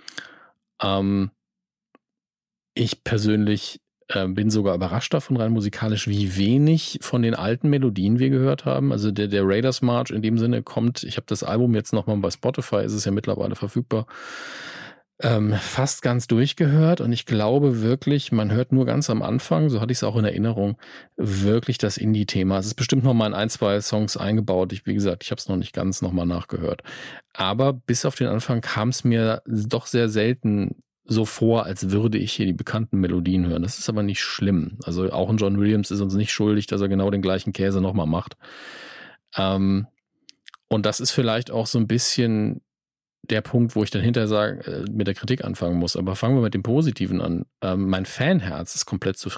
Ich persönlich bin sogar überrascht davon, rein musikalisch, wie wenig von den alten Melodien wir gehört haben. Also der Raiders March in dem Sinne kommt, ich habe das Album jetzt nochmal bei Spotify, ist es ja mittlerweile verfügbar, fast ganz durchgehört und ich glaube wirklich, man hört nur ganz am Anfang, so hatte ich es auch in Erinnerung, wirklich das Indie-Thema. Es ist bestimmt noch mal in 1-2 Songs eingebaut. Wie gesagt, ich habe es noch nicht ganz nochmal nachgehört. Aber bis auf den Anfang kam es mir doch sehr selten so vor, als würde ich hier die bekannten Melodien hören. Das ist aber nicht schlimm. Also auch ein John Williams ist uns nicht schuldig, dass er genau den gleichen Käse nochmal macht. Und das ist vielleicht auch so ein bisschen der Punkt, wo ich dann hinterher mit der Kritik anfangen muss. Aber fangen wir mit dem Positiven an. Mein Fanherz ist komplett zufrieden.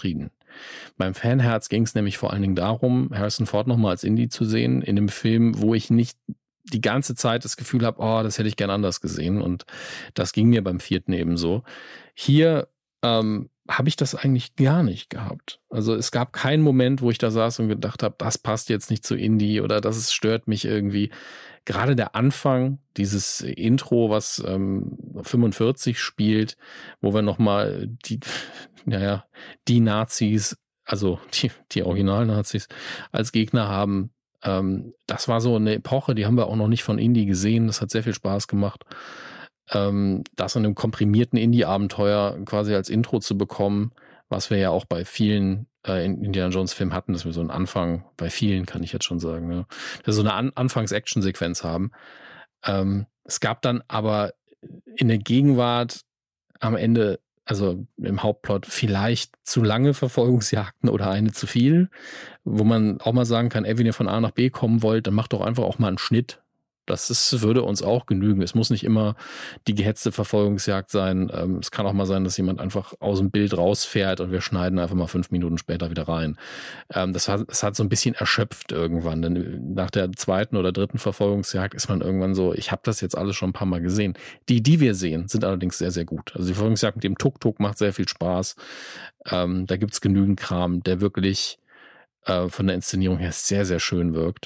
Beim Fanherz ging es nämlich vor allen Dingen darum, Harrison Ford nochmal als Indy zu sehen, in einem Film, wo ich nicht die ganze Zeit das Gefühl habe, oh, das hätte ich gern anders gesehen. Und das ging mir beim 4. ebenso. Hier habe ich das eigentlich gar nicht gehabt. Also es gab keinen Moment, wo ich da saß und gedacht habe, das passt jetzt nicht zu Indy oder das stört mich irgendwie. Gerade der Anfang, dieses Intro, was 45 spielt, wo wir nochmal die Nazis, also die Original-Nazis als Gegner haben, das war so eine Epoche, die haben wir auch noch nicht von Indy gesehen. Das hat sehr viel Spaß gemacht. Das in einem komprimierten Indie-Abenteuer quasi als Intro zu bekommen, was wir ja auch bei vielen Indiana Jones-Filmen hatten, dass wir so einen Anfang, bei vielen kann ich jetzt schon sagen, ja, dass wir so eine Anfangs-Action-Sequenz haben. Es gab dann aber in der Gegenwart am Ende, also im Hauptplot, vielleicht zu lange Verfolgungsjagden oder eine zu viel, wo man auch mal sagen kann, ey, wenn ihr von A nach B kommen wollt, dann macht doch einfach auch mal einen Schnitt. Würde uns auch genügen. Es muss nicht immer die gehetzte Verfolgungsjagd sein. Es kann auch mal sein, dass jemand einfach aus dem Bild rausfährt und wir schneiden einfach mal 5 Minuten später wieder rein. Das hat so ein bisschen erschöpft irgendwann. Denn nach der 2. oder 3. Verfolgungsjagd ist man irgendwann so, ich habe das jetzt alles schon ein paar Mal gesehen. Die wir sehen, sind allerdings sehr, sehr gut. Also die Verfolgungsjagd mit dem Tuk-Tuk macht sehr viel Spaß. Da gibt's genügend Kram, der wirklich von der Inszenierung her sehr, sehr schön wirkt.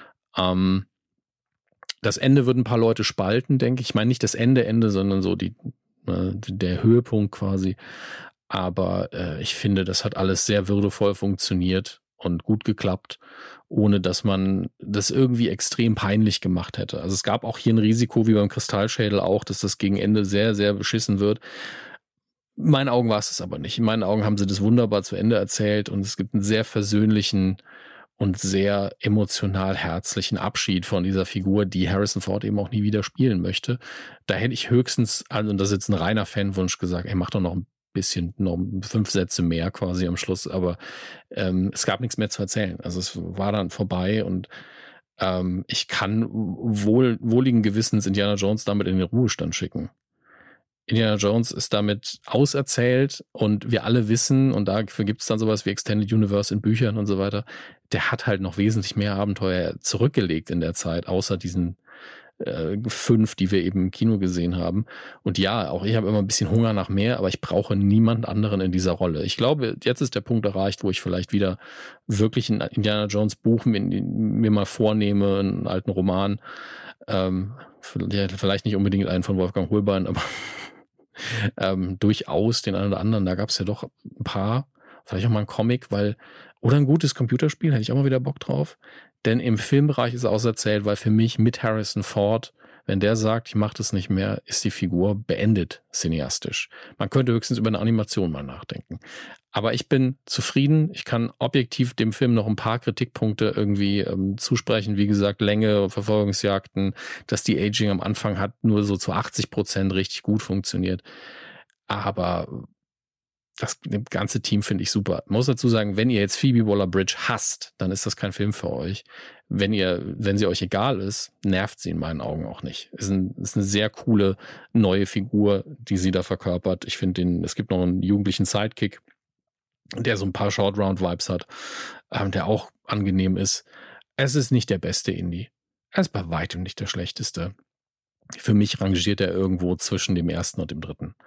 Das Ende würden ein paar Leute spalten, denke ich. Ich meine nicht das Ende, sondern so der Höhepunkt quasi. Aber ich finde, das hat alles sehr würdevoll funktioniert und gut geklappt, ohne dass man das irgendwie extrem peinlich gemacht hätte. Also es gab auch hier ein Risiko, wie beim Kristallschädel auch, dass das gegen Ende sehr, sehr beschissen wird. In meinen Augen war es das aber nicht. In meinen Augen haben sie das wunderbar zu Ende erzählt und es gibt einen sehr versöhnlichen und sehr emotional herzlichen Abschied von dieser Figur, die Harrison Ford eben auch nie wieder spielen möchte. Da hätte ich höchstens, also das ist jetzt ein reiner Fanwunsch, gesagt, ey, mach doch noch ein bisschen, noch 5 Sätze mehr quasi am Schluss, aber es gab nichts mehr zu erzählen. Also es war dann vorbei und ich kann wohligen Gewissens Indiana Jones damit in den Ruhestand schicken. Indiana Jones ist damit auserzählt und wir alle wissen, und dafür gibt es dann sowas wie Extended Universe in Büchern und so weiter, der hat halt noch wesentlich mehr Abenteuer zurückgelegt in der Zeit, außer diesen 5, die wir eben im Kino gesehen haben. Und ja, auch ich habe immer ein bisschen Hunger nach mehr, aber ich brauche niemand anderen in dieser Rolle. Ich glaube, jetzt ist der Punkt erreicht, wo ich vielleicht wieder wirklich ein Indiana Jones Buch mir mal vornehme, einen alten Roman, vielleicht nicht unbedingt einen von Wolfgang Hohlbein, aber durchaus den einen oder anderen. Da gab es ja doch ein paar, vielleicht auch mal ein Comic, oder ein gutes Computerspiel, hätte ich auch mal wieder Bock drauf. Denn im Filmbereich ist auserzählt, weil für mich mit Harrison Ford, wenn der sagt, ich mache das nicht mehr, ist die Figur beendet cineastisch. Man könnte höchstens über eine Animation mal nachdenken. Aber ich bin zufrieden. Ich kann objektiv dem Film noch ein paar Kritikpunkte irgendwie zusprechen. Wie gesagt, Länge, Verfolgungsjagden, dass die Aging am Anfang hat nur so zu 80% richtig gut funktioniert. Aber das ganze Team finde ich super. Ich muss dazu sagen, wenn ihr jetzt Phoebe Waller-Bridge hasst, dann ist das kein Film für euch. Wenn sie euch egal ist, nervt sie in meinen Augen auch nicht. Ist eine sehr coole neue Figur, die sie da verkörpert. Ich finde es gibt noch einen jugendlichen Sidekick, der so ein paar Short-Round-Vibes hat, der auch angenehm ist. Es ist nicht der beste Indie. Er ist bei weitem nicht der schlechteste. Für mich rangiert er irgendwo zwischen dem 1. und dem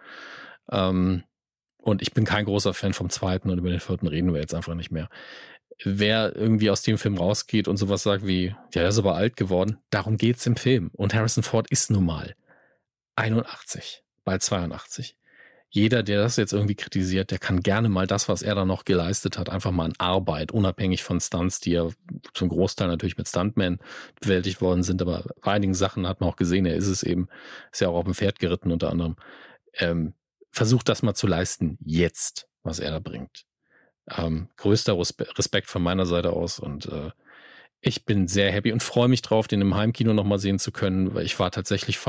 3. Und ich bin kein großer Fan vom 2. und über den 4. reden wir jetzt einfach nicht mehr. Wer irgendwie aus dem Film rausgeht und sowas sagt wie, ja, der ist aber alt geworden, darum geht's im Film. Und Harrison Ford ist nun mal 81, bald 82. Jeder, der das jetzt irgendwie kritisiert, der kann gerne mal das, was er da noch geleistet hat, einfach mal an Arbeit, unabhängig von Stunts, die ja zum Großteil natürlich mit Stuntmen bewältigt worden sind, aber bei einigen Sachen hat man auch gesehen, er ist es eben, ist ja auch auf dem Pferd geritten unter anderem, versucht das mal zu leisten, jetzt, was er da bringt. Größter Respekt von meiner Seite aus und ich bin sehr happy und freue mich drauf, den im Heimkino nochmal sehen zu können, weil ich war tatsächlich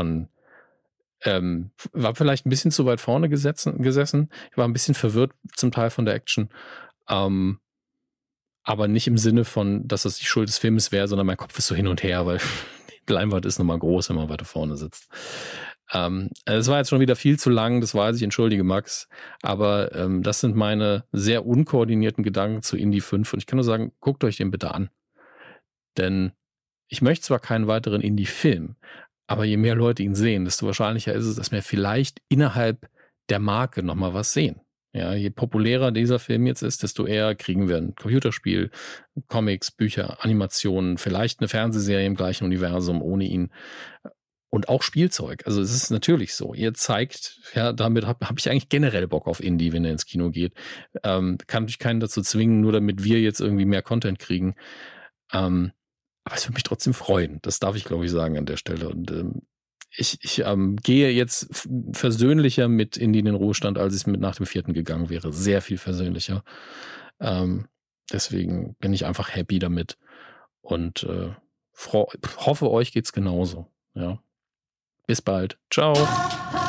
war vielleicht ein bisschen zu weit vorne gesessen. Ich war ein bisschen verwirrt zum Teil von der Action, aber nicht im Sinne von, dass das die Schuld des Films wäre, sondern mein Kopf ist so hin und her, weil die Leinwand ist nochmal groß, wenn man weiter vorne sitzt. Es war jetzt schon wieder viel zu lang, das weiß ich, entschuldige Max, aber das sind meine sehr unkoordinierten Gedanken zu Indy 5 und ich kann nur sagen, guckt euch den bitte an. Denn ich möchte zwar keinen weiteren Indy-Film, aber je mehr Leute ihn sehen, desto wahrscheinlicher ist es, dass wir vielleicht innerhalb der Marke nochmal was sehen. Ja, je populärer dieser Film jetzt ist, desto eher kriegen wir ein Computerspiel, Comics, Bücher, Animationen, vielleicht eine Fernsehserie im gleichen Universum ohne ihn und auch Spielzeug. Also es ist natürlich so. Ihr zeigt, ja, damit hab ich eigentlich generell Bock auf Indie, wenn er ins Kino geht. Kann natürlich keinen dazu zwingen, nur damit wir jetzt irgendwie mehr Content kriegen. Aber es würde mich trotzdem freuen. Das darf ich, glaube ich, sagen an der Stelle. Und ich gehe jetzt versöhnlicher mit Indy in den Ruhestand, als ich es mit nach dem 4. gegangen wäre. Sehr viel versöhnlicher. Deswegen bin ich einfach happy damit und hoffe, euch geht's genauso. Ja. Bis bald. Ciao.